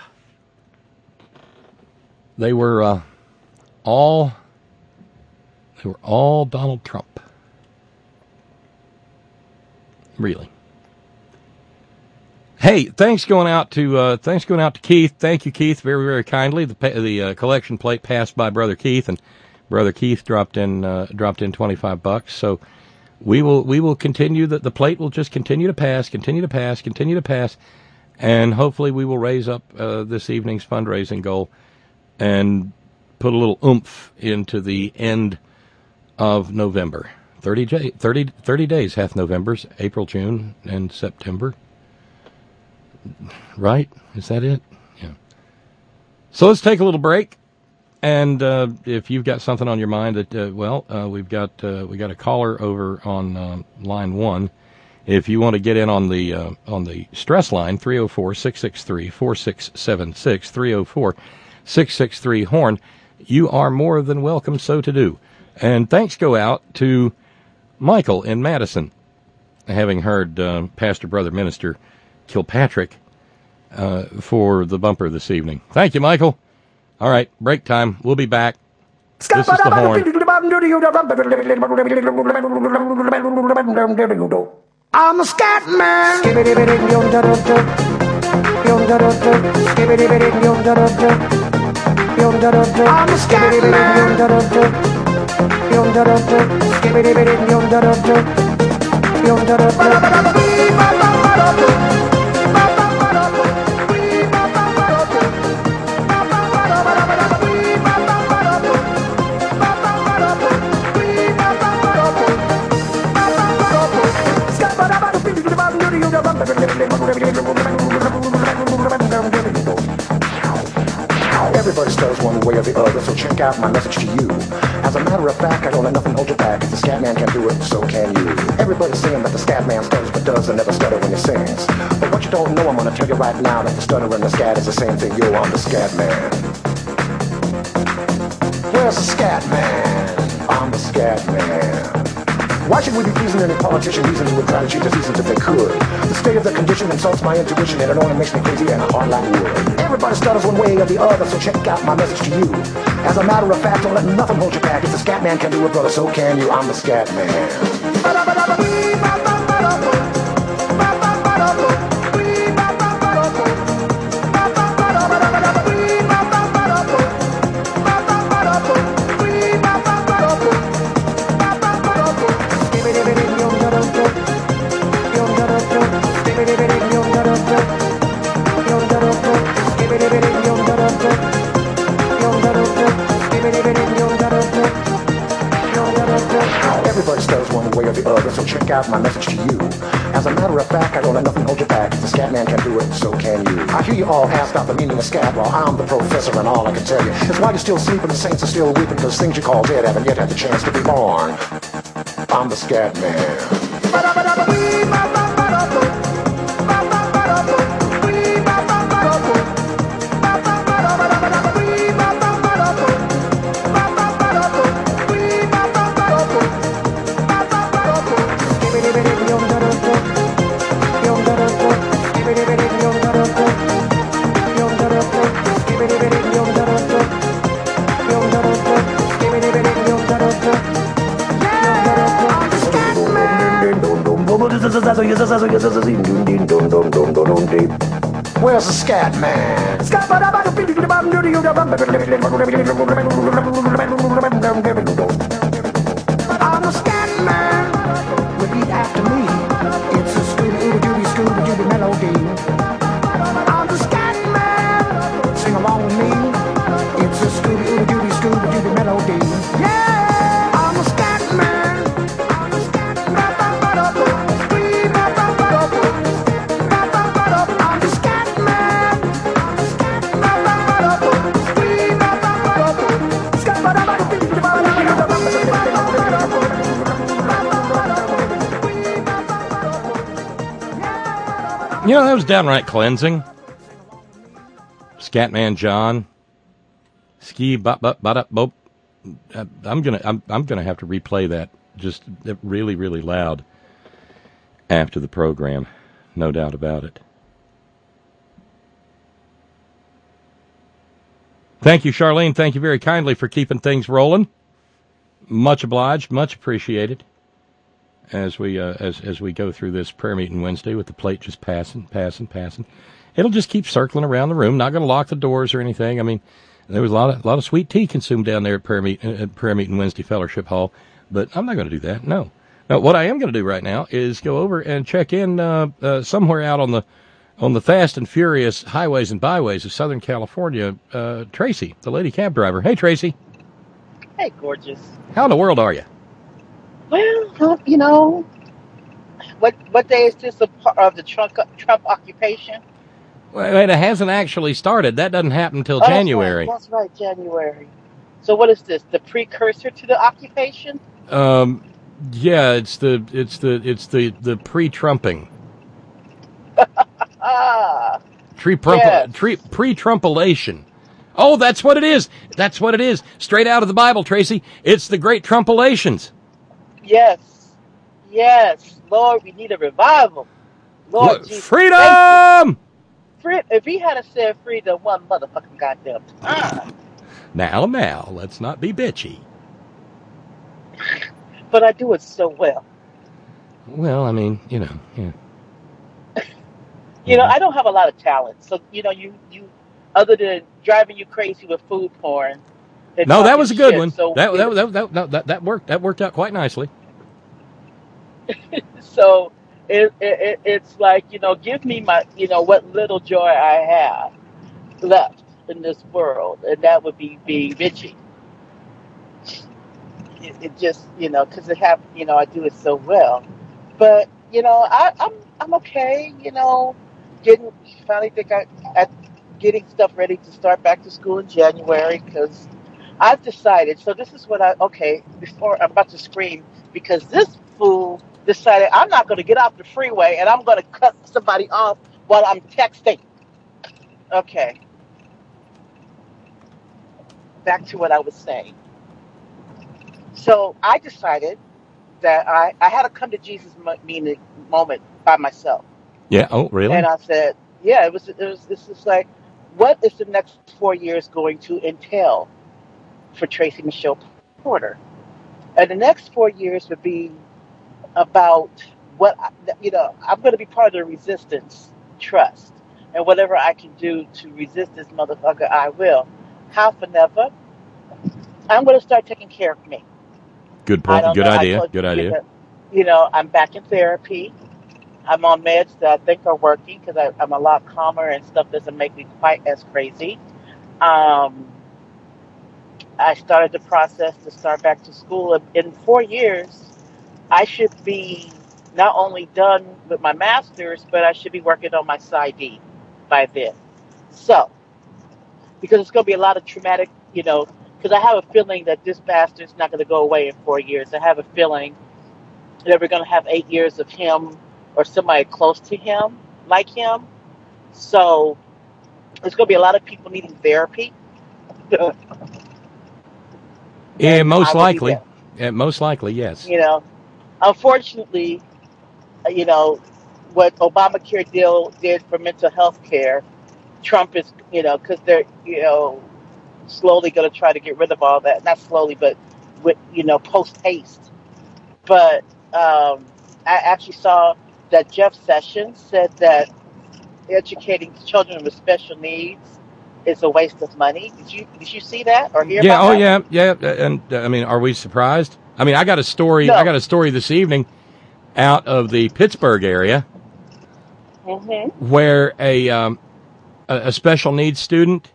they were uh, all they were all Donald Trump. Really. Hey, thanks going out to uh, thanks going out to Keith. Thank you, Keith, very very kindly. The the uh, collection plate passed by Brother Keith, and Brother Keith dropped in uh, dropped in twenty-five bucks. So we will we will continue that. The plate will just continue to pass, continue to pass, continue to pass, and hopefully we will raise up uh, this evening's fundraising goal and put a little oomph into the end of November. thirty, thirty, thirty days, half November's, April, June, and September. Right? Is that it? Yeah. So let's take a little break. And uh, if you've got something on your mind that, uh, well, uh, we've got uh, we got a caller over on uh, line one. If you want to get in on the uh, on the stress line, three oh four, six six three, four six seven six, three oh four, six six three, HORN, you are more than welcome so to do. And thanks go out to Michael in Madison, having heard uh, Pastor Brother Minister Kilpatrick uh, for the bumper this evening. Thank you, Michael. All right, break time. We'll be back. This is the Horn. I'm a scat man. I'm a scat man. Everybody stutters one way or the other, so check out my message to you. As a matter of fact, I don't let nothing hold you back. If the scat man can do it, so can you. Everybody's saying that the scat man stutters but does and never stutter when he sings. But what you don't know, I'm gonna tell you right now that the stutter and the scat is the same thing. Yo, I'm the scat man. Where's the scat man? I'm the scat man. Why should we be pleasing any politician reasons who would try to cheat the seasons if they could? The state of the condition insults my intuition and it only makes me crazy and hard like wood. Everybody stutters one way or the other, so check out my message to you. As a matter of fact, don't let nothing hold you back. If the scat man can do it, brother, so can you. I'm the scat man. Everybody stutters one way or the other, so check out my message to you. As a matter of fact, I don't let nothing hold you back. If the scat man can do it, so can you. I hear you all ask about the meaning of scat, well, I'm the professor and all I can tell you is why you're still sleeping, the saints are still weeping, because things you call dead haven't yet had the chance to be born. I'm the scat man. Where's the scat man? I'm a scat man. Repeat after me. It's a Scooby-Dooby Scooby-Dooby melody. I'm the scat man. Sing along with me. It's a Scooby-Dooby Scooby-Dooby melody. Yeah, I'm a scat man. I'm a scat man. I'm the scat man. You know, that was downright cleansing. Scatman John. Ski bop bop bop bop. I'm gonna I'm I'm gonna have to replay that just really really loud after the program, no doubt about it. Thank you, Charlene. Thank you very kindly for keeping things rolling. Much obliged, much appreciated. As we uh, as as we go through this prayer meeting Wednesday with the plate just passing, passing, passing, it'll just keep circling around the room. Not going to lock the doors or anything. I mean, there was a lot of a lot of sweet tea consumed down there at prayer meet at prayer meeting Wednesday Fellowship Hall, but I'm not going to do that. No, no. What I am going to do right now is go over and check in uh, uh, somewhere out on the on the fast and furious highways and byways of Southern California. Uh, Tracy, the lady cab driver. Hey, Tracy. Hey, gorgeous. How in the world are you? Well, you know, what what day is this of of the Trump Trump occupation? Well, it hasn't actually started. That doesn't happen until oh, January. That's right, that's right, January. So what is this? The precursor to the occupation? Um, yeah, it's the it's the it's the the pre-Trumping. ah, Tree Trump yes. tree pre-Trumpulation. Oh, that's what it is. That's what it is. Straight out of the Bible, Tracy. It's the Great Trumpulations. Yes, yes, Lord, we need a revival. Lord, Look, Jesus, freedom. Free, if he had said freedom one motherfucking goddamn time. Now, now, let's not be bitchy. But I do it so well. Well, I mean, you know, yeah. you know, I don't have a lot of talent, so you know, you you, other than driving you crazy with food porn. No, that was a good shit, one. So that, that, that, that, that, that, that worked. That worked out quite nicely. so it, it it's like, you know, give me my, you know, what little joy I have left in this world, and that would be being bitchy. It, it just, you know, because it have, you know, I do it so well. But you know, I, I'm I'm okay. You know, getting finally think I at getting stuff ready to start back to school in January because. I've decided, so this is what I, okay, before I'm about to scream, because this fool decided I'm not going to get off the freeway and I'm going to cut somebody off while I'm texting. Okay. Back to what I was saying. So I decided that I, I had a come to Jesus meaning moment by myself. Yeah, oh, really? And I said, yeah, it was, it was, this is like, what is the next four years going to entail for Tracy Michelle Porter? And the next four years would be about what, you know, I'm going to be part of the resistance trust. And whatever I can do to resist this motherfucker, I will. How for never? I'm going to start taking care of me. Good point. Good know, idea. Good you idea. That, you know, I'm back in therapy. I'm on meds that I think are working because I'm a lot calmer and stuff doesn't make me quite as crazy. Um... I started the process to start back to school. In four years, I should be not only done with my master's, but I should be working on my PsyD by then. So, because it's going to be a lot of traumatic, you know, because I have a feeling that this bastard's not going to go away in four years. I have a feeling that we're going to have eight years of him or somebody close to him, like him. So, there's going to be a lot of people needing therapy. Yeah, most likely. Yeah, most likely, yes. You know, unfortunately, you know, what Obamacare deal did for mental health care, Trump is, you know, because they're, you know, slowly going to try to get rid of all that. Not slowly, but with, you know, post haste. But um, I actually saw that Jeff Sessions said that educating children with special needs is a waste of money. Did you did you see that or hear yeah, about oh, that? Yeah, yeah. And uh, I mean, are we surprised? I mean, I got a story. No. I got a story this evening out of the Pittsburgh area mm-hmm. where a, um, a a special needs student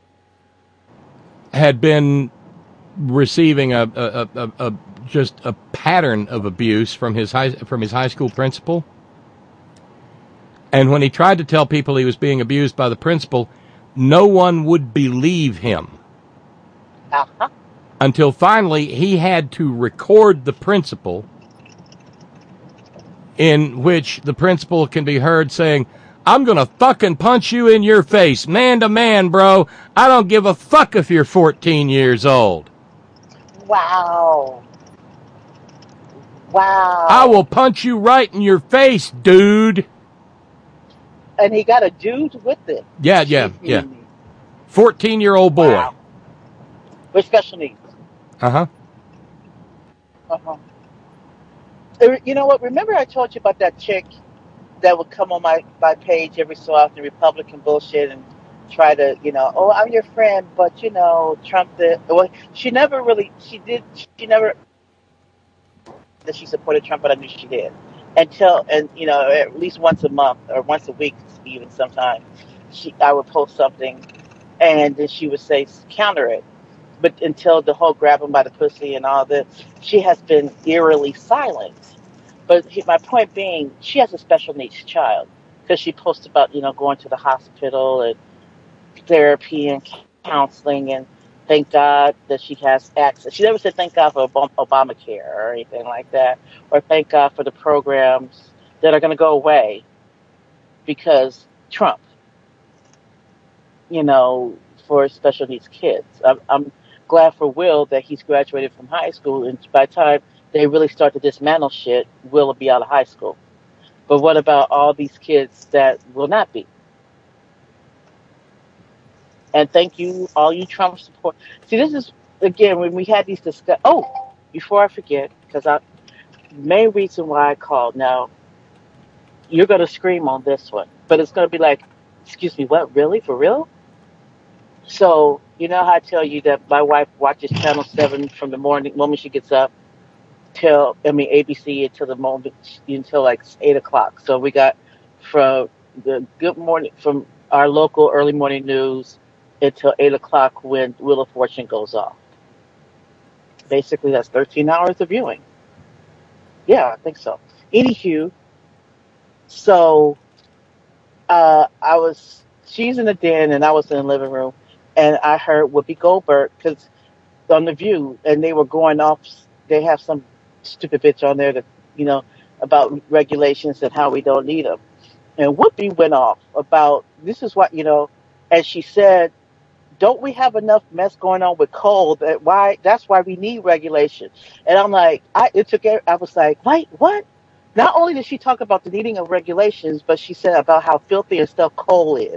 had been receiving a, a, a, a just a pattern of abuse from his high from his high school principal. And when he tried to tell people he was being abused by the principal, no one would believe him. Uh-huh. Until finally he had to record the principal, in which the principal can be heard saying, I'm going to fucking punch you in your face, man to man, bro. I don't give a fuck if you're fourteen years old. Wow. Wow. I will punch you right in your face, dude. And he got a dude with it. Yeah, yeah, yeah. fourteen-year-old boy. Wow. With special needs. Uh-huh. Uh-huh. You know what? Remember I told you about that chick that would come on my, my page every so often, Republican bullshit, and try to, you know, oh, I'm your friend, but, you know, Trump did. Well, she never really, she did, she never, that she supported Trump, but I knew she did. Until, and, you know, at least once a month, or once a week even sometimes, she, I would post something, and then she would say, counter it. But until the whole grab him by the pussy and all this, she has been eerily silent. But he, my point being, she has a special needs child because she posts about, you know, going to the hospital and therapy and counseling, and thank God that she has access. She never said thank God for Ob- Obamacare or anything like that, or thank God for the programs that are going to go away because Trump, you know, for special needs kids. I'm, I'm glad for Will that he's graduated from high school, and by the time they really start to dismantle shit, Will will be out of high school. But what about all these kids that will not be? And thank you, all you Trump support. See, this is, again, when we had these discuss. Oh, before I forget, because I, main reason why I called. Now, you're going to scream on this one, but it's going to be like, excuse me, what, really, for real? So, you know how I tell you that my wife watches Channel seven from the morning, moment she gets up, till, I mean, A B C until the moment, until like eight o'clock. So we got from the good morning, from our local early morning news until eight o'clock when Wheel of Fortune goes off. Basically, that's thirteen hours of viewing. Yeah, I think so. Anywho, so uh, I was, she's in the den and I was in the living room, and I heard Whoopi Goldberg, because on The View, and they were going off, they have some stupid bitch on there that, you know, about regulations and how we don't need them. And Whoopi went off about, this is what, you know, and she said, don't we have enough mess going on with coal that why, that's why we need regulation. And I'm like, I, it took, I was like, wait, what? Not only did she talk about the needing of regulations, but she said about how filthy and stuff coal is.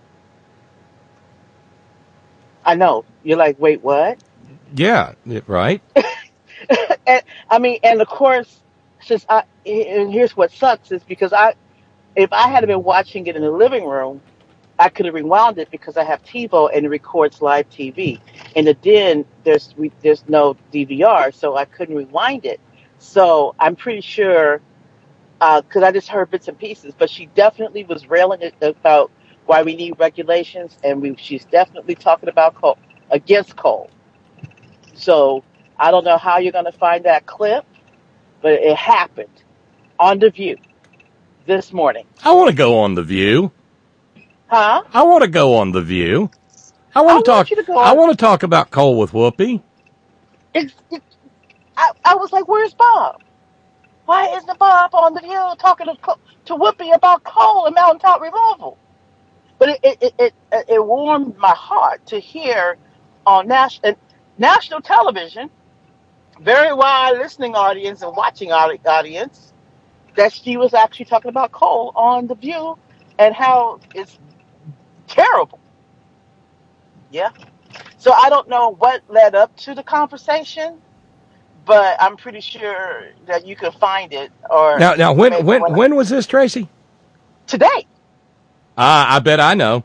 I know. You're like, wait, what? Yeah, right. And, I mean, and of course, since I, and here's what sucks is because I, if I had been watching it in the living room, I could have rewound it because I have TiVo and it records live T V. In the den, there's there's no D V R, so I couldn't rewind it. So I'm pretty sure, because uh, I just heard bits and pieces, but she definitely was railing about why we need regulations, and we, she's definitely talking about coal, against coal. So I don't know how you're going to find that clip, but it happened on The View this morning. I want to go on The View. Huh? I want to go on The View. I want to talk. You to go I want to talk about coal with Whoopi. It's, it, I, I was like, "Where's Bob? Why isn't Bob on The View talking to to Whoopi about coal and mountaintop removal?" But it it it, it, it warmed my heart to hear on national national television, very wide listening audience and watching audience, that she was actually talking about coal on The View and how it's terrible. Yeah. So I don't know what led up to the conversation, but I'm pretty sure that you could find it. Or now, now when when when, when was this, Tracy? Today. Ah, I bet I know.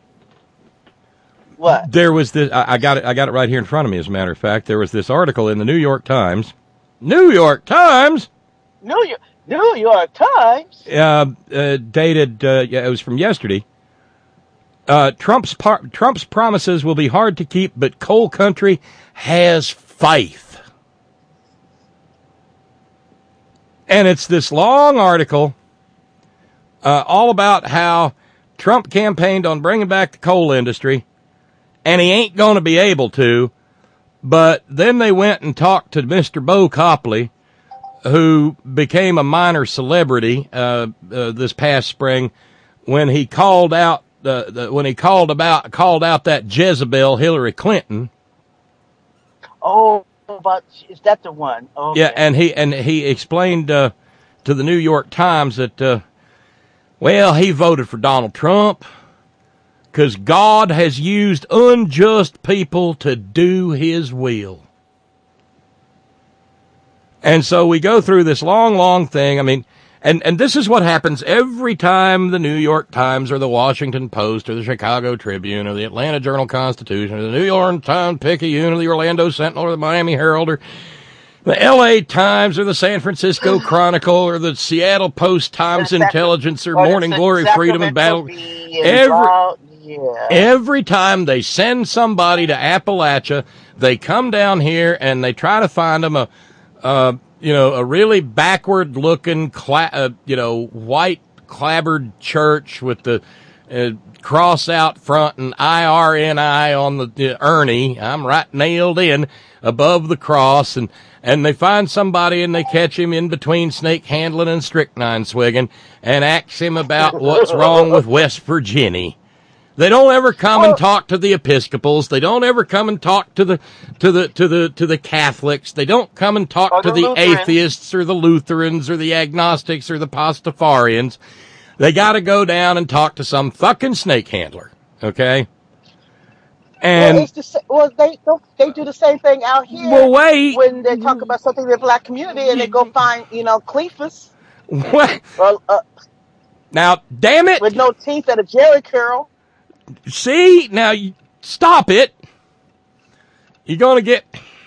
What? There was this. I, I got it. I got it right here in front of me. As a matter of fact, there was this article in the New York Times. New York Times. New York. New York Times. Uh, uh, dated. Uh, yeah, it was from yesterday. Uh, Trump's par- Trump's promises will be hard to keep, but coal country has faith. And it's this long article uh, all about how Trump campaigned on bringing back the coal industry, and he ain't going to be able to. But then they went and talked to Mister Bo Copley, who became a minor celebrity uh, uh, this past spring when he called out the, the when he called about called out that Jezebel Hillary Clinton. Oh, but is that the one? Okay. Yeah, and he and he explained uh, to the New York Times that uh, well, he voted for Donald Trump because God has used unjust people to do His will. And so we go through this long, long thing. I mean, and, and this is what happens every time the New York Times or the Washington Post or the Chicago Tribune or the Atlanta Journal-Constitution or the New York Times-Picayune or the Orlando Sentinel or the Miami Herald or the L A Times or the San Francisco Chronicle or the Seattle Post-Times-Intelligence or Morning Glory, Freedom and Battle. Every, yeah. every time they send somebody to Appalachia, they come down here and they try to find them a Uh, you know, a really backward-looking, cla- uh, you know, white clabbered church with the uh, cross out front and I R N I on the uh, Ernie. I'm right nailed in above the cross, and and they find somebody and they catch him in between snake handling and strychnine swigging and ask him about what's wrong with West Virginia. They don't ever come and talk to the Episcopals. They don't ever come and talk to the to the to the to the Catholics. They don't come and talk to the, the atheists or the Lutherans or the agnostics or the Pastafarians. They got to go down and talk to some fucking snake handler, okay? And well, it's the, well they don't they do the same thing out here. Well, wait. When they talk about something in the black community and they go find you know Cleophas. What? Well, uh, now, damn it! With no teeth and a Jerry curl. See, now you stop it. You're gonna get.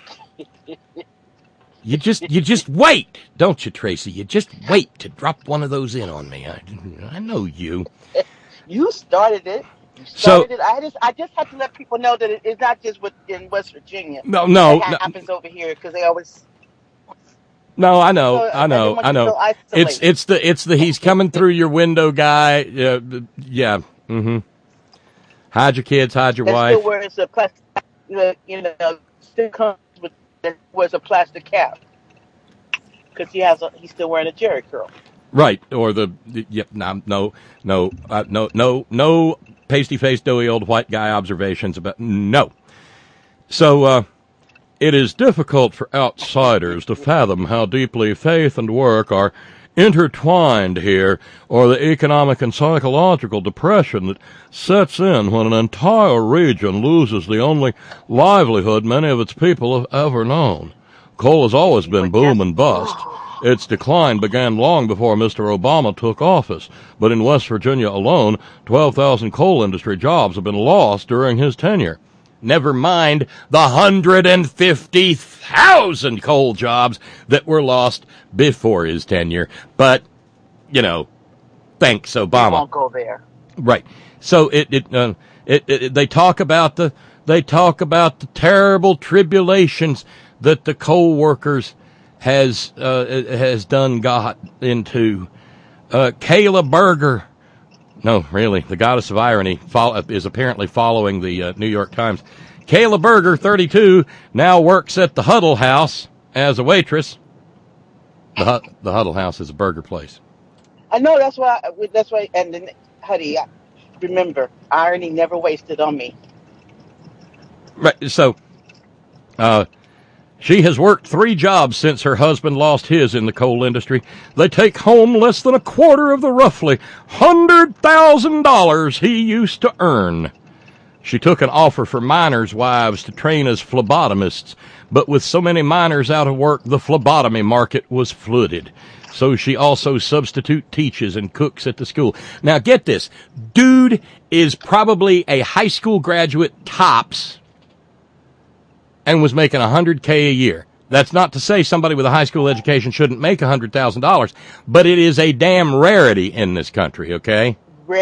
You just, you just wait, don't you, Tracy? You just wait to drop one of those in on me. I, I know you. You started it. You started so, it. I just, I just have to let people know that it, it's not just with, in West Virginia. No, no, it no. happens over here because they always. No, I know, so, I know, I, I know. It's, it's the, it's the he's coming through your window guy. Uh, yeah. Mm-hmm. Hide your kids, hide your that wife. Still wears a plastic, you know, still comes with that wears a plastic cap because he has a, he's still wearing a Jerry curl. Right, or the yep, no, no, no, uh, no, no, no, pasty-faced, doughy old white guy observations about no. So uh, it is difficult for outsiders to fathom how deeply faith and work are intertwined here, or the economic and psychological depression that sets in when an entire region loses the only livelihood many of its people have ever known. Coal has always been boom and bust. Its decline began long before Mister Obama took office, but in West Virginia alone, twelve thousand coal industry jobs have been lost during his tenure. Never mind the one hundred fifty thousand coal jobs that were lost before his tenure. But, you know, thanks, Obama. We won't go there. Right. So it it, uh, it it they talk about the they talk about the terrible tribulations that the coal workers has uh, has done got into. Uh, Kayla Berger. No, really, the goddess of irony follow, is apparently following the uh, New York Times. Kayla Berger, thirty-two, now works at the Huddle House as a waitress. The, the Huddle House is a burger place. I know, that's why, that's why, and then, honey, remember, irony never wasted on me. Right, so, uh, she has worked three jobs since her husband lost his in the coal industry. They take home less than a quarter of the roughly one hundred thousand dollars he used to earn. She took an offer for miners' wives to train as phlebotomists, but with so many miners out of work, the phlebotomy market was flooded. So she also substitute teaches and cooks at the school. Now get this, dude is probably a high school graduate tops and was making one hundred K a year. That's not to say somebody with a high school education shouldn't make one hundred thousand dollars, but it is a damn rarity in this country, okay?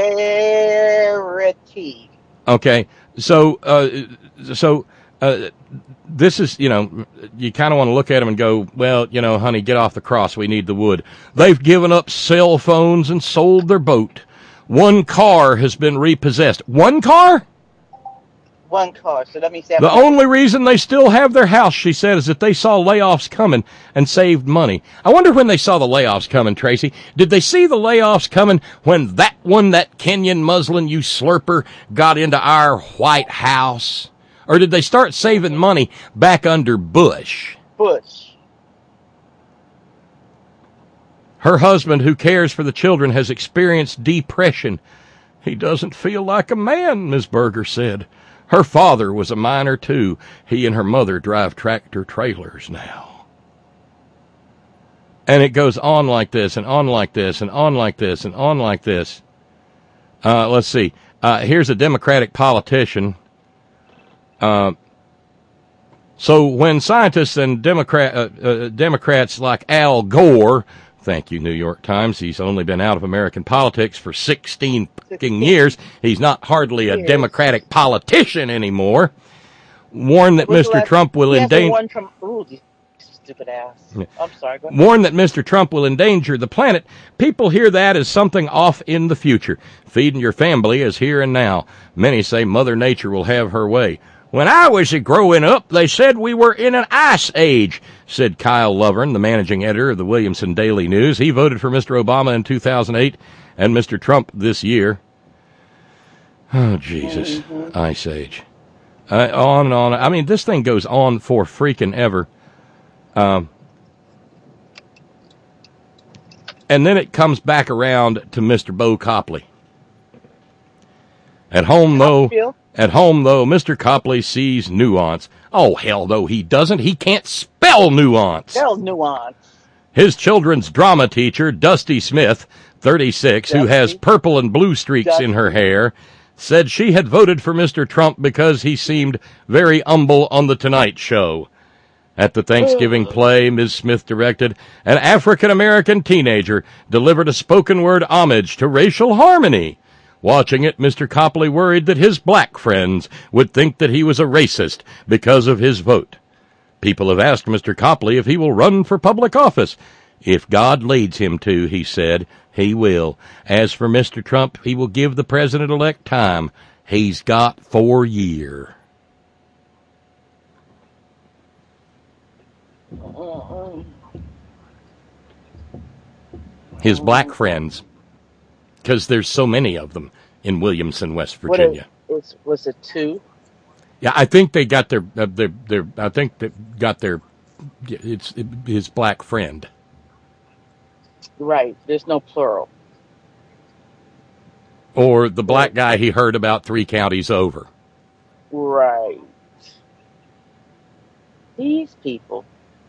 Rarity. Okay, so, uh, so, uh, this is, you know, you kind of want to look at them and go, well, you know, honey, get off the cross, we need the wood. They've given up cell phones and sold their boat. One car has been repossessed. One car? One car. So let me say. The only reason they still have their house, she said, is that they saw layoffs coming and saved money. I wonder when they saw the layoffs coming, Tracy. Did they see the layoffs coming when that one, that Kenyan Muslim, you slurper, got into our White House? Or did they start saving money back under Bush? Bush. Her husband, who cares for the children, has experienced depression. He doesn't feel like a man, Miz Berger said. Her father was a miner, too. He and her mother drive tractor trailers now. And it goes on like this, and on like this, and on like this, and on like this. Uh, let's see. Uh, here's a Democratic politician. Uh, so when scientists and Democrat, uh, uh, Democrats like Al Gore, thank you, New York Times, he's only been out of American politics for sixteen fucking years. He's not hardly a Democratic politician anymore. Warn that Mister Trump will endanger... Ooh, stupid ass. Yeah. I'm sorry. Go ahead. Warn that Mister Trump will endanger the planet. People hear that as something off in the future. Feeding your family is here and now. Many say Mother Nature will have her way. When I was growing up, they said we were in an ice age, said Kyle Lovern, the managing editor of the Williamson Daily News. He voted for Mister Obama in two thousand eight and Mister Trump this year. Oh, Jesus. Mm-hmm. Ice age. Uh, on and on. I mean, this thing goes on for freaking ever. Um, and then it comes back around to Mister Bo Copley. At home, though... At home, though, Mister Copley sees nuance. Oh, hell, though, he doesn't. He can't spell nuance. Spell nuance. His children's drama teacher, Dusty Smith, thirty-six, Dusty. who has purple and blue streaks Dusty. in her hair, said she had voted for Mister Trump because he seemed very humble on The Tonight Show. At the Thanksgiving Ugh. play Miz Smith directed, an African-American teenager delivered a spoken-word homage to racial harmony. Watching it, Mister Copley worried that his black friends would think that he was a racist because of his vote. People have asked Mister Copley if he will run for public office. If God leads him to, he said, he will. As for Mister Trump, he will give the president-elect time. He's got four years. His black friends. Because there's so many of them in Williamson, West Virginia. What is, was it two? Yeah, I think they got their, uh, their, their, I think they got their, it's it, his black friend. Right, there's no plural. Or the black guy he heard about three counties over. Right. These people.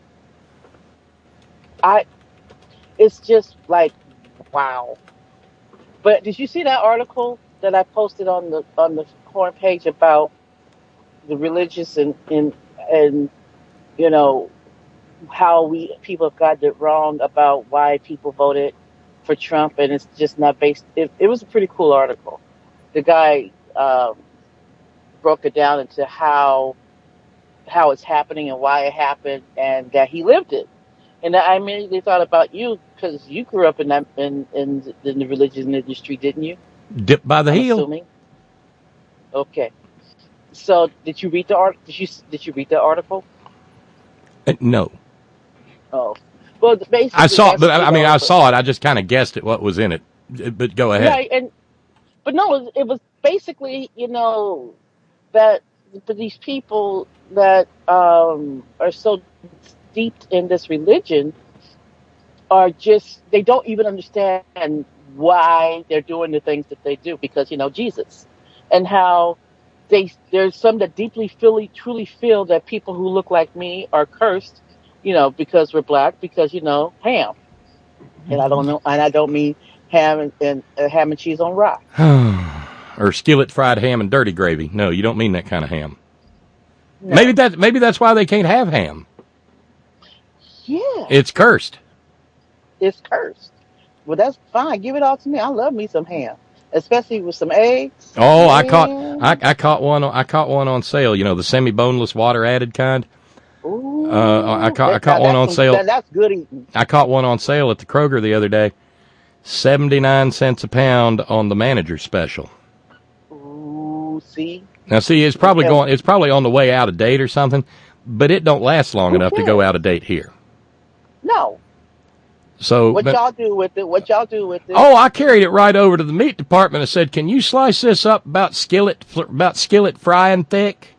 I, it's just like, wow. But did you see that article that I posted on the on the Horn page about the religious and and, and you know how we people have gotten it wrong about why people voted for Trump, and it's just not based. It, it was a pretty cool article. The guy um, broke it down into how how it's happening and why it happened, and that he lived it. And I immediately thought about you because you grew up in that in, in in the religion industry, didn't you? Dipped by the I'm heel. Assuming. Okay. So did you read the art? Did you did you read the article? Uh, no. Oh. Well, basically, I saw, but I mean, I saw it. I just kind of guessed at what was in it. But go ahead. Right, and but no, it was, it was basically, you know, that for these people that um, are so steeped in this religion are just, they don't even understand why they're doing the things that they do because, you know, Jesus, and how they, there's some that deeply feel, truly feel that people who look like me are cursed, you know, because we're black, because, you know, ham. And I don't know, and I don't mean ham and, and uh, ham and cheese on rye. Or skillet fried ham and dirty gravy. No, you don't mean that kind of ham. No. Maybe that, maybe that's why they can't have ham. Yeah. It's cursed. It's cursed. Well, that's fine. Give it all to me. I love me some ham, especially with some eggs. Oh, I caught, I, I caught one. I caught one on sale. You know, the semi-boneless, water-added kind. Ooh, uh, I caught, I caught one on some, sale. that, that's good eating. I caught one on sale at the Kroger the other day. Seventy-nine cents a pound on the manager special. Ooh, see, Now, see, it's probably Okay. going. It's probably on the way out of date or something, but it don't last long Who enough to cares? go out of date here. No. So, What but- y'all do with it? What y'all do with it? oh, I carried it right over to the meat department and said, "Can you slice this up about skillet about skillet frying thick?"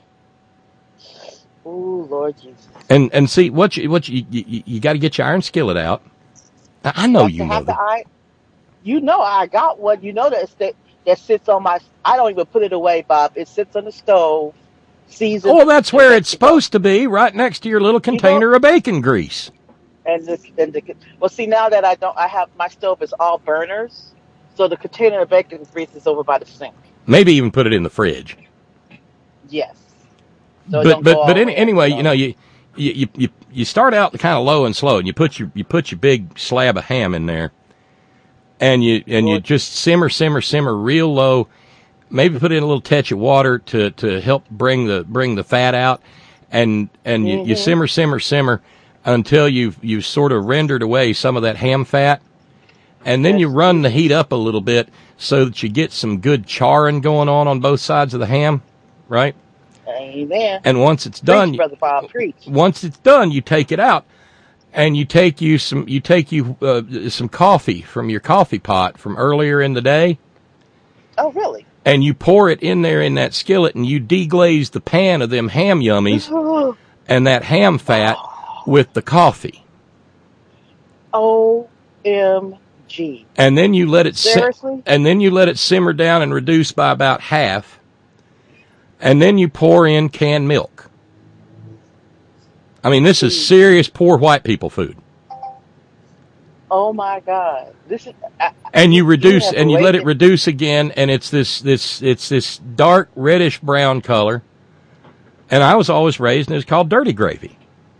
Ooh, Lord Jesus. And and see what you what you you, you got to get your iron skillet out. I I know you To know have the that. eye- You know I got one. You know that that that sits on my. I don't even put it away, Bob. It sits on the stove, seasoned. Oh, that's where it's supposed to be, right next to your little container of bacon grease. And the and the well, see now that I don't, I have my stove is all burners, so the container of bacon grease is over by the sink. Maybe even put it in the fridge. Yes. So it but don't go but all but the any, way anyway, up. you know, you you you you start out kind of low and slow, and you put your you put your big slab of ham in there, and you and you just simmer simmer simmer real low. Maybe put in a little touch of water to to help bring the bring the fat out, and and you, you Mhm. simmer simmer simmer until you've you've sort of rendered away some of that ham fat, and then you run the heat up a little bit so that you get some good charring going on on both sides of the ham, right? Amen. And once it's Preach, done, Brother Bob, preach. once it's done, you take it out, and you take you some you take you uh, some coffee from your coffee pot from earlier in the day, Oh, really? and you pour it in there in that skillet, and you deglaze the pan of them ham yummies and that ham fat with the coffee, O M G. and then you let it si- Seriously? and then you let it simmer down and reduce by about half, and then you pour in canned milk. I mean, this is serious poor white people food. Oh my God! This is. I, And you reduce have and you let it awakened- reduce again, and it's this this it's this dark reddish brown color. And I was always raised, and it's called dirty gravy.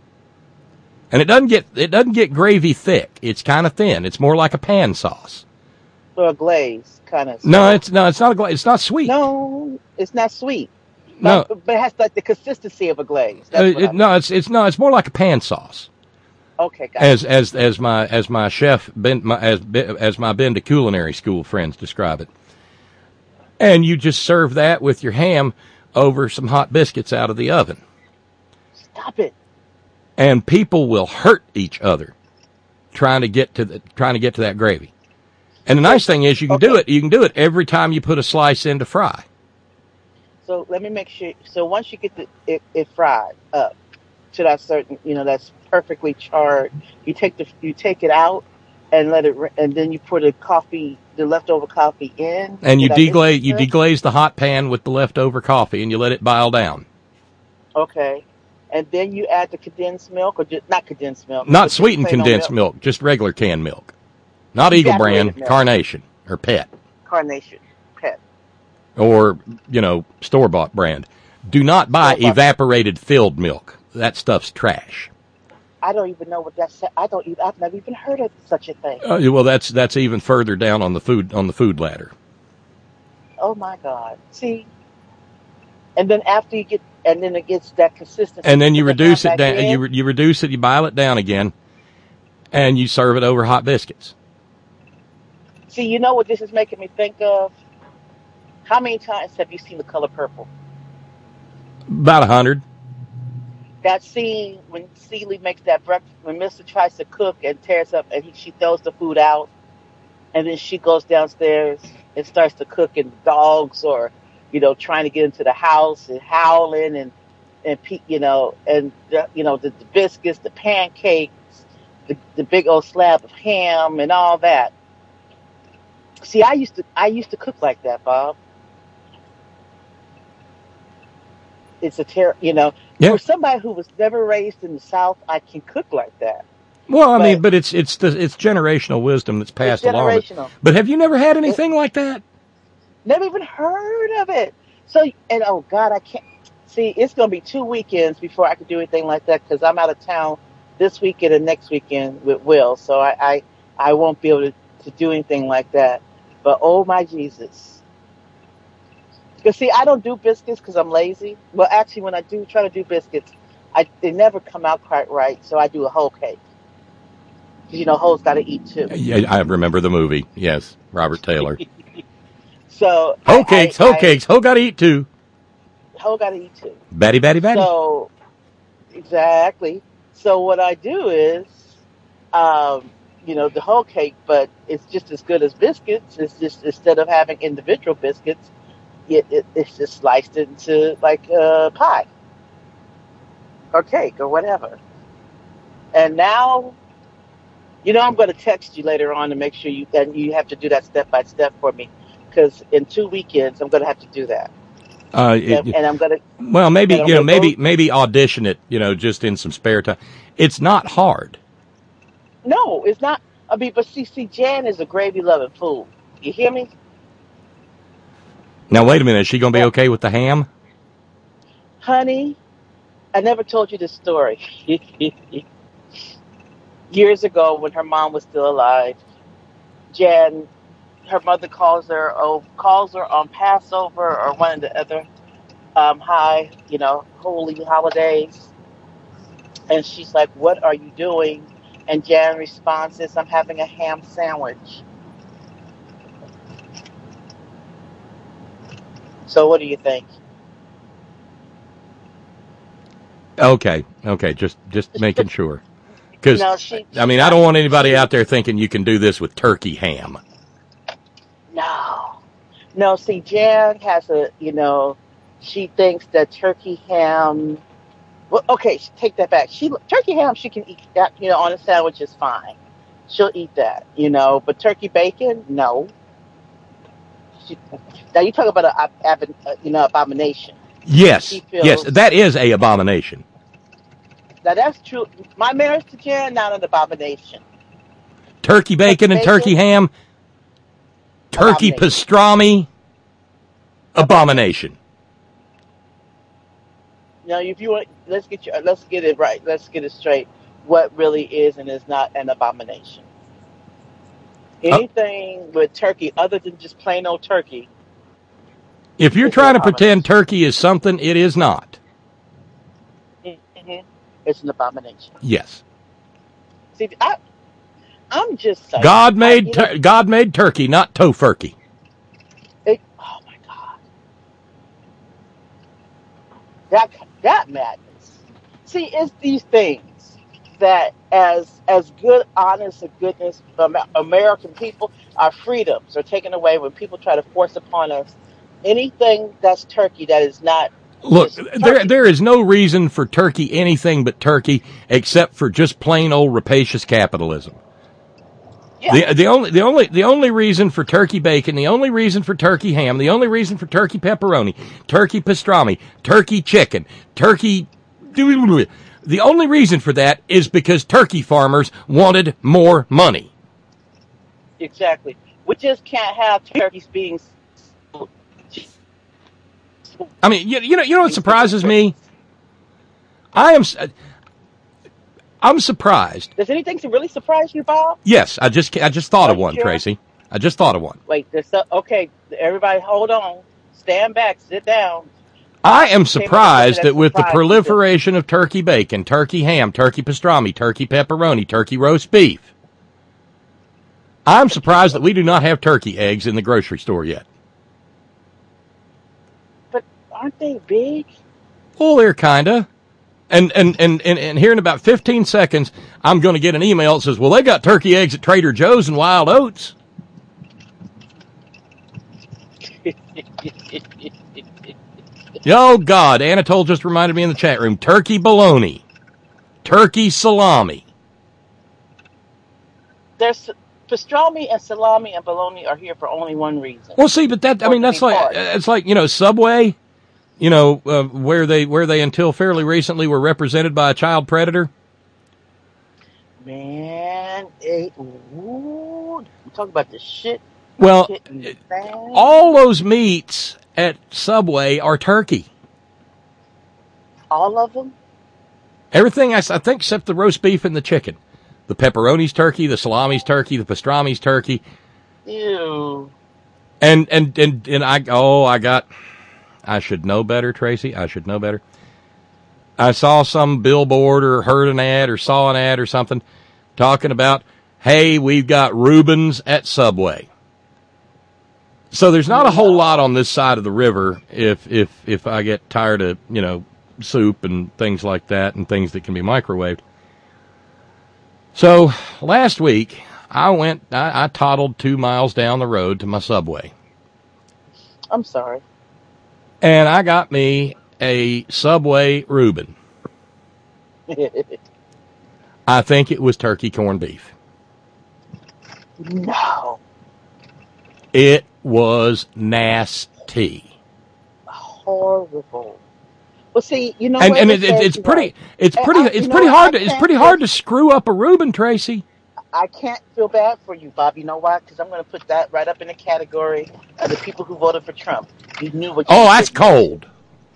And it doesn't get it doesn't get gravy thick. It's kind of thin. It's more like a pan sauce. or a glaze kind of. No, it's no, it's not a glaze. It's not sweet. No, it's not sweet. No. But, but it has like the consistency of a glaze. Uh, That's what it- I no, it's it's no, it's more like a pan sauce. Okay, got As as as my as my chef ben, my, as as my Bend to Culinary School friends describe it. And you just serve that with your ham over some hot biscuits out of the oven. Stop it. And people will hurt each other trying to get to the trying to get to that gravy. And the nice thing is you can do it you can do it every time you put a slice in to fry. So let me make sure. So once you get the, it, it fried up to that certain, you know, that's perfectly charred, you take the you take it out and let it, and then you put a coffee, the leftover coffee in. And you Did I miss deglaze you that? deglaze the hot pan with the leftover coffee and you let it boil down. Okay, and then you add the condensed milk, or just, not condensed milk, Not but just sweetened plain old condensed milk, just regular canned milk. Not Eagle Evaporated brand, milk. Carnation or Pet Carnation, Pet. or, you know, store-bought brand. Do not buy Store-bought. evaporated filled milk. That stuff's trash. I don't even know what that's. I don't even. I've never even heard of such a thing. Uh, well, that's that's even further down on the food on the food ladder. Oh my God! See, and then after you get, and then it gets that consistency, And then you put the reduce ham it back down. in. You re- you reduce it. You boil it down again, and you serve it over hot biscuits. See, you know what this is making me think of? How many times have you seen The Color Purple? About a hundred. That scene when Celie makes that breakfast, when Mister tries to cook and tears up, and he, she throws the food out, and then she goes downstairs and starts to cook, and dogs are, you know, trying to get into the house and howling, and and pe- you know, and the, you know the, the biscuits, the pancakes, the, the big old slab of ham, and all that. See, I used to I used to cook like that, Bob. It's a ter- you know, Yeah. for somebody who was never raised in the South, I can cook like that. Well, I mean, but it's it's the it's generational wisdom that's passed along. generational. But have you never had anything like that? Never even heard of it. So, and oh God, I can't. See, it's going to be two weekends before I can do anything like that because I'm out of town this weekend and next weekend with Will. So I, I, I won't be able to, to do anything like that. But oh my Jesus. Because see, I don't do biscuits because I'm lazy. Well, actually, when I do try to do biscuits, I they never come out quite right. So I do a whole cake. 'Cause, you know, hoes got to eat too. Yeah, I remember the movie. Yes, Robert Taylor. So Hoe I- cakes, I- hoe I- cakes, hoe got to eat too. hoe got to eat too. Betty, Betty, Betty. So, exactly. So what I do is, um, you know, the whole cake, but it's just as good as biscuits. It's just, instead of having individual biscuits, it, it it's just sliced into like a pie or cake or whatever. And now, you know, I'm going to text you later on to make sure you, and you have to do that step by step for me, because in two weekends I'm going to have to do that. Uh, and, it, and I'm going to. Well, maybe you know, maybe go, maybe audition it. You know, just in some spare time. It's not hard. No, it's not. I mean, but see, see, Jan is a gravy loving fool. You hear me? Now wait a minute. Is she going to be okay with the ham? Honey, I never told you this story. Years ago, when her mom was still alive, Jan, her mother calls her, oh, calls her on Passover or one of the other um, high, you know, holy holidays, and she's like, "What are you doing?" And Jan responds, "Is I'm having a ham sandwich." So, what do you think? Okay, okay, just just making sure. Because, no, she, I mean, I don't want anybody out there thinking you can do this with turkey ham. No. No, see, Jan has a, you know, she thinks that turkey ham, well, okay, take that back. She Turkey ham, she can eat that, you know, on a sandwich is fine. She'll eat that, you know, but turkey bacon, no. She, now, you talk about a, a, a, you know, abomination. Yes, feels, yes, that is a abomination. Now, that's true. My marriage to Jan, not an abomination. Turkey bacon turkey and turkey bacon, ham, turkey pastrami, abomination. Now, if you want, let's get you, let's get it right. Let's get it straight. What really is and is not an abomination? Anything oh. with turkey other than just plain old turkey. If you're trying to pretend turkey is something, it is not. Mm-hmm. It's an abomination. Yes. See, I, I'm just saying. God made I, tur- know, God made turkey, not tofurkey. It, oh my God. That that madness. See, it's these things that, as as good, honest, and goodness, American people, our freedoms are taken away when people try to force upon us anything that's turkey that is not. Look, there there is no reason for turkey anything but turkey except for just plain old rapacious capitalism. Yeah. The the only the only the only reason for turkey bacon, the only reason for turkey ham, the only reason for turkey pepperoni, turkey pastrami, turkey chicken, turkey the only reason for that is because turkey farmers wanted more money. Exactly. We just can't have turkeys being I mean, you, you know, you know what surprises me? I am, I'm surprised. Does anything really surprise you, Bob? Yes, I just, I just thought Are of one, sure? Tracy. I just thought of one. Wait, there's so, okay. Everybody, hold on, stand back, sit down. I am surprised that with the proliferation of turkey bacon, turkey ham, turkey pastrami, turkey pepperoni, turkey roast beef, I'm surprised that we do not have turkey eggs in the grocery store yet. Aren't they big? Well, they're kinda. And and, and, and and here in about fifteen seconds, I'm going to get an email that says, well, they got turkey eggs at Trader Joe's and Wild Oats. Oh, God. Anatole just reminded me in the chat room. Turkey bologna. Turkey salami. There's pastrami and salami and bologna are here for only one reason. Well, see, but that, I mean, that's like, it's like, you know, Subway. You know, uh, where they where they until fairly recently were represented by a child predator? Man, it, ooh, talk about the shit. Well, all those meats at Subway are turkey. All of them? Everything, I, I think, except the roast beef and the chicken. The pepperoni's turkey, the salami's turkey, the pastrami's turkey. Ew. And, and, and, and I, oh, I got... I should know better, Tracy. I should know better. I saw some billboard or heard an ad or saw an ad or something talking about, hey, we've got Reubens at Subway. So there's not a whole lot on this side of the river if if if I get tired of, you know, soup and things like that and things that can be microwaved. So last week I went I, I toddled two miles down the road to my Subway. I'm sorry. And I got me a Subway Reuben. I think it was turkey corned beef. No. It was nasty. Horrible. Well, see, you know, and what and it it, it, it's pretty, right. it's And pretty, I- it's you pretty know, hard I to, it's can't pretty hard to screw up a Reuben, Tracy. I can't feel bad for you, Bob. You know why? Because I'm going to put that right up in the category of the people who voted for Trump. You knew what you Oh, were that's getting. cold.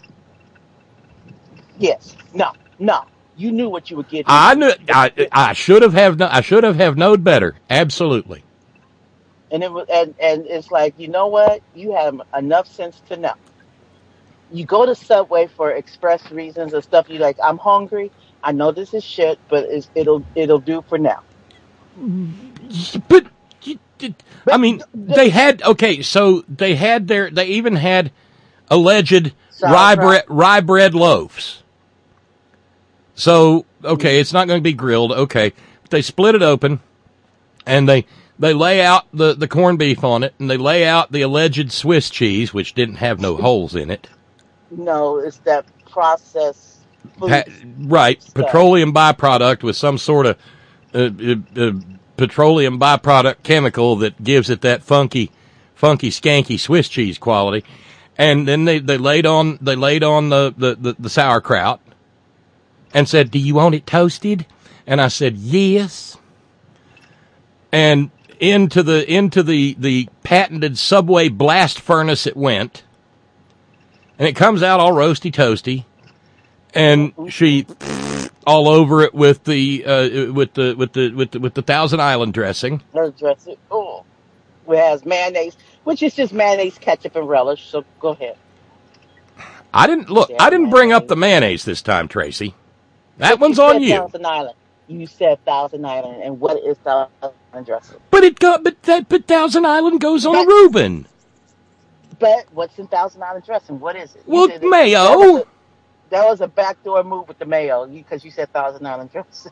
Yes. No. No. You knew what you were getting. I knew, I, I should have have, kno- I should have have known better. Absolutely. And it was, and, and it's like, you know what? You have enough sense to know. You go to Subway for express reasons and stuff. You like, I'm hungry. I know this is shit, but it's, it'll it'll do for now. But, I mean, they had, okay, so they had their, they even had alleged rye bread, rye bread loaves. So, okay, it's not going to be grilled. Okay. They split it open and they, they lay out the, the corned beef on it and they lay out the alleged Swiss cheese, which didn't have no holes in it. No, it's that processed food. Pa- right. stuff. Petroleum byproduct with some sort of uh, uh, uh, petroleum byproduct chemical that gives it that funky, funky, skanky Swiss cheese quality. And then they, they laid on, they laid on the, the, the, the sauerkraut and said, do you want it toasted? And I said, yes. And into the, into the, the patented Subway blast furnace it went. And it comes out all roasty toasty. And she all over it with the, uh, with the, with the, with the, with the Thousand Island dressing. Her dressing. Oh. It has mayonnaise, which is just mayonnaise, ketchup, and relish. So go ahead. I didn't look, I didn't bring up the mayonnaise this time, Tracy. That But one's you on said you. Thousand Island. You said Thousand Island, and what is Thousand Island dressing? But it got, but that, but Thousand Island goes on a Reuben. But what's in Thousand Island dressing? What is it? You Well, said it- mayo. That was, a, that was a backdoor move with the mayo, because you, you said Thousand Island dressing.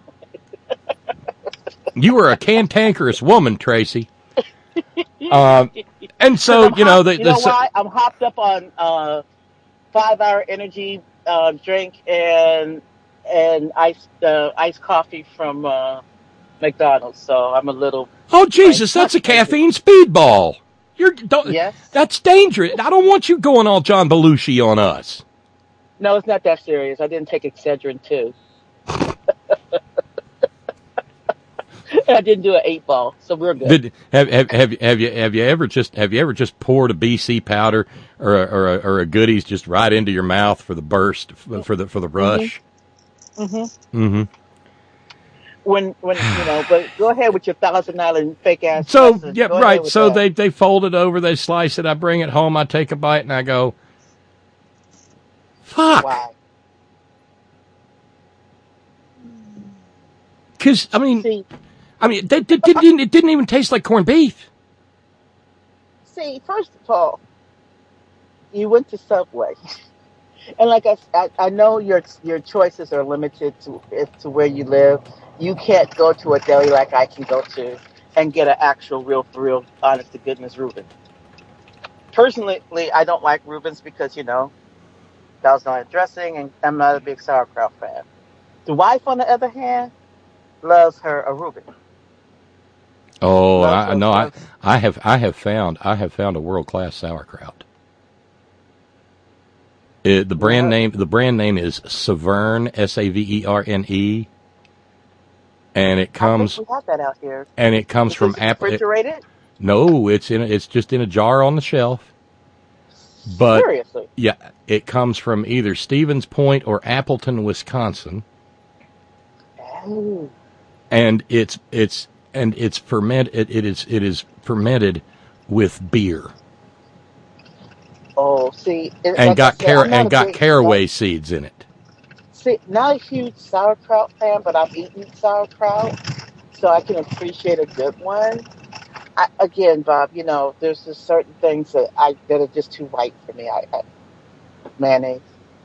You were a cantankerous woman, Tracy. Uh, and so, you know, the, you the, know why? I'm hopped up on uh, five hour energy uh, drink and and iced uh, iced coffee from uh, McDonald's. So I'm a little. oh, Jesus, that's a caffeine speedball. You're, don't, Yes. That's dangerous. I don't want you going all John Belushi on us. No, it's not that serious. I didn't take Excedrin too. I didn't do an eight ball, so we're good. Did, have, have, have, you- have you, have you ever just, have you ever just poured a B C powder or a, or a, or a goodies just right into your mouth for the burst, for the, for the rush? Mm-hmm. Mm-hmm. When when you know, but go ahead with your Thousand Island fake ass. So, dressing. yeah, Go ahead right. with So that. they, they fold it over, they slice it, I bring it home, I take a bite and I go, fuck. Why? Cause, I mean, See, I mean, it, it, didn't, it didn't even taste like corned beef. see, first of all, you went to Subway, and like I, I, I know your your choices are limited to to where you live. You can't go to a deli like I can go to and get an actual, real, for real, honest to goodness Reuben. Personally, I don't like Reubens because, you know, Thousand Island dressing, and I'm not a big sauerkraut fan. The wife, on the other hand, loves her a Reuben. Oh, Love I those no, I, ones. I have, I have found, I have found a world class sauerkraut. It, the brand name, the brand name is Saverne, S A V E R N E, and it comes, I think we have that out here. and it comes Is from this Apple. refrigerated? No, it's in, a, it's just in a jar on the shelf. But Seriously? yeah, it comes from either Stevens Point or Appleton, Wisconsin, Ooh. and it's, it's, and it's ferment, it, it is, it is fermented with beer. Oh, see, it, And like got I said, car- I'm not and a got big- caraway seeds in it. See, not a huge sauerkraut fan, but I've eaten sauerkraut, so I can appreciate a good one. I, again, Bob, you know, there's just certain things that I that are just too white for me. I, I mayonnaise.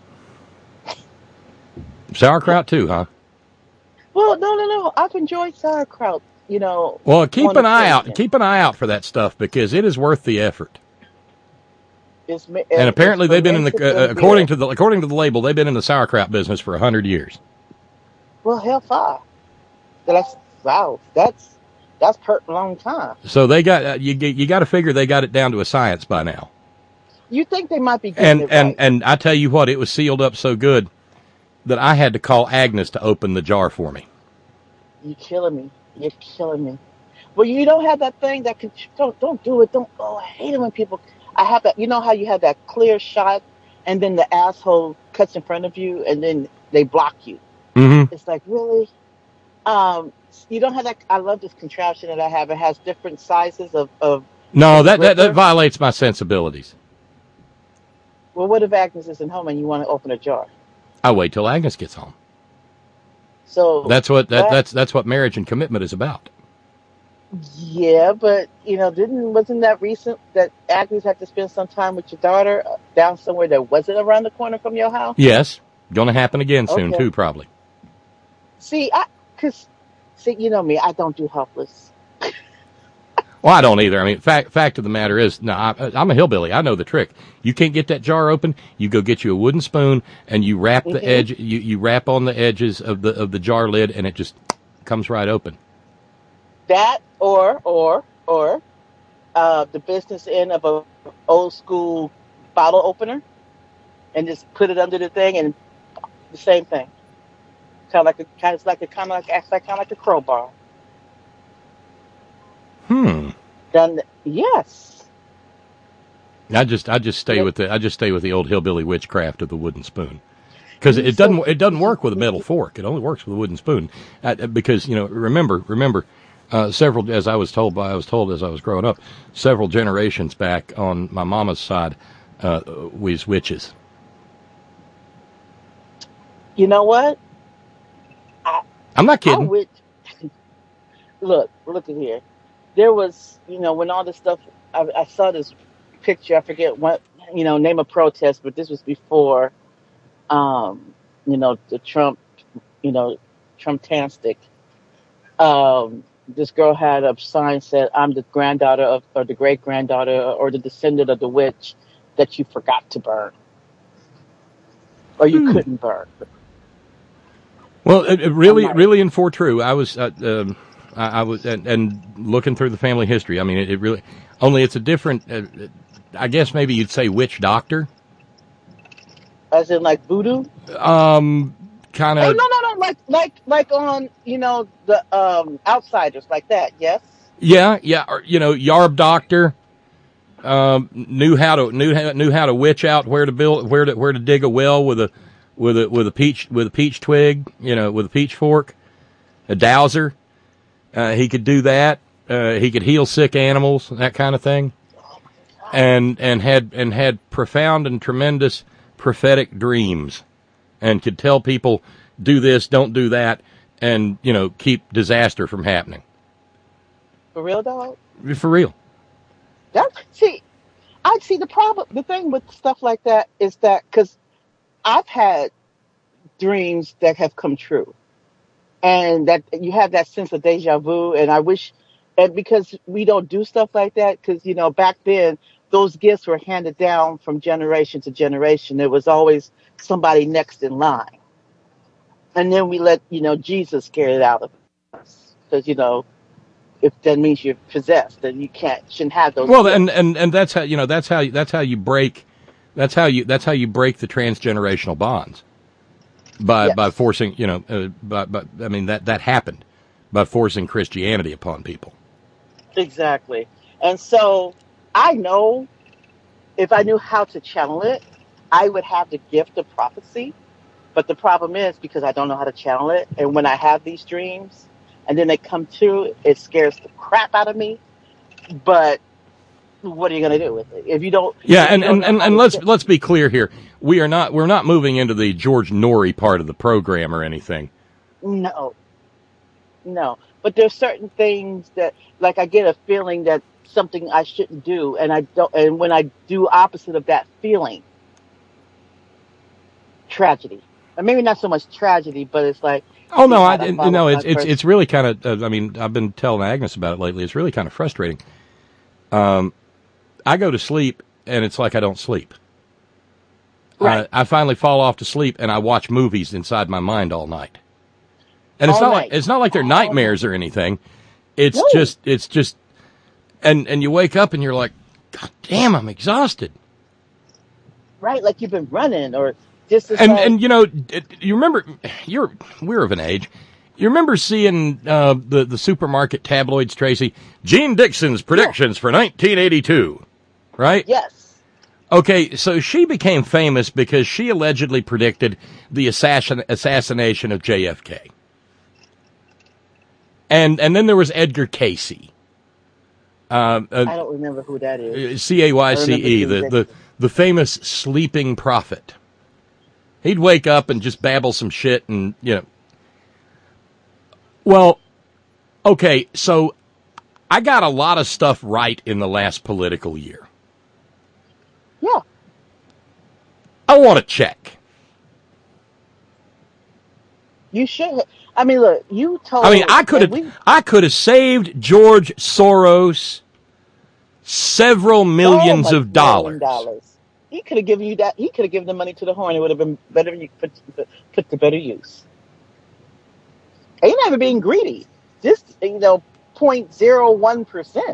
Sauerkraut too, huh? Well, no, no, no. I've enjoyed sauerkraut. You know. Well, keep an eye out. occasion. Keep an eye out for that stuff because it is worth the effort. It's, And apparently, they've been in the fermented uh, in according beer. to the according to the label, they've been in the sauerkraut business for a hundred years. Well, hellfire. That's wow. That's that's per long time. So they got uh, you. You got to figure they got it down to a science by now. You think they might be getting And it and right? and I tell you what, it was sealed up so good that I had to call Agnes to open the jar for me. You're killing me. You're killing me. Well, you don't have that thing that can. Don't don't do it. Don't. Oh, I hate it when people. I have that. You know how you have that clear shot, and then the asshole cuts in front of you, and then they block you. Mm-hmm. It's like, really? Um, you don't have that. I love this contraption that I have. It has different sizes of. of No, that, that that gripper. violates my sensibilities. Well, what if Agnes isn't home and you want to open a jar? I wait till Agnes gets home. So That's what that, that- that's that's what marriage and commitment is about. Yeah, but you know, didn't wasn't that recent that Agnes had to spend some time with your daughter uh, down somewhere that wasn't around the corner from your house? Yes, going to happen again soon Okay. too, probably. See, I cause see, you know me, I don't do helpless. Well, I don't either. I mean, fact fact of the matter is, no, I, I'm a hillbilly. I know the trick. You can't get that jar open. You go get you a wooden spoon and you wrap the Mhm. edge. You, you wrap on the edges of the of the jar lid, and it just comes right open. That or or or uh, the business end of a old school bottle opener, and just put it under the thing, and the same thing. Kind of like a kind of like a kind of like acts like kind of like a crowbar. Hmm. Done. th- Yes. I just I just stay with the I just stay with the old hillbilly witchcraft of the wooden spoon, because it doesn't it doesn't work with a metal fork. It only works with a wooden spoon. Uh, because you know remember remember uh, several as I was told by I was told as I was growing up several generations back on my mama's side uh, was witches. You know what? I'm not I kidding. would look, look at here. There was, you know, when all this stuff, I, I saw this picture. I forget what, you know, name a protest, but this was before, um, you know, the Trump, you know, Trump-tastic. Um, this girl had a sign said, "I'm the granddaughter of, or the great granddaughter, or the descendant of the witch that you forgot to burn, or you Hmm. couldn't burn." Well, it, it really, really, and for true, I was, uh, um, I, I was, and, and looking through the family history. I mean, it, it really, only it's a different. Uh, I guess maybe you'd say witch doctor. As in, like voodoo. Um, kind Oh of. no, no, no! Like, like, like on, you know, the um Outsiders, like that. Yes. Yeah, yeah, or, you know, Yarb doctor. Um, knew how to knew how, knew how to witch out where to build where to where to dig a well with a with a with a peach with a peach twig, you know, with a peach fork, a dowser. Uh, he could do that. Uh, he could heal sick animals, that kind of thing. And and had and had profound and tremendous prophetic dreams, and could tell people do this, don't do that, and you know keep disaster from happening. For real, dog. For real. That see, I see the problem. The thing with stuff like that is that because I've had dreams that have come true, and that you have that sense of deja vu. And I wish, and because we don't do stuff like that, because you know back then those gifts were handed down from generation to generation. There was always somebody next in line, and then we let you know Jesus scare it out of us because you know. If that means you're possessed, then you can't shouldn't have those. Well, gifts. and, and, and that's how you know that's how that's how you break that's how you that's how you break the transgenerational bonds by Yes. by forcing you know uh, by, by I mean that that happened by forcing Christianity upon people. Exactly. And so I know if I knew how to channel it, I would have the gift of prophecy. But the problem is because I don't know how to channel it, and when I have these dreams and then they come true, it scares the crap out of me. But what are you going to do with it if you don't? Yeah, if and, you don't and, know and, how and to let's get- let's be clear here. We are not we're not moving into the George Norrie part of the program or anything. no. no. But there's certain things that, like, I get a feeling that something I shouldn't do, and I don't. And when I do opposite of that feeling, tragedy. Or maybe not so much tragedy, but it's like. Oh no, I no, it's it's it's really kind of. Uh, I mean, I've been telling Agnes about it lately. It's really kind of frustrating. Um, I go to sleep, and it's like I don't sleep. Right. Uh, I finally fall off to sleep, and I watch movies inside my mind all night. And it's all not night. like it's not like they're nightmares or anything. It's no. just it's just, and and you wake up and you're like, God damn, I'm exhausted. Right, like you've been running or just. And like, and you know, you remember you're we're of an age. You remember seeing uh, the the supermarket tabloids, Tracy? Gene Dixon's predictions yeah. for nineteen eighty-two, right? Yes. Okay, so she became famous because she allegedly predicted the assassin, assassination of J F K. And and then there was Edgar Cayce. Uh, uh, I don't remember who that is. C A Y C E, the, the, the famous sleeping prophet. He'd wake up and just babble some shit and, you know. Well, okay, so I got a lot of stuff right in the last political year. Yeah. I want to check. You should. I mean, look, you told. I mean, I could have. I could have saved George Soros several millions oh of dollars. dollars. He could have given you that. He could have given the money to the horn. It would have been better. You put put to better use. And you're not even being greedy. Just you know, point zero one percent.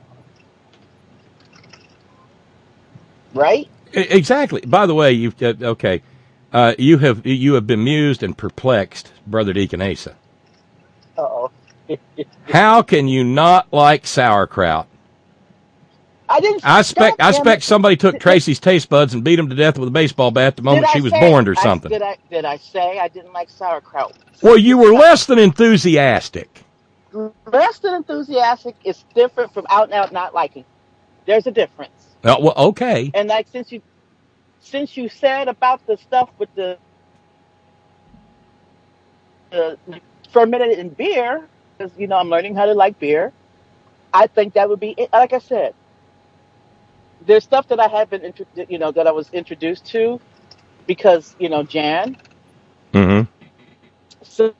Right? Exactly. By the way, you've uh, okay. Uh, you have you have bemused and perplexed Brother Deacon Asa. Uh-oh. How can you not like sauerkraut? I didn't. I expect I expect somebody took Tracy's taste buds and beat him to death with a baseball bat the moment she was say, born or something. I, did I did I say I didn't like sauerkraut? Well, you were less than enthusiastic. Less than enthusiastic is different from out and out not liking. There's a difference. Uh, well, okay. And like since you since you said about the stuff with the, the fermented in beer, because you know I'm learning how to like beer. I think that would be like I said. There's stuff that I have been, you know, that I was introduced to because you know Jan. Mm-hmm. So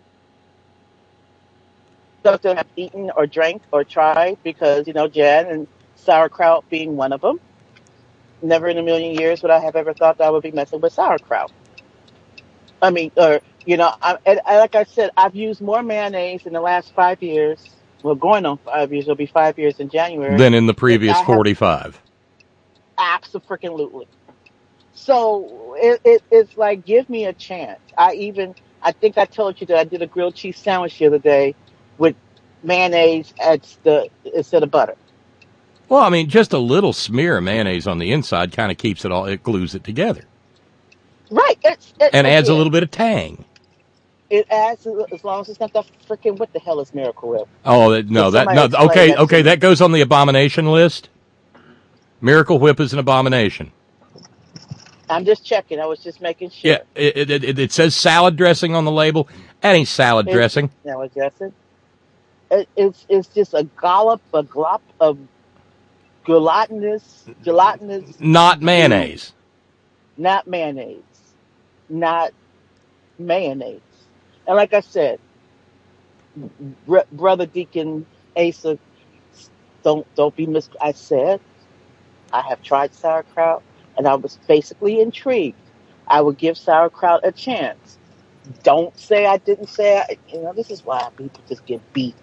stuff that I've eaten or drank or tried because you know Jan and sauerkraut being one of them. Never in a million years would I have ever thought that I would be messing with sauerkraut. I mean, or, you know, I, and, and like I said, I've used more mayonnaise in the last five years. Well, going on five years, it'll be five years in January. Than in the previous forty-five. Absolutely. So it, it, it's like, give me a chance. I even, I think I told you that I did a grilled cheese sandwich the other day with mayonnaise at the, instead of butter. Well, I mean, just a little smear of mayonnaise on the inside kind of keeps it all, it glues it together. Right. It's, it, and adds it, a little bit of tang. It adds, as long as it's not that freaking, what the hell is Miracle Whip? Oh, that, no, that, no, okay, that okay, that goes on the abomination list. Miracle Whip is an abomination. I'm just checking. I was just making sure. Yeah, it, it, it, it says salad dressing on the label. That ain't salad it's, dressing. Salad dressing. It, it's, it's just a gollop, a glop of gelatinous, gelatinous. Not mayonnaise. Not mayonnaise. Not mayonnaise. And like I said, br- Brother Deacon Asa, don't don't be mis. I said I have tried sauerkraut, and I was basically intrigued. I would give sauerkraut a chance. Don't say I didn't say. I, you know, this is why people just get beat.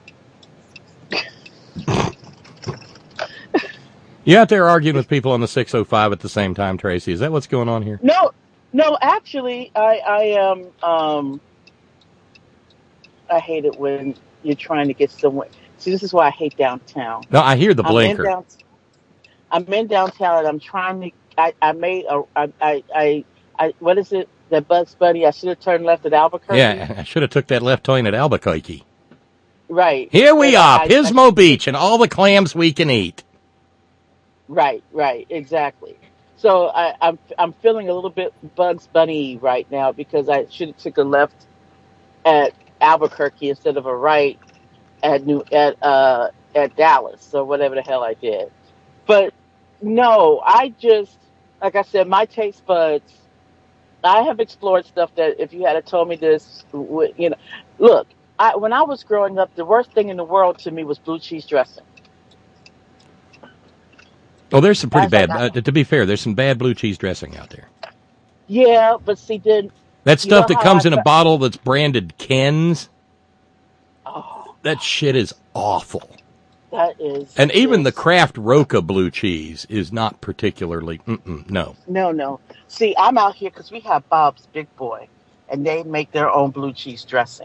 You out there arguing with people on the six oh five at the same time, Tracy? Is that what's going on here? No, no. Actually, I, I am. Um, I hate it when you're trying to get somewhere. See, this is why I hate downtown. No, I hear the blinker. I'm in, down, I'm in downtown, and I'm trying to. I, I made a. I, I, I, I. What is it? That Bugs Bunny? I should have turned left at Albuquerque. Yeah, I should have took that left turn at Albuquerque. Right. Here we and are, I, Pismo I, Beach, and all the clams we can eat. Right, right, exactly. So I, I'm I'm feeling a little bit Bugs Bunny right now because I should have took a left at Albuquerque instead of a right at New at uh at Dallas or whatever the hell I did. But no, I just like I said, my taste buds. I have explored stuff that if you had told me this, would- you know, look, I, when I was growing up, the worst thing in the world to me was blue cheese dressing. Oh, there's some pretty As I bad. got- Uh, to be fair, there's some bad blue cheese dressing out there. Yeah, but see, then That you know stuff that how comes I in a gra- bottle that's branded Ken's. Oh, That shit is awful. that is. And even the is- Kraft Roca blue cheese is not particularly. Mm-mm, no. No, no. See, I'm out here because we have Bob's Big Boy, and they make their own blue cheese dressing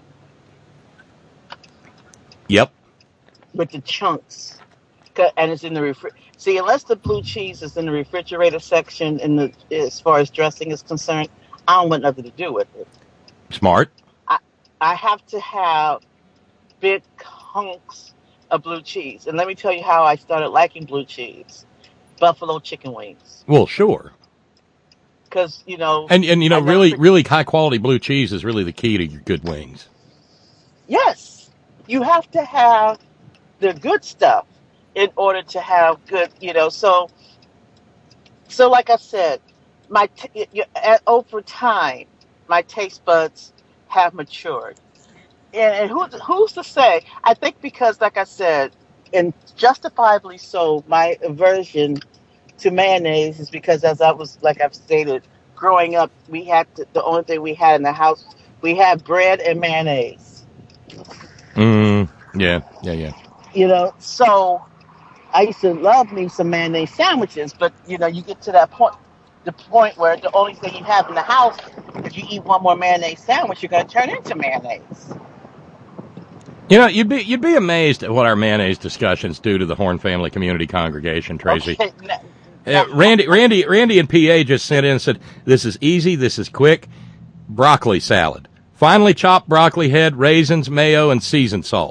Yep. with the chunks, 'Cause- and it's in the refri. See, unless the blue cheese is in the refrigerator section, in the as far as dressing is concerned, I don't want nothing to do with it. Smart. I I have to have big hunks of blue cheese, and let me tell you how I started liking blue cheese: buffalo chicken wings, Well, sure. because you know. And and you know, I never really, for- really high quality blue cheese is really the key to your good wings. Yes, you have to have the good stuff in order to have good, you know. So, so like I said, my t- y- y- at, over time, my taste buds have matured. And, and who's who's to say? I think because, like I said, and justifiably so, my aversion to mayonnaise is because, as I was, like I've stated, growing up, we had to, the only thing we had in the house, we had bread and mayonnaise. Mm, yeah, yeah, yeah. You know, so I used to love me some mayonnaise sandwiches, but you know, you get to that point, the point where the only thing you have in the house, if you eat one more mayonnaise sandwich, you're going to turn into mayonnaise. You know, you'd be you'd be amazed at what our mayonnaise discussions do to the Horn Family Community Congregation, Tracy. Okay, n- Uh, Randy, Randy, Randy, and P A just sent in and said, "This is easy. This is quick. Broccoli salad. Finely chopped broccoli head, raisins, mayo, and seasoned salt."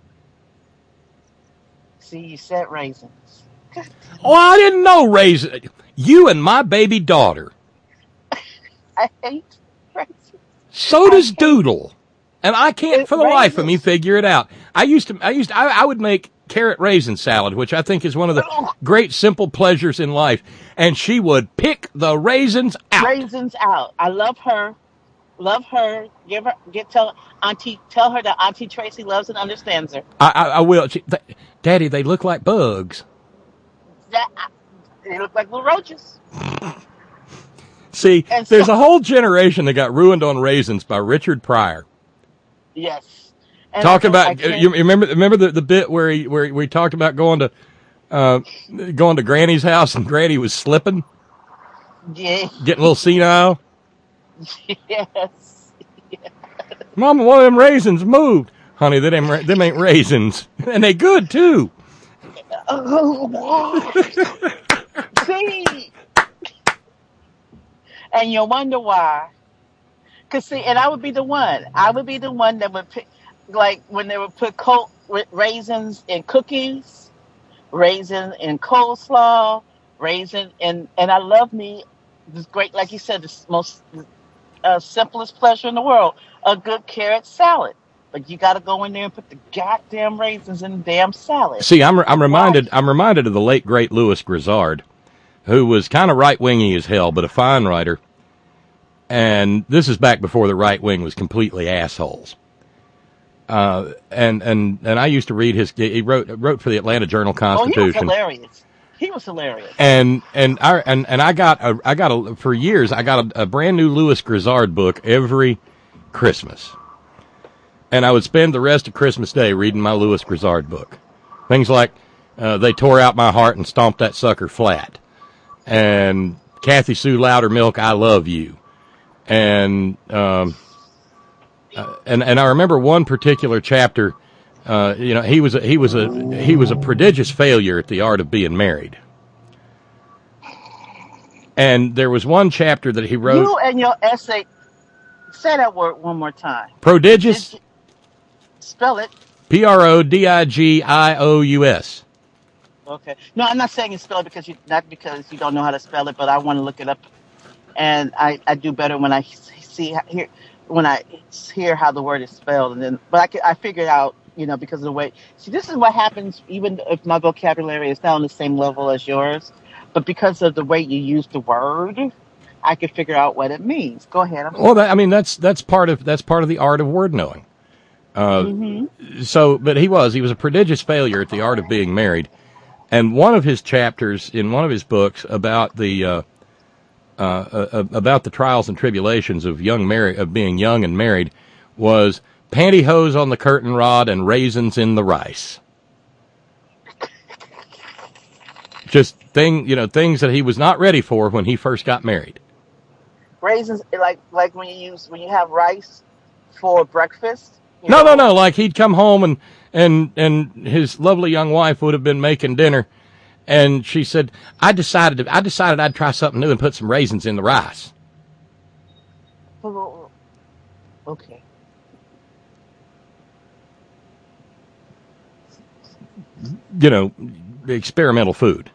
See, you said raisins. Oh, I didn't know raisins. You and my baby daughter. I hate raisins. So does Doodle, and I can't It- for the life of me raisins. figure it out. I used to, I used, to, I, I would make carrot raisin salad, which I think is one of the great simple pleasures in life, and she would pick the raisins out. Raisins out. I love her. Love her. Give her. Get tell Auntie. Tell her that Auntie Tracy loves and understands her. I, I, I will. She, th- Daddy, they look like bugs. That they look like little roaches. See, And there's so- a whole generation that got ruined on raisins by Richard Pryor. Yes. And Talking I- I about, uh, can't- you remember remember the, the bit where he where we talked about going to uh, going to Granny's house and Granny was slipping, Yeah. getting a little senile. Yes. Mama, one of them raisins moved. Honey, them, ra- them ain't raisins. And they good, too. Oh, see, and you wonder why. Cause see, and I would be the one. I would be the one that would pick, like when they would put cold, raisins in cookies, raisin in coleslaw, raisin and and I love me this great, like you said, the most uh, simplest pleasure in the world, a good carrot salad. But you got to go in there and put the goddamn raisins in the damn salad. See, I'm I'm reminded I'm reminded of the late great Louis Grizzard, who was kind of right wingy as hell, but a fine writer. And this is back before the right wing was completely assholes. Uh, and and and I used to read his. He wrote wrote for the Atlanta Journal Constitution. Oh, he was hilarious. He was hilarious. And and I and, and I got a, I got a, for years I got a, a brand new Louis Grizzard book every Christmas. And I would spend the rest of Christmas Day reading my Louis Grizzard book. Things like, uh, They Tore Out My Heart and Stomped That Sucker Flat. And Kathy Sue Loudermilk, I Love You. And, um, uh, and, and I remember one particular chapter, uh, you know, he was a, he was a, he was a prodigious failure at the art of being married. And there was one chapter that he wrote. You and your essay, say that word one more time. Prodigious. Spell it. P R O D I G I O U S. Okay. No, I'm not saying you spell it because you not because you don't know how to spell it, but I want to look it up, and I, I do better when I see hear when I hear how the word is spelled, and then but I can, I figured out, you know, because of the way. See, this is what happens. Even if my vocabulary is not on the same level as yours, but because of the way you use the word, I can figure out what it means. Go ahead. I'm well, that, I mean, that's that's part of that's part of the art of word knowing. Uh, mm-hmm. So, but he was he was a prodigious failure at the art of being married, and one of his chapters in one of his books about the uh, uh, uh, about the trials and tribulations of young married of being young and married was pantyhose on the curtain rod and raisins in the rice. Just thing, you know, things that he was not ready for when he first got married. Raisins, like like when you use when you have rice for breakfast. No, know? no, no. Like he'd come home and and and his lovely young wife would have been making dinner, and she said, "I decided to, I decided I'd try something new and put some raisins in the rice." Okay. You know, experimental food.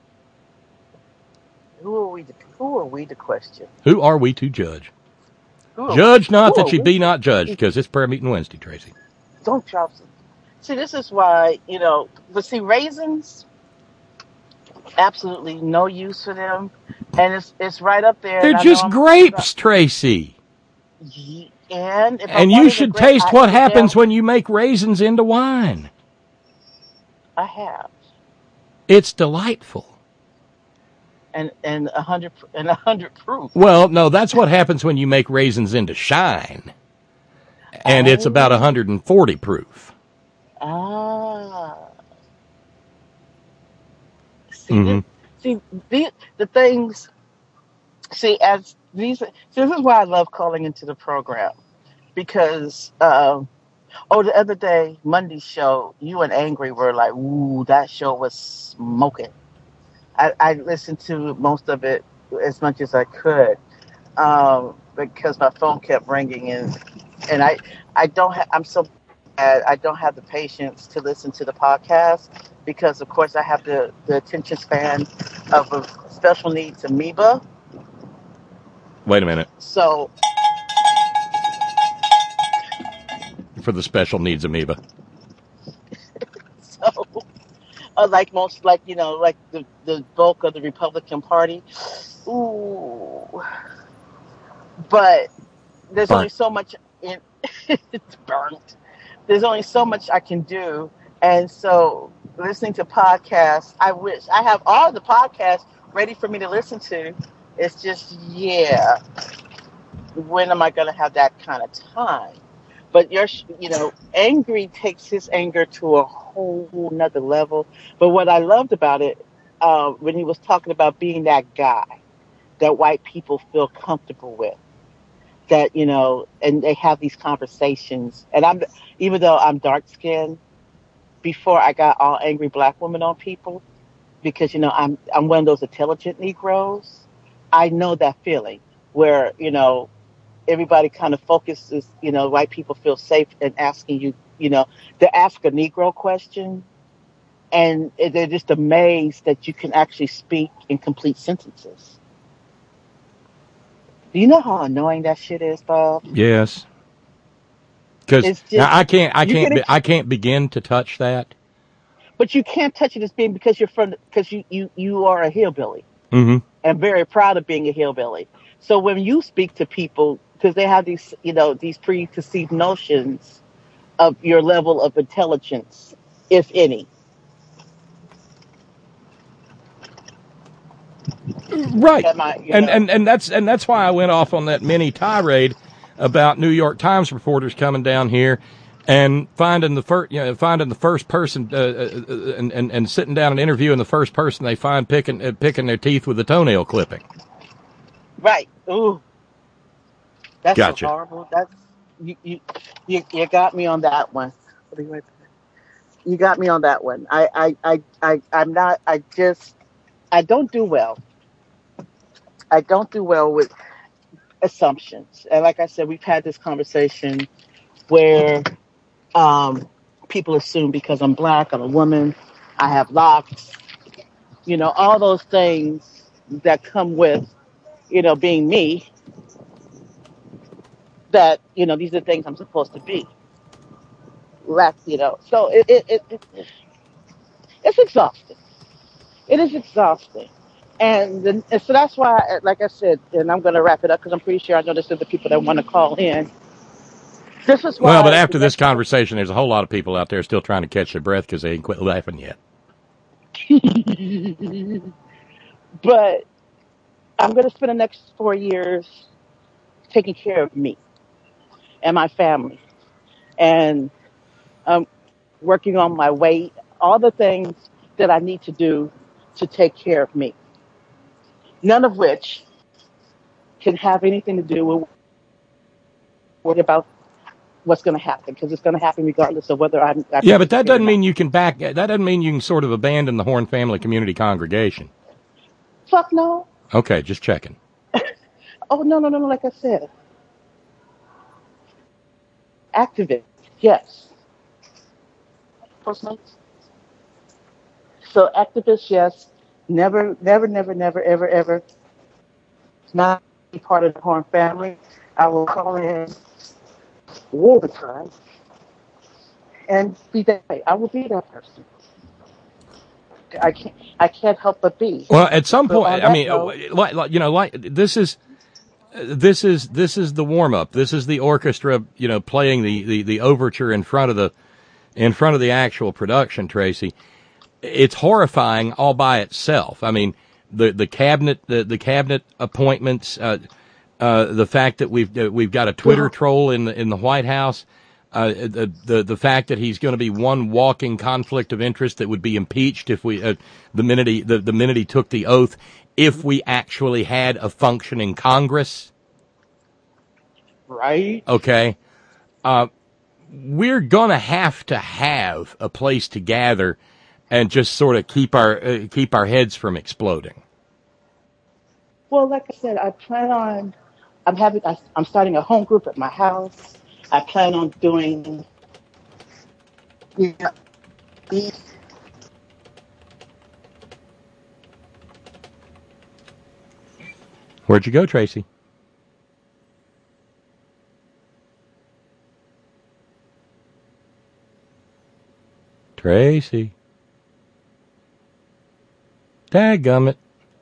Who are we to, who are we to question? Who are we to judge? Who Judge we, not that ye we? be not judged, because it's prayer meeting Wednesday, Tracy. Don't drop some. See, this is why, you know, but see, raisins, absolutely no use for them. And it's it's right up there. They're just grapes, Tracy. And, if and you should grape, taste I what happens them. when you make raisins into wine. I have. It's delightful. And and a hundred and a hundred proof. Well, no, that's what happens when you make raisins into shine, and oh. it's about a hundred and forty proof. Ah. See, mm-hmm. the, see the the things. See, as these. See, this is why I love calling into the program, because. Um, Oh, the other day, Monday's show, you and Angry were like, ooh, that show was smoking. I, I listened to most of it as much as I could um, because my phone kept ringing. And, and I, I don't ha- I'm so bad. I don't have the patience to listen to the podcast because, of course, I have the, the attention span of a special needs amoeba. Wait a minute. So... For the special needs amoeba. So, uh, like most, like, you know, like the, the bulk of the Republican Party. Ooh. But there's burnt. only so much in it's burnt. There's only so much I can do. And so listening to podcasts, I wish I have all the podcasts ready for me to listen to. It's just, yeah. When am I going to have that kind of time? But you're, you know, Angry takes his anger to a whole nother level. But what I loved about it, uh, when he was talking about being that guy that white people feel comfortable with, that, you know, and they have these conversations. And I'm, even though I'm dark skinned, before I got all angry black women on people, because, you know, I'm, I'm one of those intelligent Negroes. I know that feeling where, you know, everybody kind of focuses, you know, white people feel safe in asking you, you know, to ask a Negro question. And they're just amazed that you can actually speak in complete sentences. Do you know how annoying that shit is, Bob? Yes. Because I can't, I can't, be, I can't begin to touch that. But you can't touch it as being because you're from, because you, you, you are a hillbilly. Mm-hmm. And very proud of being a hillbilly. So when you speak to people, because they have these, you know, these preconceived notions of your level of intelligence, if any. Right. I, and, and and that's and that's why I went off on that mini tirade about New York Times reporters coming down here and finding the first, you know, finding the first person uh, uh, and, and and sitting down and interviewing the first person they find picking uh, picking their teeth with a toenail clipping. Right. Ooh. That's gotcha. So horrible. That's you, you. You you got me on that one. You got me on that one. I I I I I'm not. I just. I don't do well. I don't do well with assumptions. And like I said, we've had this conversation where um, people assume because I'm black, I'm a woman, I have locks, you know, all those things that come with, you know, being me. that, you know, these are things I'm supposed to be. Lack, you know. So it, it, it, it it's exhausting. It is exhausting. And, then, and so that's why, like I said, and I'm going to wrap it up because I'm pretty sure I know this is the people that want to call in. This is why. Well, but after this conversation, there's a whole lot of people out there still trying to catch their breath because they ain't quit laughing yet. But I'm going to spend the next four years taking care of me and my family and um, working on my weight, all the things that I need to do to take care of me. None of which can have anything to do with worry about what's going to happen, because it's going to happen regardless of whether I'm. I'm yeah, but that doesn't mean you can back. That doesn't mean you can sort of abandon the Horn Family Community Congregation. Fuck no. Okay, just checking. Oh no no no no! Like I said, activist, yes. Postmates. So activist, yes. Never, never, never, never, ever, ever. Not be part of the Horn family. I will call in all the time and be that way. I will be that person. I can't. I can't help but be. Well, at some So point, on I mean, that note- like, like, you know, like this is this is this is the warm up. This is the orchestra, you know, playing the, the, the overture in front of the in front of the actual production. Tracy, it's horrifying all by itself. I mean, the the cabinet the, the cabinet appointments, uh, uh, the fact that we've uh, we've got a Twitter troll in the in the White House. Uh, the, the the fact that he's going to be one walking conflict of interest that would be impeached if we uh, the minute he the, the minute he took the oath, if we actually had a functioning Congress, right? Okay, uh, we're gonna have to have a place to gather and just sort of keep our uh, keep our heads from exploding. Well, like I said, I plan on. I'm having. I, I'm starting a home group at my house. I plan on doing. You know, these. Where'd you go, Tracy? Tracy. Dadgummit.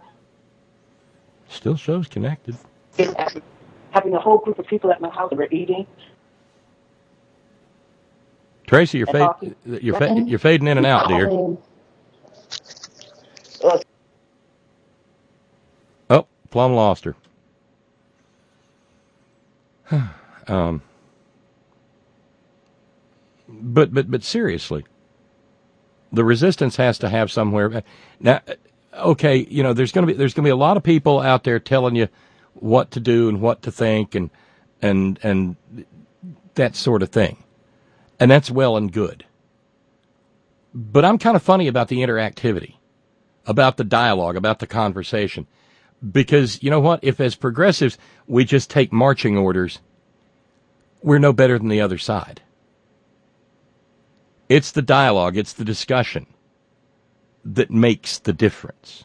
Still shows connected. Having a whole group of people at my house that were eating. Tracy, you're fade, you're fa- you're fading in and out, dear. Oh, plumb lost her. um, but but but seriously, the resistance has to have somewhere. Now, okay, you know, there's going to be there's going to be a lot of people out there telling you what to do and what to think and and and that sort of thing. And that's well and good. But I'm kind of funny about the interactivity, about the dialogue, about the conversation. Because, you know what? If as progressives we just take marching orders, we're no better than the other side. It's the dialogue, it's the discussion that makes the difference.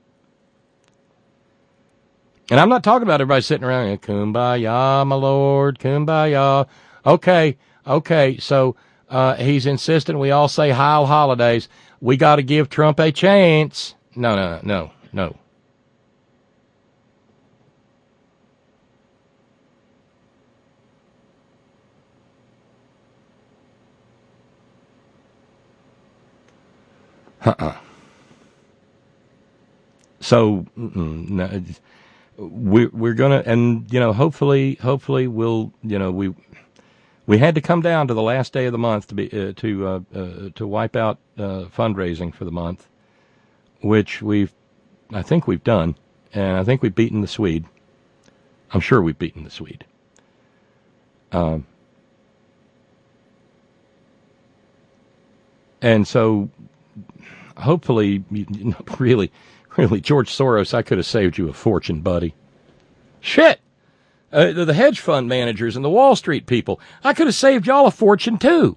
And I'm not talking about everybody sitting around, kumbaya, my lord, kumbaya. Okay. Okay, so uh, he's insisting we all say Heil Holidays. We got to give Trump a chance. No, no, no, no. Uh-uh. So, no, we're, we're going to, and, you know, hopefully, hopefully we'll, you know, we... We had to come down to the last day of the month to be uh, to uh, uh, to wipe out uh, fundraising for the month, which we've, I think we've done, and I think we've beaten the Swede. I'm sure we've beaten the Swede. Um, and so, hopefully, really, really, George Soros, I could have saved you a fortune, buddy. Shit. Uh, the, the hedge fund managers and the Wall Street people. I could have saved y'all a fortune, too.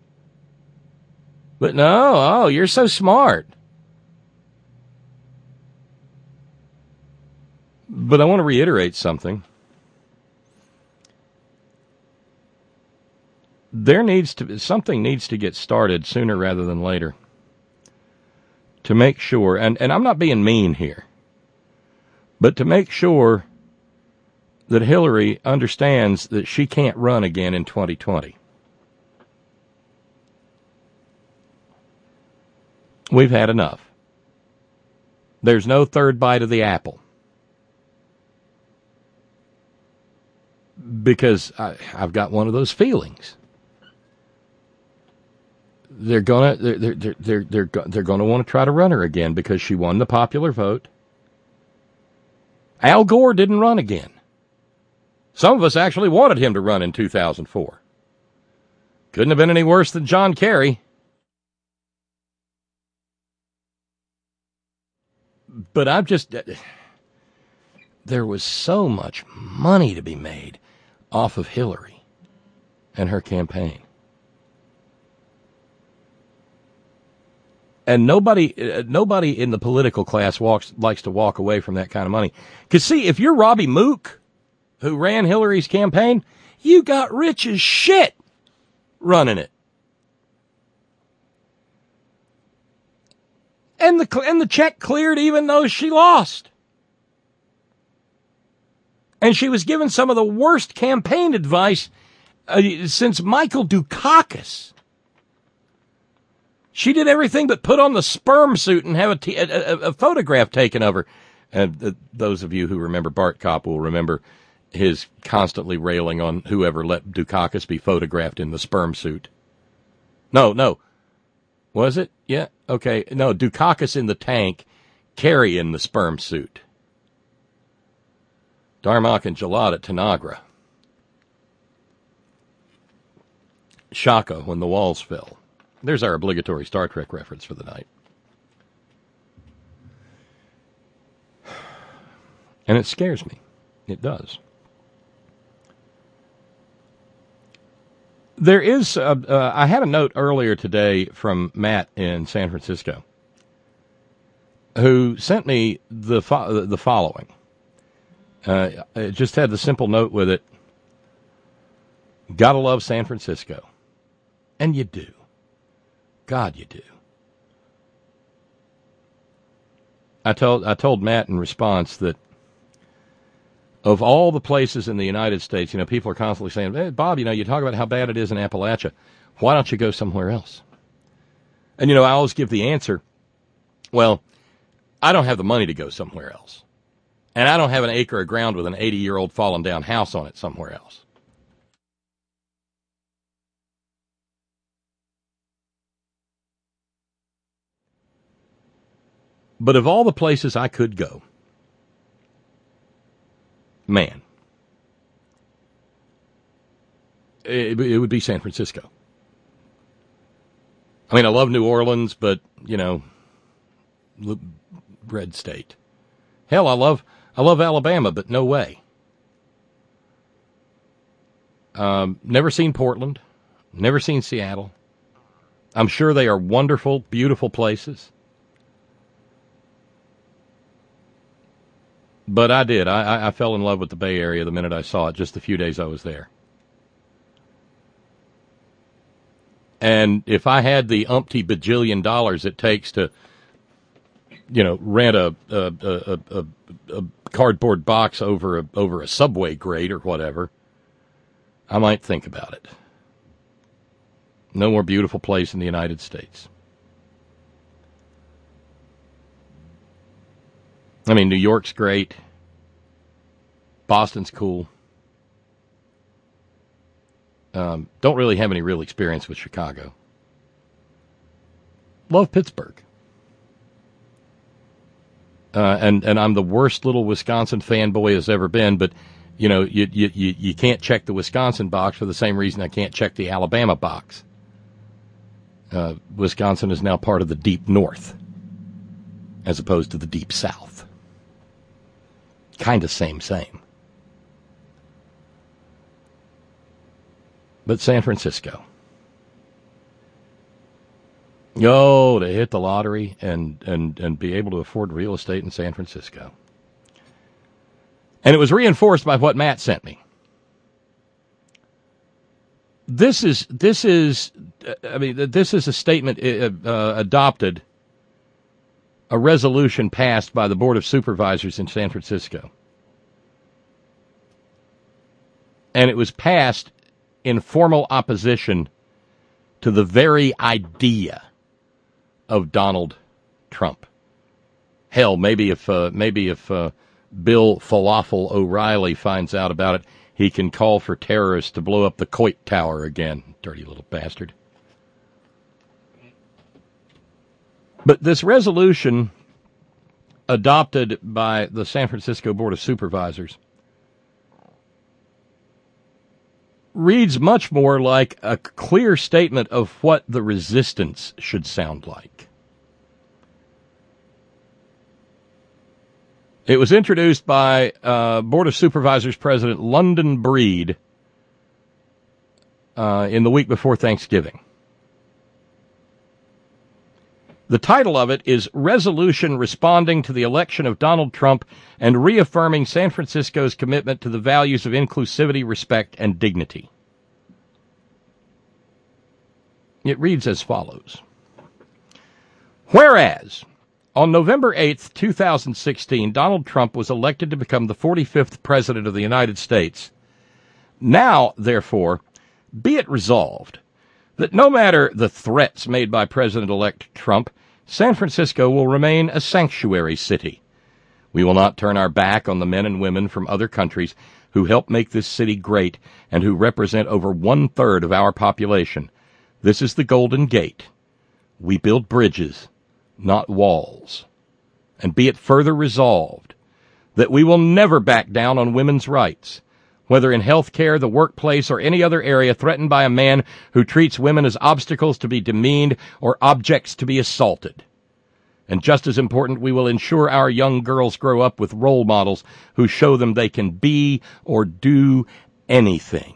But no, oh, you're so smart. But I want to reiterate something. there needs to something needs to get started sooner rather than later to make sure, and, and I'm not being mean here, but to make sure that Hillary understands that she can't run again in twenty twenty. We've had enough. There's no third bite of the apple. Because I, I've got one of those feelings. They're gonna they're they're they're they're, they're gonna want to try to run her again because she won the popular vote. Al Gore didn't run again. Some of us actually wanted him to run in two thousand four. Couldn't have been any worse than John Kerry. But I'm just, there was so much money to be made off of Hillary and her campaign. And nobody, uh, nobody in the political class walks, likes to walk away from that kind of money. Because see, if you're Robbie Mook, who ran Hillary's campaign, you got rich as shit running it. And the and the check cleared even though she lost. And she was given some of the worst campaign advice uh, since Michael Dukakis. She did everything but put on the sperm suit and have a, t- a, a, a photograph taken of her. And uh, those of you who remember Bart Kopp will remember his constantly railing on whoever let Dukakis be photographed in the sperm suit. No, no. Was it? Yeah. Okay. No, Dukakis in the tank, Kerry in the sperm suit. Darmok and Jalad at Tanagra. Shaka when the walls fell. There's our obligatory Star Trek reference for the night. And it scares me. It does. There is, uh, uh, I had a note earlier today from Matt in San Francisco, who sent me the fo- the following. Uh, it just had the simple note with it. Gotta love San Francisco. And you do. God, you do. I told I told Matt in response that of all the places in the United States, you know, people are constantly saying, hey, Bob, you know, you talk about how bad it is in Appalachia. Why don't you go somewhere else? And, you know, I always give the answer, well, I don't have the money to go somewhere else. And I don't have an acre of ground with an eighty-year-old fallen down house on it somewhere else. But of all the places I could go, man, it, it would be San Francisco. I mean, I love New Orleans, but, you know, red state. Hell, I love I love Alabama, but no way. Um, never seen Portland. Never seen Seattle. I'm sure they are wonderful, beautiful places. But I did. I, I fell in love with the Bay Area the minute I saw it, just the few days I was there. And if I had the umpty bajillion dollars it takes to, you know, rent a a, a, a, a cardboard box over a, over a subway grate or whatever, I might think about it. No more beautiful place in the United States. I mean, New York's great. Boston's cool. Um, don't really have any real experience with Chicago. Love Pittsburgh. Uh, and, and I'm the worst little Wisconsin fanboy has ever been, but, you know, you, you, you, you can't check the Wisconsin box for the same reason I can't check the Alabama box. Uh, Wisconsin is now part of the deep north, as opposed to the deep south. Kind of same, same. But San Francisco. Oh, to hit the lottery and, and, and be able to afford real estate in San Francisco. And it was reinforced by what Matt sent me. this is this is I mean this is a statement uh, uh, adopted, a resolution passed by the Board of Supervisors in San Francisco, and it was passed in formal opposition to the very idea of Donald Trump. Hell, maybe if uh, maybe if uh, Bill Falafel O'Reilly finds out about it, he can call for terrorists to blow up the Coit Tower again. Dirty little bastard. But this resolution adopted by the San Francisco Board of Supervisors reads much more like a clear statement of what the resistance should sound like. It was introduced by uh, Board of Supervisors President London Breed uh, in the week before Thanksgiving. The title of it is Resolution Responding to the Election of Donald Trump and Reaffirming San Francisco's Commitment to the Values of Inclusivity, Respect, and Dignity. It reads as follows. Whereas, on November eighth, two thousand sixteen, Donald Trump was elected to become the forty-fifth President of the United States. Now, therefore, be it resolved that no matter the threats made by President-elect Trump, San Francisco will remain a sanctuary city. We will not turn our back on the men and women from other countries who help make this city great and who represent over one-third of our population. This is the Golden Gate. We build bridges, not walls. And be it further resolved that we will never back down on women's rights, whether in health care, the workplace, or any other area threatened by a man who treats women as obstacles to be demeaned or objects to be assaulted. And just as important, we will ensure our young girls grow up with role models who show them they can be or do anything.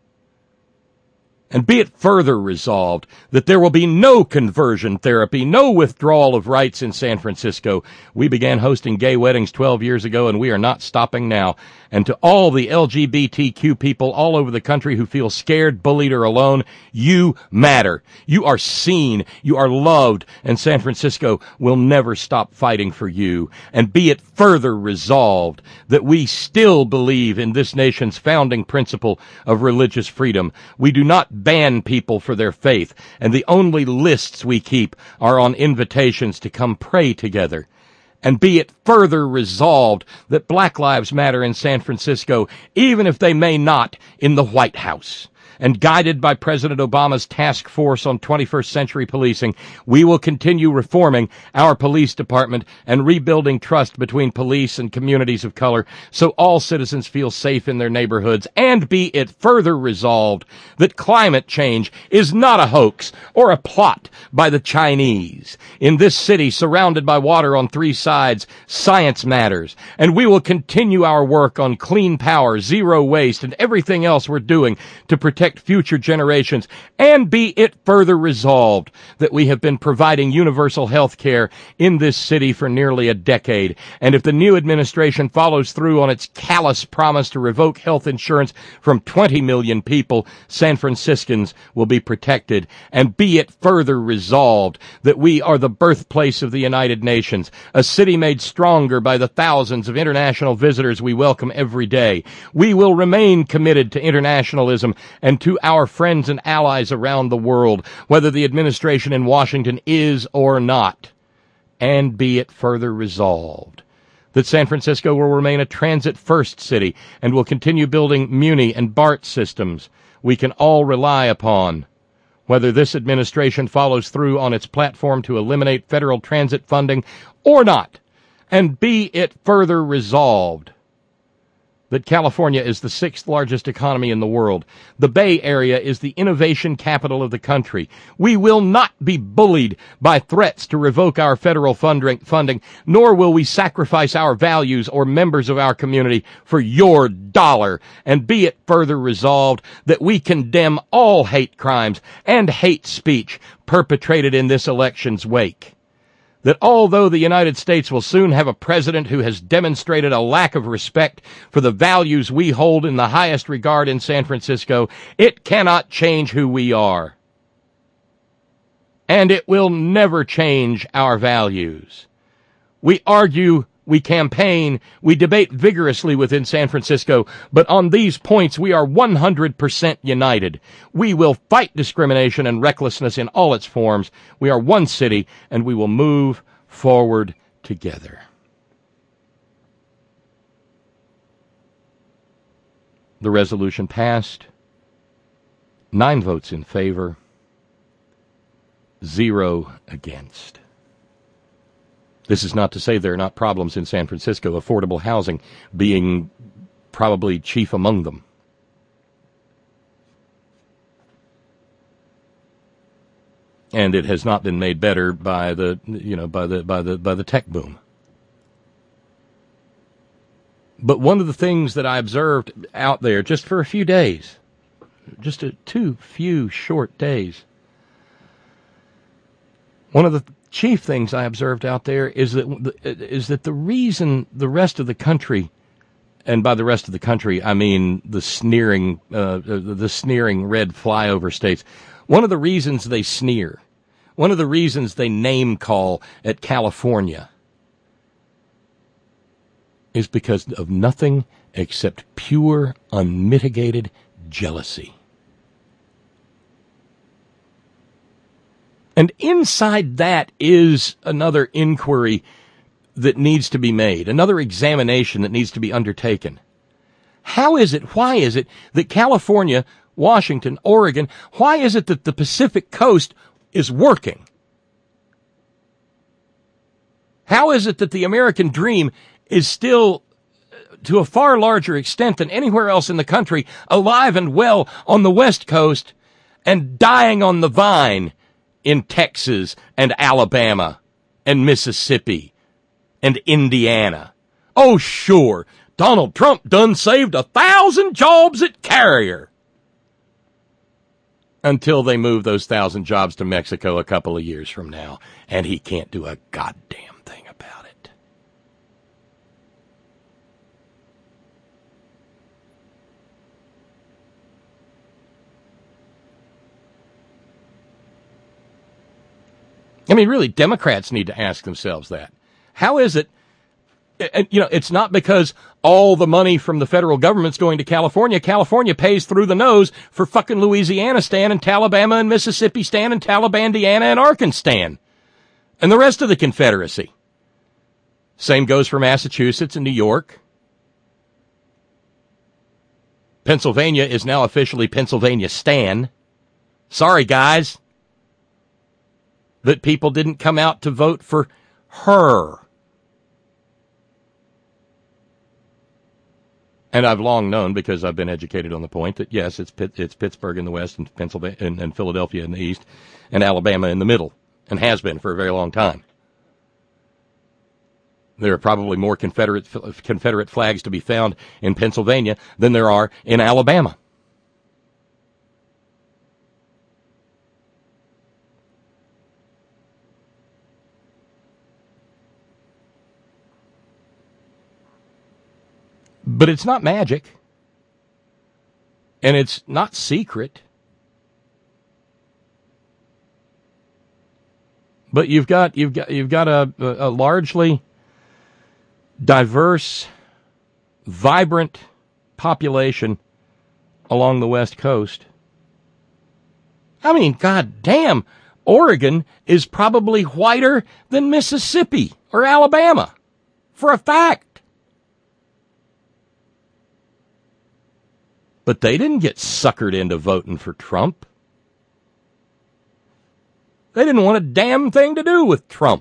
And be it further resolved that there will be no conversion therapy, no withdrawal of rights in San Francisco. We began hosting gay weddings twelve years ago, and we are not stopping now. And to all the L G B T Q people all over the country who feel scared, bullied, or alone, you matter. You are seen. You are loved. And San Francisco will never stop fighting for you. And be it further resolved that we still believe in this nation's founding principle of religious freedom. We do not ban people for their faith, and the only lists we keep are on invitations to come pray together. And be it further resolved that Black Lives Matter in San Francisco, even if they may not in the White House. And guided by President Obama's task force on twenty-first century policing, we will continue reforming our police department and rebuilding trust between police and communities of color so all citizens feel safe in their neighborhoods. And be it further resolved that climate change is not a hoax or a plot by the Chinese. In this city, surrounded by water on three sides, science matters. And we will continue our work on clean power, zero waste, and everything else we're doing to protect future generations. And be it further resolved that we have been providing universal health care in this city for nearly a decade. And if the new administration follows through on its callous promise to revoke health insurance from twenty million people, San Franciscans will be protected. And be it further resolved that we are the birthplace of the United Nations, a city made stronger by the thousands of international visitors we welcome every day. We will remain committed to internationalism and to our friends and allies around the world, whether the administration in Washington is or not. And be it further resolved that San Francisco will remain a transit-first city and will continue building Muni and BART systems we can all rely upon, whether this administration follows through on its platform to eliminate federal transit funding or not. And be it further resolved that California is the sixth largest economy in the world. The Bay Area is the innovation capital of the country. We will not be bullied by threats to revoke our federal funding, nor will we sacrifice our values or members of our community for your dollar. And be it further resolved that we condemn all hate crimes and hate speech perpetrated in this election's wake. that although the United States will soon have a president who has demonstrated a lack of respect for the values we hold in the highest regard in San Francisco, it cannot change who we are. And it will never change our values. We argue, we campaign, we debate vigorously within San Francisco, but on these points we are one hundred percent united. We will fight discrimination and recklessness in all its forms. We are one city, and we will move forward together. The resolution passed. Nine votes in favor. Zero against. This is not to say there are not problems in San Francisco, affordable housing being probably chief among them. And it has not been made better by the, you know, by the by the by the tech boom. But one of the things that I observed out there just for a few days, just a two few short days, one of the chief things I observed out there is that is that the reason the rest of the country, and by the rest of the country I mean the sneering uh, the sneering red flyover states, one of the reasons they sneer, one of the reasons they name call at California is because of nothing except pure, unmitigated jealousy. And inside that is another inquiry that needs to be made, another examination that needs to be undertaken. How is it, why is it that California, Washington, Oregon, why is it that the Pacific Coast is working? How is it that the American dream is still, to a far larger extent than anywhere else in the country, alive and well on the West Coast and dying on the vine in Texas and Alabama and Mississippi and Indiana? Oh, sure, Donald Trump done saved a thousand jobs at Carrier. Until they move those thousand jobs to Mexico a couple of years from now, and he can't do a goddamn thing about it. I mean, really, Democrats need to ask themselves that. How is it, and, you know, it's not because all the money from the federal government's going to California. California pays through the nose for fucking Louisiana stan and Alabama and Mississippi stan and Talibandiana and Arkansas and the rest of the Confederacy. Same goes for Massachusetts and New York. Pennsylvania is now officially Pennsylvania stan. Sorry, guys, that people didn't come out to vote for her. And I've long known, because I've been educated on the point, that yes, it's Pitt, it's Pittsburgh in the west and Pennsylvania and, and Philadelphia in the east and Alabama in the middle, and has been for a very long time. There are probably more Confederate Confederate flags to be found in Pennsylvania than there are in Alabama. But it's not magic, and it's not secret. But you've got you've got you've got a, a largely diverse, vibrant population along the West Coast. I mean, god damn, Oregon is probably whiter than Mississippi or Alabama, for a fact. But they didn't get suckered into voting for Trump. They didn't want a damn thing to do with Trump.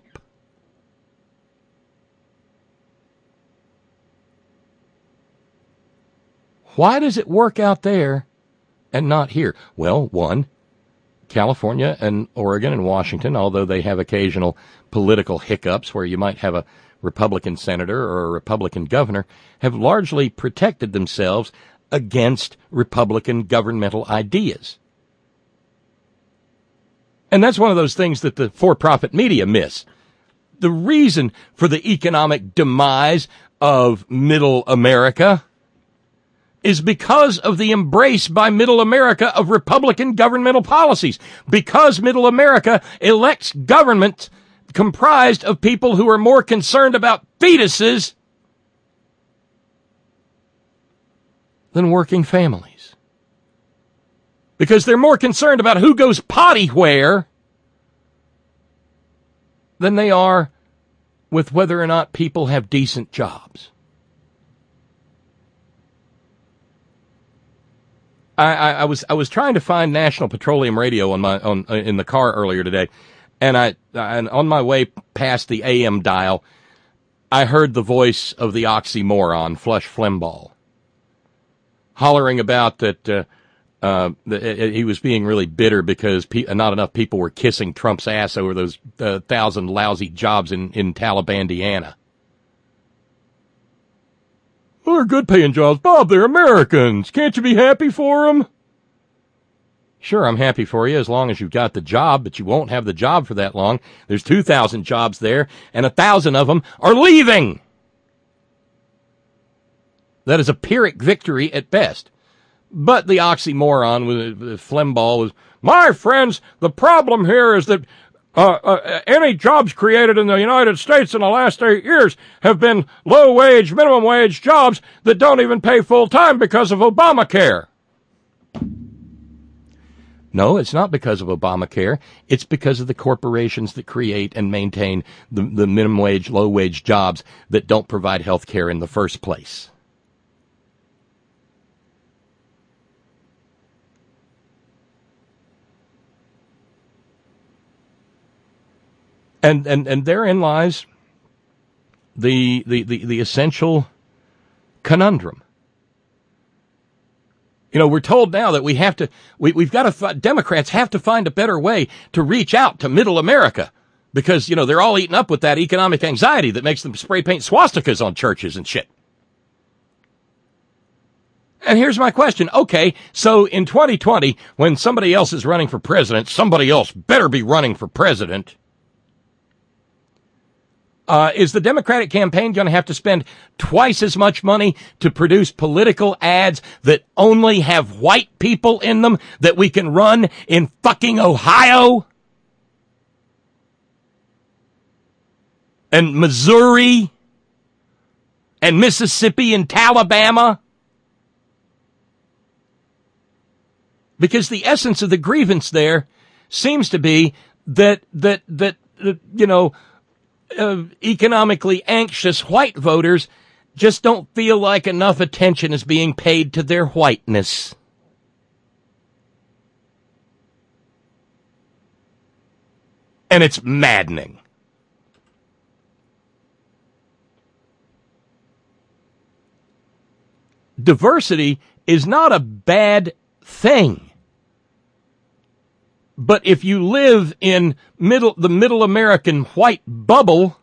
Why does it work out there and not here? Well, one, California and Oregon and Washington, although they have occasional political hiccups where you might have a Republican senator or a Republican governor, have largely protected themselves against Republican governmental ideas. And that's one of those things that the for-profit media miss. the reason for the economic demise of middle America is because of the embrace by middle America of Republican governmental policies. Because middle America elects government comprised of people who are more concerned about fetuses than working families. Because they're more concerned about who goes potty where than they are with whether or not people have decent jobs. I, I, I was I was trying to find National Petroleum Radio on my on in the car earlier today, and I and on my way past the A M dial, I heard the voice of the oxymoron, Flush Flimbaugh, hollering about that uh, uh, the, he was being really bitter because pe- not enough people were kissing Trump's ass over those uh, thousand lousy jobs in in Talibandiana. Well, they're good-paying jobs. Bob, they're Americans. Can't you be happy for them? Sure, I'm happy for you as long as you've got the job, but you won't have the job for that long. There's two thousand jobs there, and one thousand of them are leaving. That is a Pyrrhic victory at best. But the oxymoron with Flimbaugh was, my friends, the problem here is that Uh, uh, any jobs created in the United States in the last eight years have been low-wage, minimum-wage jobs that don't even pay full-time because of Obamacare. No, it's not because of Obamacare. It's because of the corporations that create and maintain the, the minimum-wage, low-wage jobs that don't provide health care in the first place. And, and and therein lies the, the, the, the essential conundrum. You know, we're told now that we have to, we, we've got to, Democrats have to find a better way to reach out to middle America because, you know, they're all eaten up with that economic anxiety that makes them spray paint swastikas on churches and shit. And here's my question. Okay, so in twenty twenty, when somebody else is running for president, somebody else better be running for president. Uh, is the Democratic campaign going to have to spend twice as much money to produce political ads that only have white people in them that we can run in fucking Ohio and Missouri and Mississippi and Alabama? Because the essence of the grievance there seems to be that, that, that, that you know, Uh, economically anxious white voters just don't feel like enough attention is being paid to their whiteness. And it's maddening. Diversity is not a bad thing. But if you live in middle, the middle American white bubble,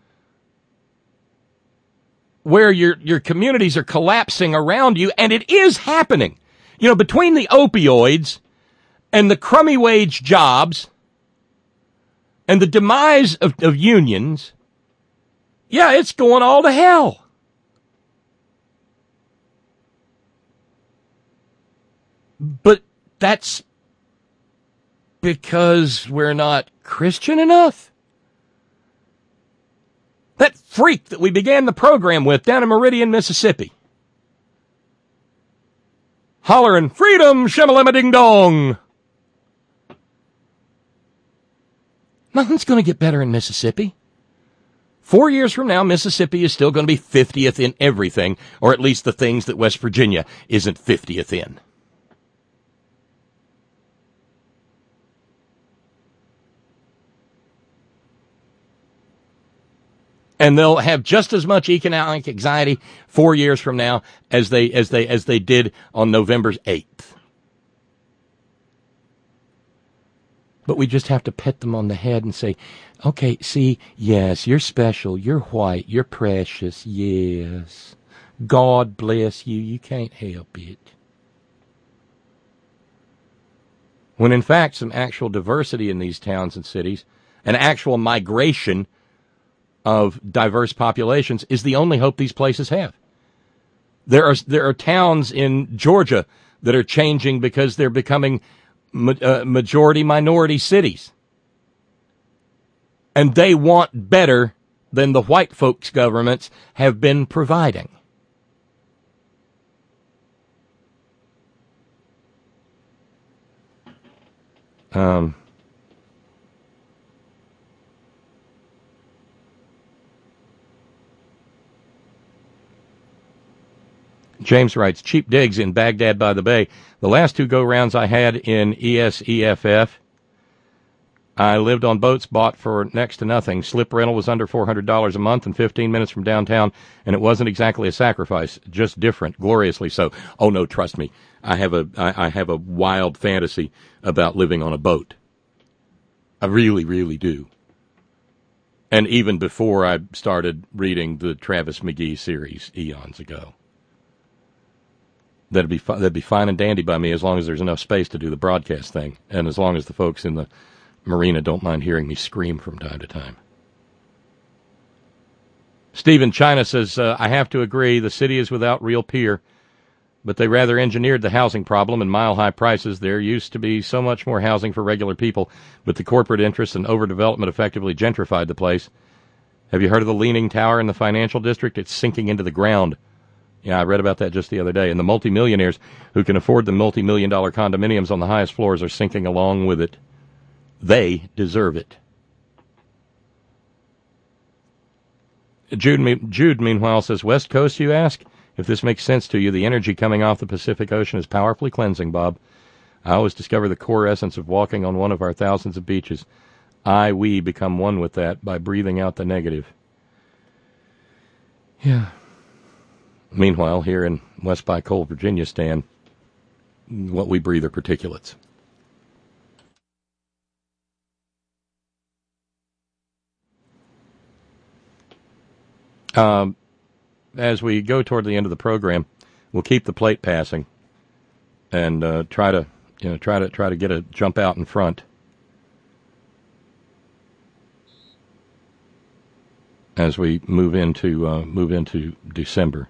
where your, your communities are collapsing around you, and it is happening, you know, between the opioids and the crummy wage jobs and the demise of, of unions, yeah, it's going all to hell. But that's because we're not Christian enough? That freak that we began the program with down in Meridian, Mississippi, hollering, freedom, shimmalima-ding-dong. Nothing's going to get better in Mississippi. Four years from now, Mississippi is still going to be fiftieth in everything, or at least the things that West Virginia isn't fiftieth in. And they'll have just as much economic anxiety four years from now as they as they as they did on November eighth. But we just have to pet them on the head and say, okay, see, yes, you're special, you're white, you're precious, yes. God bless you, you can't help it. When in fact some actual diversity in these towns and cities, an actual migration of diverse populations is the only hope these places have. There are there are towns in Georgia that are changing because they're becoming ma- uh, majority minority cities. And they want better than the white folks' governments have been providing. Um, James writes, cheap digs in Baghdad by the Bay. The last two go-rounds I had in E S E F F, I lived on boats bought for next to nothing. Slip rental was under four hundred dollars a month and fifteen minutes from downtown, and it wasn't exactly a sacrifice, just different, gloriously so. Oh, no, trust me. I have a I, I have a wild fantasy about living on a boat. I really, really do. And even before I started reading the Travis McGee series eons ago. That'd be, fi- that'd be fine and dandy by me as long as there's enough space to do the broadcast thing, and as long as the folks in the marina don't mind hearing me scream from time to time. Stephen China says, uh, I have to agree, the city is without real pier, but they rather engineered the housing problem and mile-high prices. There used to be so much more housing for regular people, but the corporate interests and overdevelopment effectively gentrified the place. Have you heard of the Leaning Tower in the financial district? It's sinking into the ground. Yeah, I read about that just the other day. And the multimillionaires who can afford the multi-million dollar condominiums on the highest floors are sinking along with it. They deserve it. Jude, Jude, meanwhile, says, West Coast, you ask? If this makes sense to you, the energy coming off the Pacific Ocean is powerfully cleansing, Bob. I always discover the core essence of walking on one of our thousands of beaches. I, we, become one with that by breathing out the negative. Yeah. Meanwhile, here in West by Coal, Virginia, Stan, what we breathe are particulates. Um, as we go toward the end of the program, we'll keep the plate passing and uh, try to, you know, try to try to get a jump out in front as we move into uh, move into December.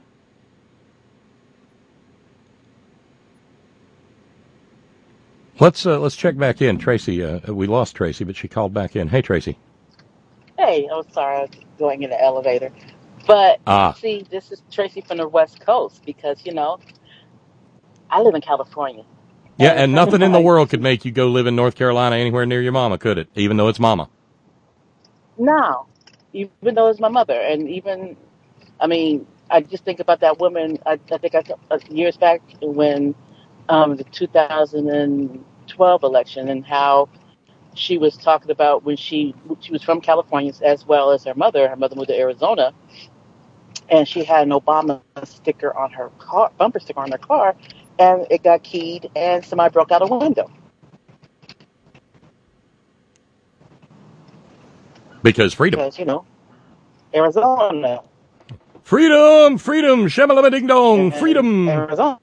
Let's uh, let's check back in, Tracy. Uh, we lost Tracy, but she called back in. Hey, Tracy. Hey, I'm sorry, I was going in the elevator. But, ah. see, this is Tracy from the West Coast because, you know, I live in California. Yeah, and, and nothing in the world could make you go live in North Carolina anywhere near your mama, could it? Even though it's mama. No, even though it's my mother. And even, I mean, I just think about that woman, I, I think I, uh, years back when um, the two thousand twelve election and how she was talking about when she she was from California as well as her mother. Her mother moved to Arizona. And she had an Obama sticker on her car, bumper sticker on her car, and it got keyed, and somebody broke out a window. Because freedom. Because, you know, Arizona. Freedom, freedom, shamalama ding dong, freedom. Arizona.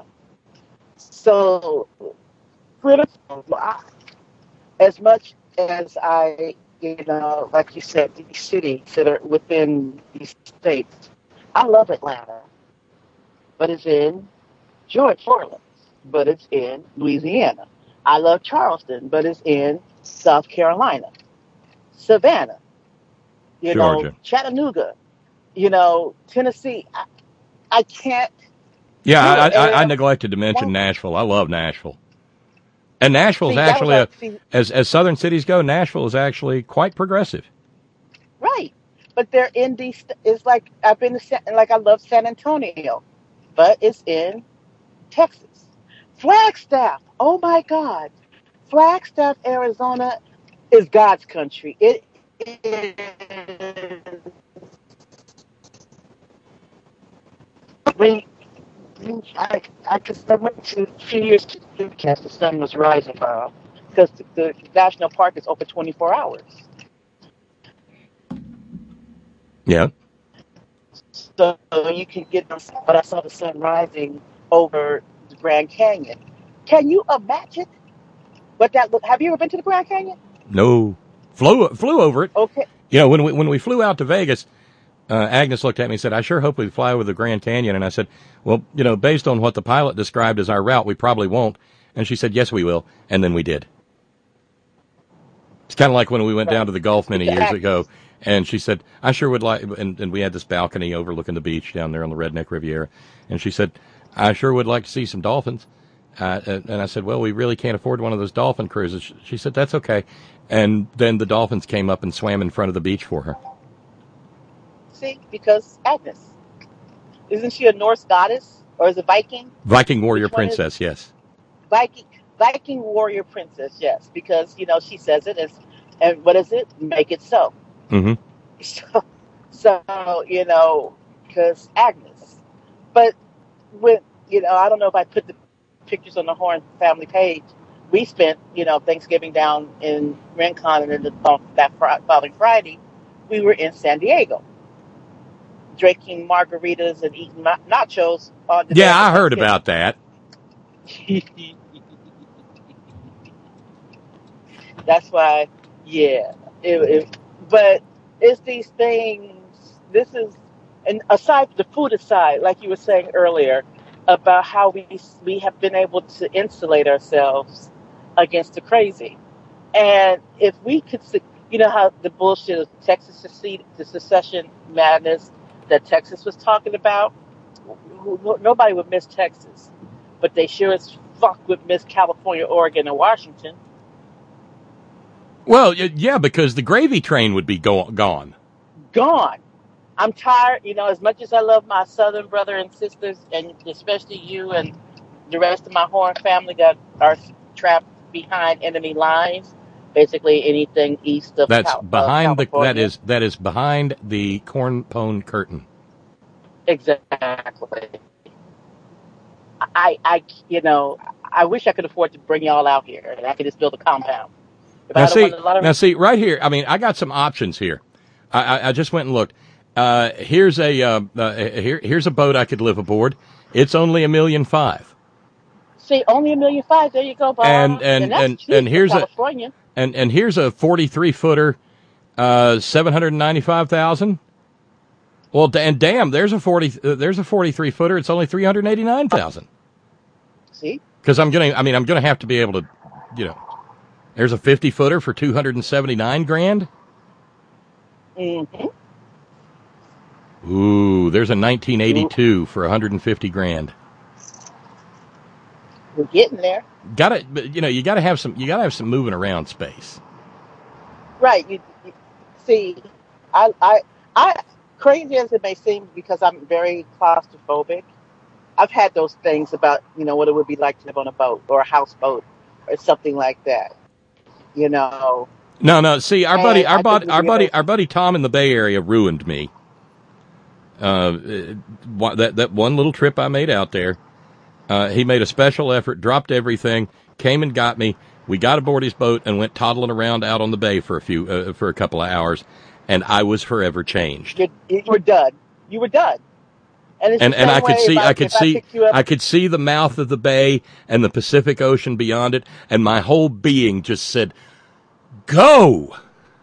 So, freedom, as much as I, you know, like you said, these cities that are within these states, I love Atlanta, but it's in Georgia, Orleans, but it's in Louisiana. I love Charleston, but it's in South Carolina. Savannah, you Georgia. know, Chattanooga, you know, Tennessee. I, I can't. Yeah, I, I, I neglected to mention Nashville. I love Nashville. And Nashville is actually, a, see, as as southern cities go, Nashville is actually quite progressive. Right. But they're in these, it's like, I've been to, like, I love San Antonio, but it's in Texas. Flagstaff, oh my God. Flagstaff, Arizona is God's country. It is. When I, I just I went to a few years to the cast, the sun was rising from, because the, the national park is open twenty-four hours. Yeah. So you can get, but I saw the sun rising over the Grand Canyon. Can you imagine what that look? Have you ever been to the Grand Canyon? No. Flew, flew over it. Okay. You know, when we when we flew out to Vegas, uh, Agnes looked at me and said, "I sure hope we fly over the Grand Canyon." And I said, "Well, you know, based on what the pilot described as our route, we probably won't." And she said, "Yes, we will." And then we did. It's kind of like when we went down to the Gulf many years ago, and she said, "I sure would like," and, and we had this balcony overlooking the beach down there on the Redneck Riviera, and she said, "I sure would like to see some dolphins." Uh, and, and I said, "Well, we really can't afford one of those dolphin cruises." She said, "That's okay." And then the dolphins came up and swam in front of the beach for her. See, because Agnes. Isn't she a Norse goddess? Or is it Viking? Viking warrior princess, yes. Viking Viking warrior princess, yes. Because, you know, she says it as, and what is it? Make it so. Mm-hmm. So, so you know, because Agnes. But, with, you know, I don't know if I put the pictures on the Horn family page. We spent, you know, Thanksgiving down in Rincon, and then the, uh, that fr- following Friday, we were in San Diego, drinking margaritas and eating na- nachos. On the yeah, I heard about that. That's why, yeah. It, it, but it's these things. This is, and aside the food aside, like you were saying earlier, about how we we have been able to insulate ourselves against the crazy. And if we could, you know how the bullshit of Texas secede, the secession madness that Texas was talking about, nobody would miss Texas, but they sure as fuck would miss California, Oregon, and Washington. Well, yeah, because the gravy train would be go- gone. Gone. I'm tired, you know, as much as I love my Southern brother and sisters, and especially you and the rest of my Horn family that are trapped behind enemy lines, basically anything east of That's Cal- behind of the California. that is that is behind the corn pone curtain. Exactly. I, I, you know, I wish I could afford to bring y'all out here and I could just build a compound. If I Now had see, won the lottery- now see, right here. I mean, I got some options here. I, I, I just went and looked. Uh, here's a uh, uh, here here's a boat I could live aboard. It's only a million five. See, only a million five. There you go, Bob. And and that's and, cheap and here's for a California. and and here's a forty-three footer, uh, seven hundred ninety-five thousand. Well, and damn, there's a forty uh, there's a forty-three footer. It's only three hundred eighty-nine thousand. See, because I'm gonna I mean I'm gonna have to be able to, you know, there's a fifty footer for two hundred seventy-nine grand. Mm-hmm. Ooh, there's a nineteen eighty-two Ooh. for one hundred fifty grand. We're getting there. Got to, you know, you got to have some, you got to have some moving around space. Right. You, you see, I, I, I, crazy as it may seem, because I'm very claustrophobic, I've had those things about, you know, what it would be like to live on a boat or a houseboat or something like that. You know. No, no. See, our and buddy, our I buddy, our buddy, able- our buddy Tom in the Bay Area ruined me. Uh, that that one little trip I made out there, uh, he made a special effort, dropped everything, came and got me. We got aboard his boat and went toddling around out on the bay for a few, uh, for a couple of hours, and I was forever changed. You, you were done. You were done. And it's and, the and same I could way see, if I could if I see, picked you up- I could see the mouth of the bay and the Pacific Ocean beyond it, and my whole being just said, "Go!"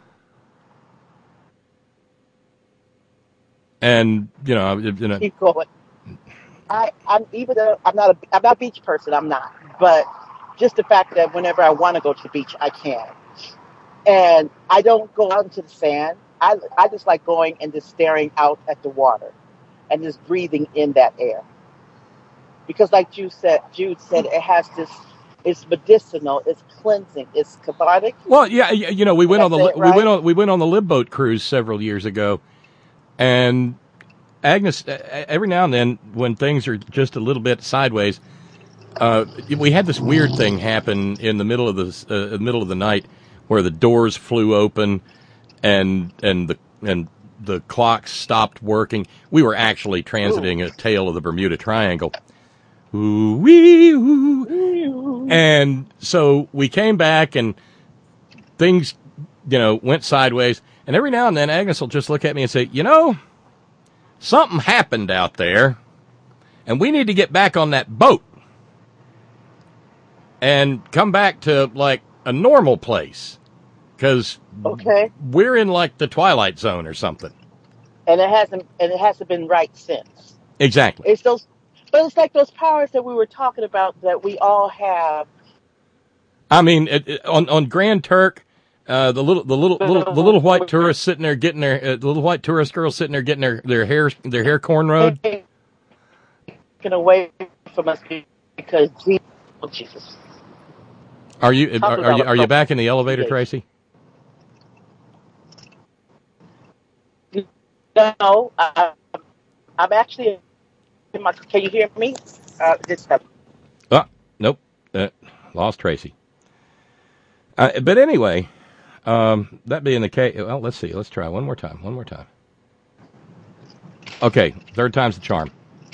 And you know, you know, keep going. I, I'm even though I'm not a I'm not a beach person. I'm not, but just the fact that whenever I want to go to the beach, I can. And I don't go out into the sand. I I just like going and just staring out at the water, and just breathing in that air. Because, like Jude said, Jude said, it has this. It's medicinal. It's cleansing. It's cathartic. Well, yeah, you know, we went on the That's it, we right? went on we went on the Lib Boat cruise several years ago, and Agnes, every now and then when things are just a little bit sideways, uh, we had this weird thing happen in the middle of the uh, middle of the night where the doors flew open and and the and the clocks stopped working. We were actually transiting Ooh. a tail of the Bermuda Triangle. Ooh, wee, ooh. And so we came back and things, you know, went sideways. And every now and then Agnes will just look at me and say, you know, something happened out there and we need to get back on that boat and come back to like a normal place. because Okay. we're in like the Twilight Zone or something. And it hasn't and it hasn't been right since. Exactly. It's those but it's like those powers that we were talking about that we all have. I mean, it, it, on on Grand Turk, uh, the little the little little the little white tourist sitting there getting their uh, the little white tourist girl sitting there getting their, their hair their hair cornrowed. Taken away from us because Jesus. Oh, Jesus. Are you are, are you are you back in the elevator, Tracy? No, I, I'm actually in my. Can you hear me? Uh, this stuff. Oh, nope. Uh, lost Tracy. Uh, but anyway, um, that being the case, well, let's see. Let's try one more time. One more time. Okay, third time's the charm.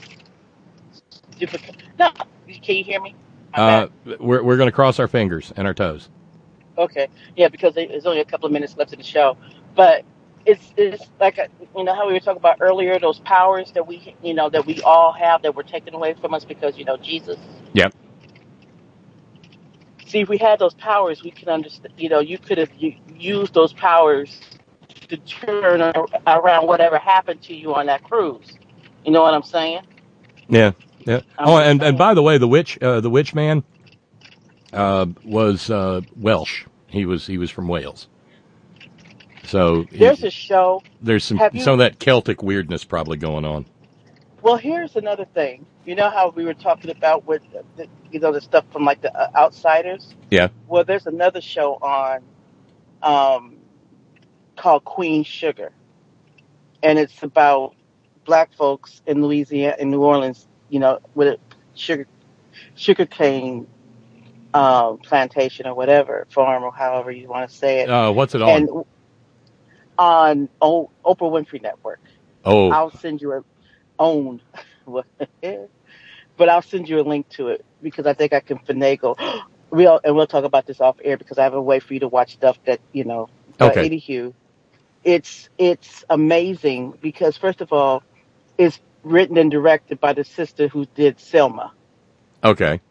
No, can you hear me? Uh, we're we're going to cross our fingers and our toes. Okay, yeah, because there's only a couple of minutes left in the show, but it's it's like a, you know how we were talking about earlier, those powers that we you know that we all have that were taken away from us because you know Jesus. Yep. See, if we had those powers, we could understand. You know, you could have u- used those powers to turn around whatever happened to you on that cruise. You know what I'm saying? Yeah, yeah. Oh, and, and by the way, the witch, uh, the witch man, uh, was uh, Welsh. He was he was from Wales. So there's he, a show. There's some Have you, some of that Celtic weirdness probably going on. Well, here's another thing. You know how we were talking about with the, the, you know the stuff from like the uh, Outsiders. Yeah. Well, there's another show on, um, called Queen Sugar, and it's about black folks in Louisiana, in New Orleans. You know, with a sugar sugar cane um, plantation or whatever farm or however you want to say it. Uh, what's it on? And on o- Oprah Winfrey Network. Oh. I'll send you a owned, but I'll send you a link to it because I think I can finagle. We'll and we'll talk about this off air because I have a way for you to watch stuff that you know. But okay. Anywho, it's it's amazing because first of all, it's written and directed by the sister who did Selma. Okay.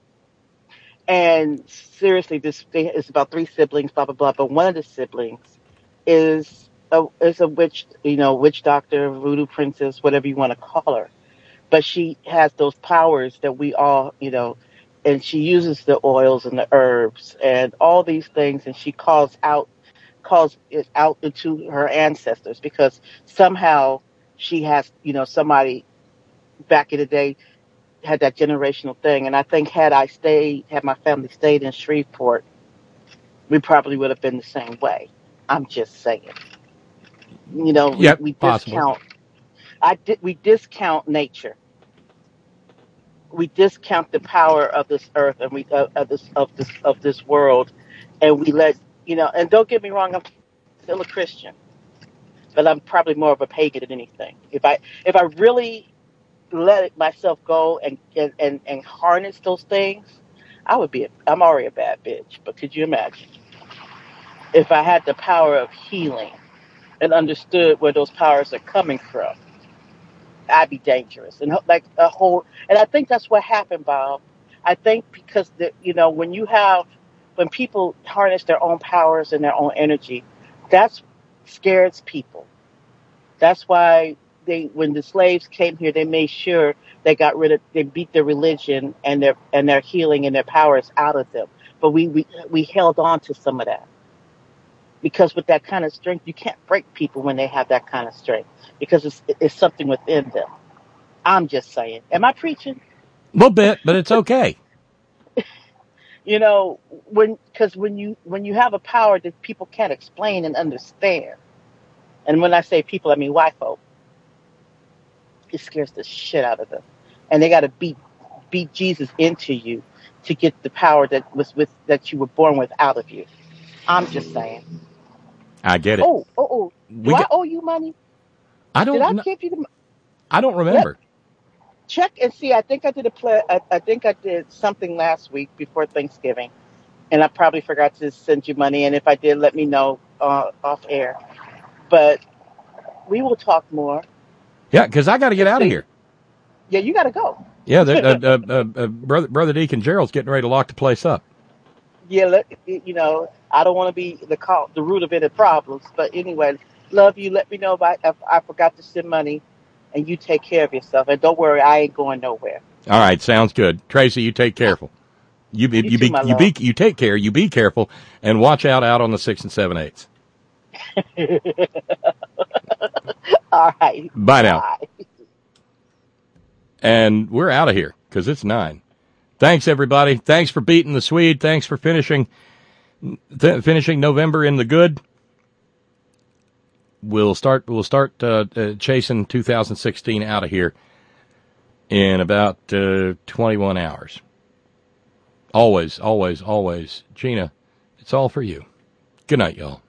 And seriously, this thing is about three siblings, blah blah blah. But one of the siblings is a is a witch, you know, witch doctor, voodoo princess, whatever you want to call her. But she has those powers that we all, you know, and she uses the oils and the herbs and all these things, and she calls out calls it out into her ancestors because somehow she has, you know, somebody back in the day had that generational thing. And I think had I stayed, had my family stayed in Shreveport, we probably would have been the same way. I'm just saying. You know, yep, we, we possible. discount. I di- we discount nature. We discount the power of this earth and we uh, of this of this of this world, and we let you know. And don't get me wrong, I'm still a Christian, but I'm probably more of a pagan than anything. If I if I really let it, myself go and, and and and harness those things, I would be. A, I'm already a bad bitch, but could you imagine if I had the power of healing and understood where those powers are coming from? I'd be dangerous and like a whole. And I think that's what happened, Bob. I think because the, you know when you have when people harness their own powers and their own energy, that's scares people. That's why they when the slaves came here, they made sure they got rid of they beat their religion and their and their healing and their powers out of them. But we we we held on to some of that. Because with that kind of strength, you can't break people when they have that kind of strength. Because it's it's something within them. I'm just saying. Am I preaching? A little bit, but it's okay. You know, when because when you when you have a power that people can't explain and understand, and when I say people, I mean white folk, it scares the shit out of them, and they got to beat beat Jesus into you to get the power that was with that you were born with out of you. I'm just saying. I get it. Oh, oh, oh. Do We I get- owe you money? I don't. Did I kn- give you the? I don't remember. Check and see. I think I did a play. I, I think I did something last week before Thanksgiving, and I probably forgot to send you money. And if I did, let me know uh, off air. But we will talk more. Yeah, because I got to get out of here. Yeah, you got to go. Yeah, the, uh, uh, uh, uh, brother brother Deacon Gerald's getting ready to lock the place up. Yeah, let, you know, I don't want to be the cause, the root of any problems. But anyway, love you. Let me know if I, if I forgot to send money, and you take care of yourself. And don't worry, I ain't going nowhere. All right, sounds good. Tracy, you take careful. You be, You you too, be my you love. be you take care. You be careful, and watch out out on the six and seven eighths. All right. Bye now. Bye. And we're out of here because it's nine. Thanks, everybody. Thanks for beating the Swede. Thanks for finishing th- finishing November in the good. We'll start. We'll start uh, uh, chasing two thousand sixteen out of here in about uh, twenty-one hours. Always, always, always, Gina. It's all for you. Good night, y'all.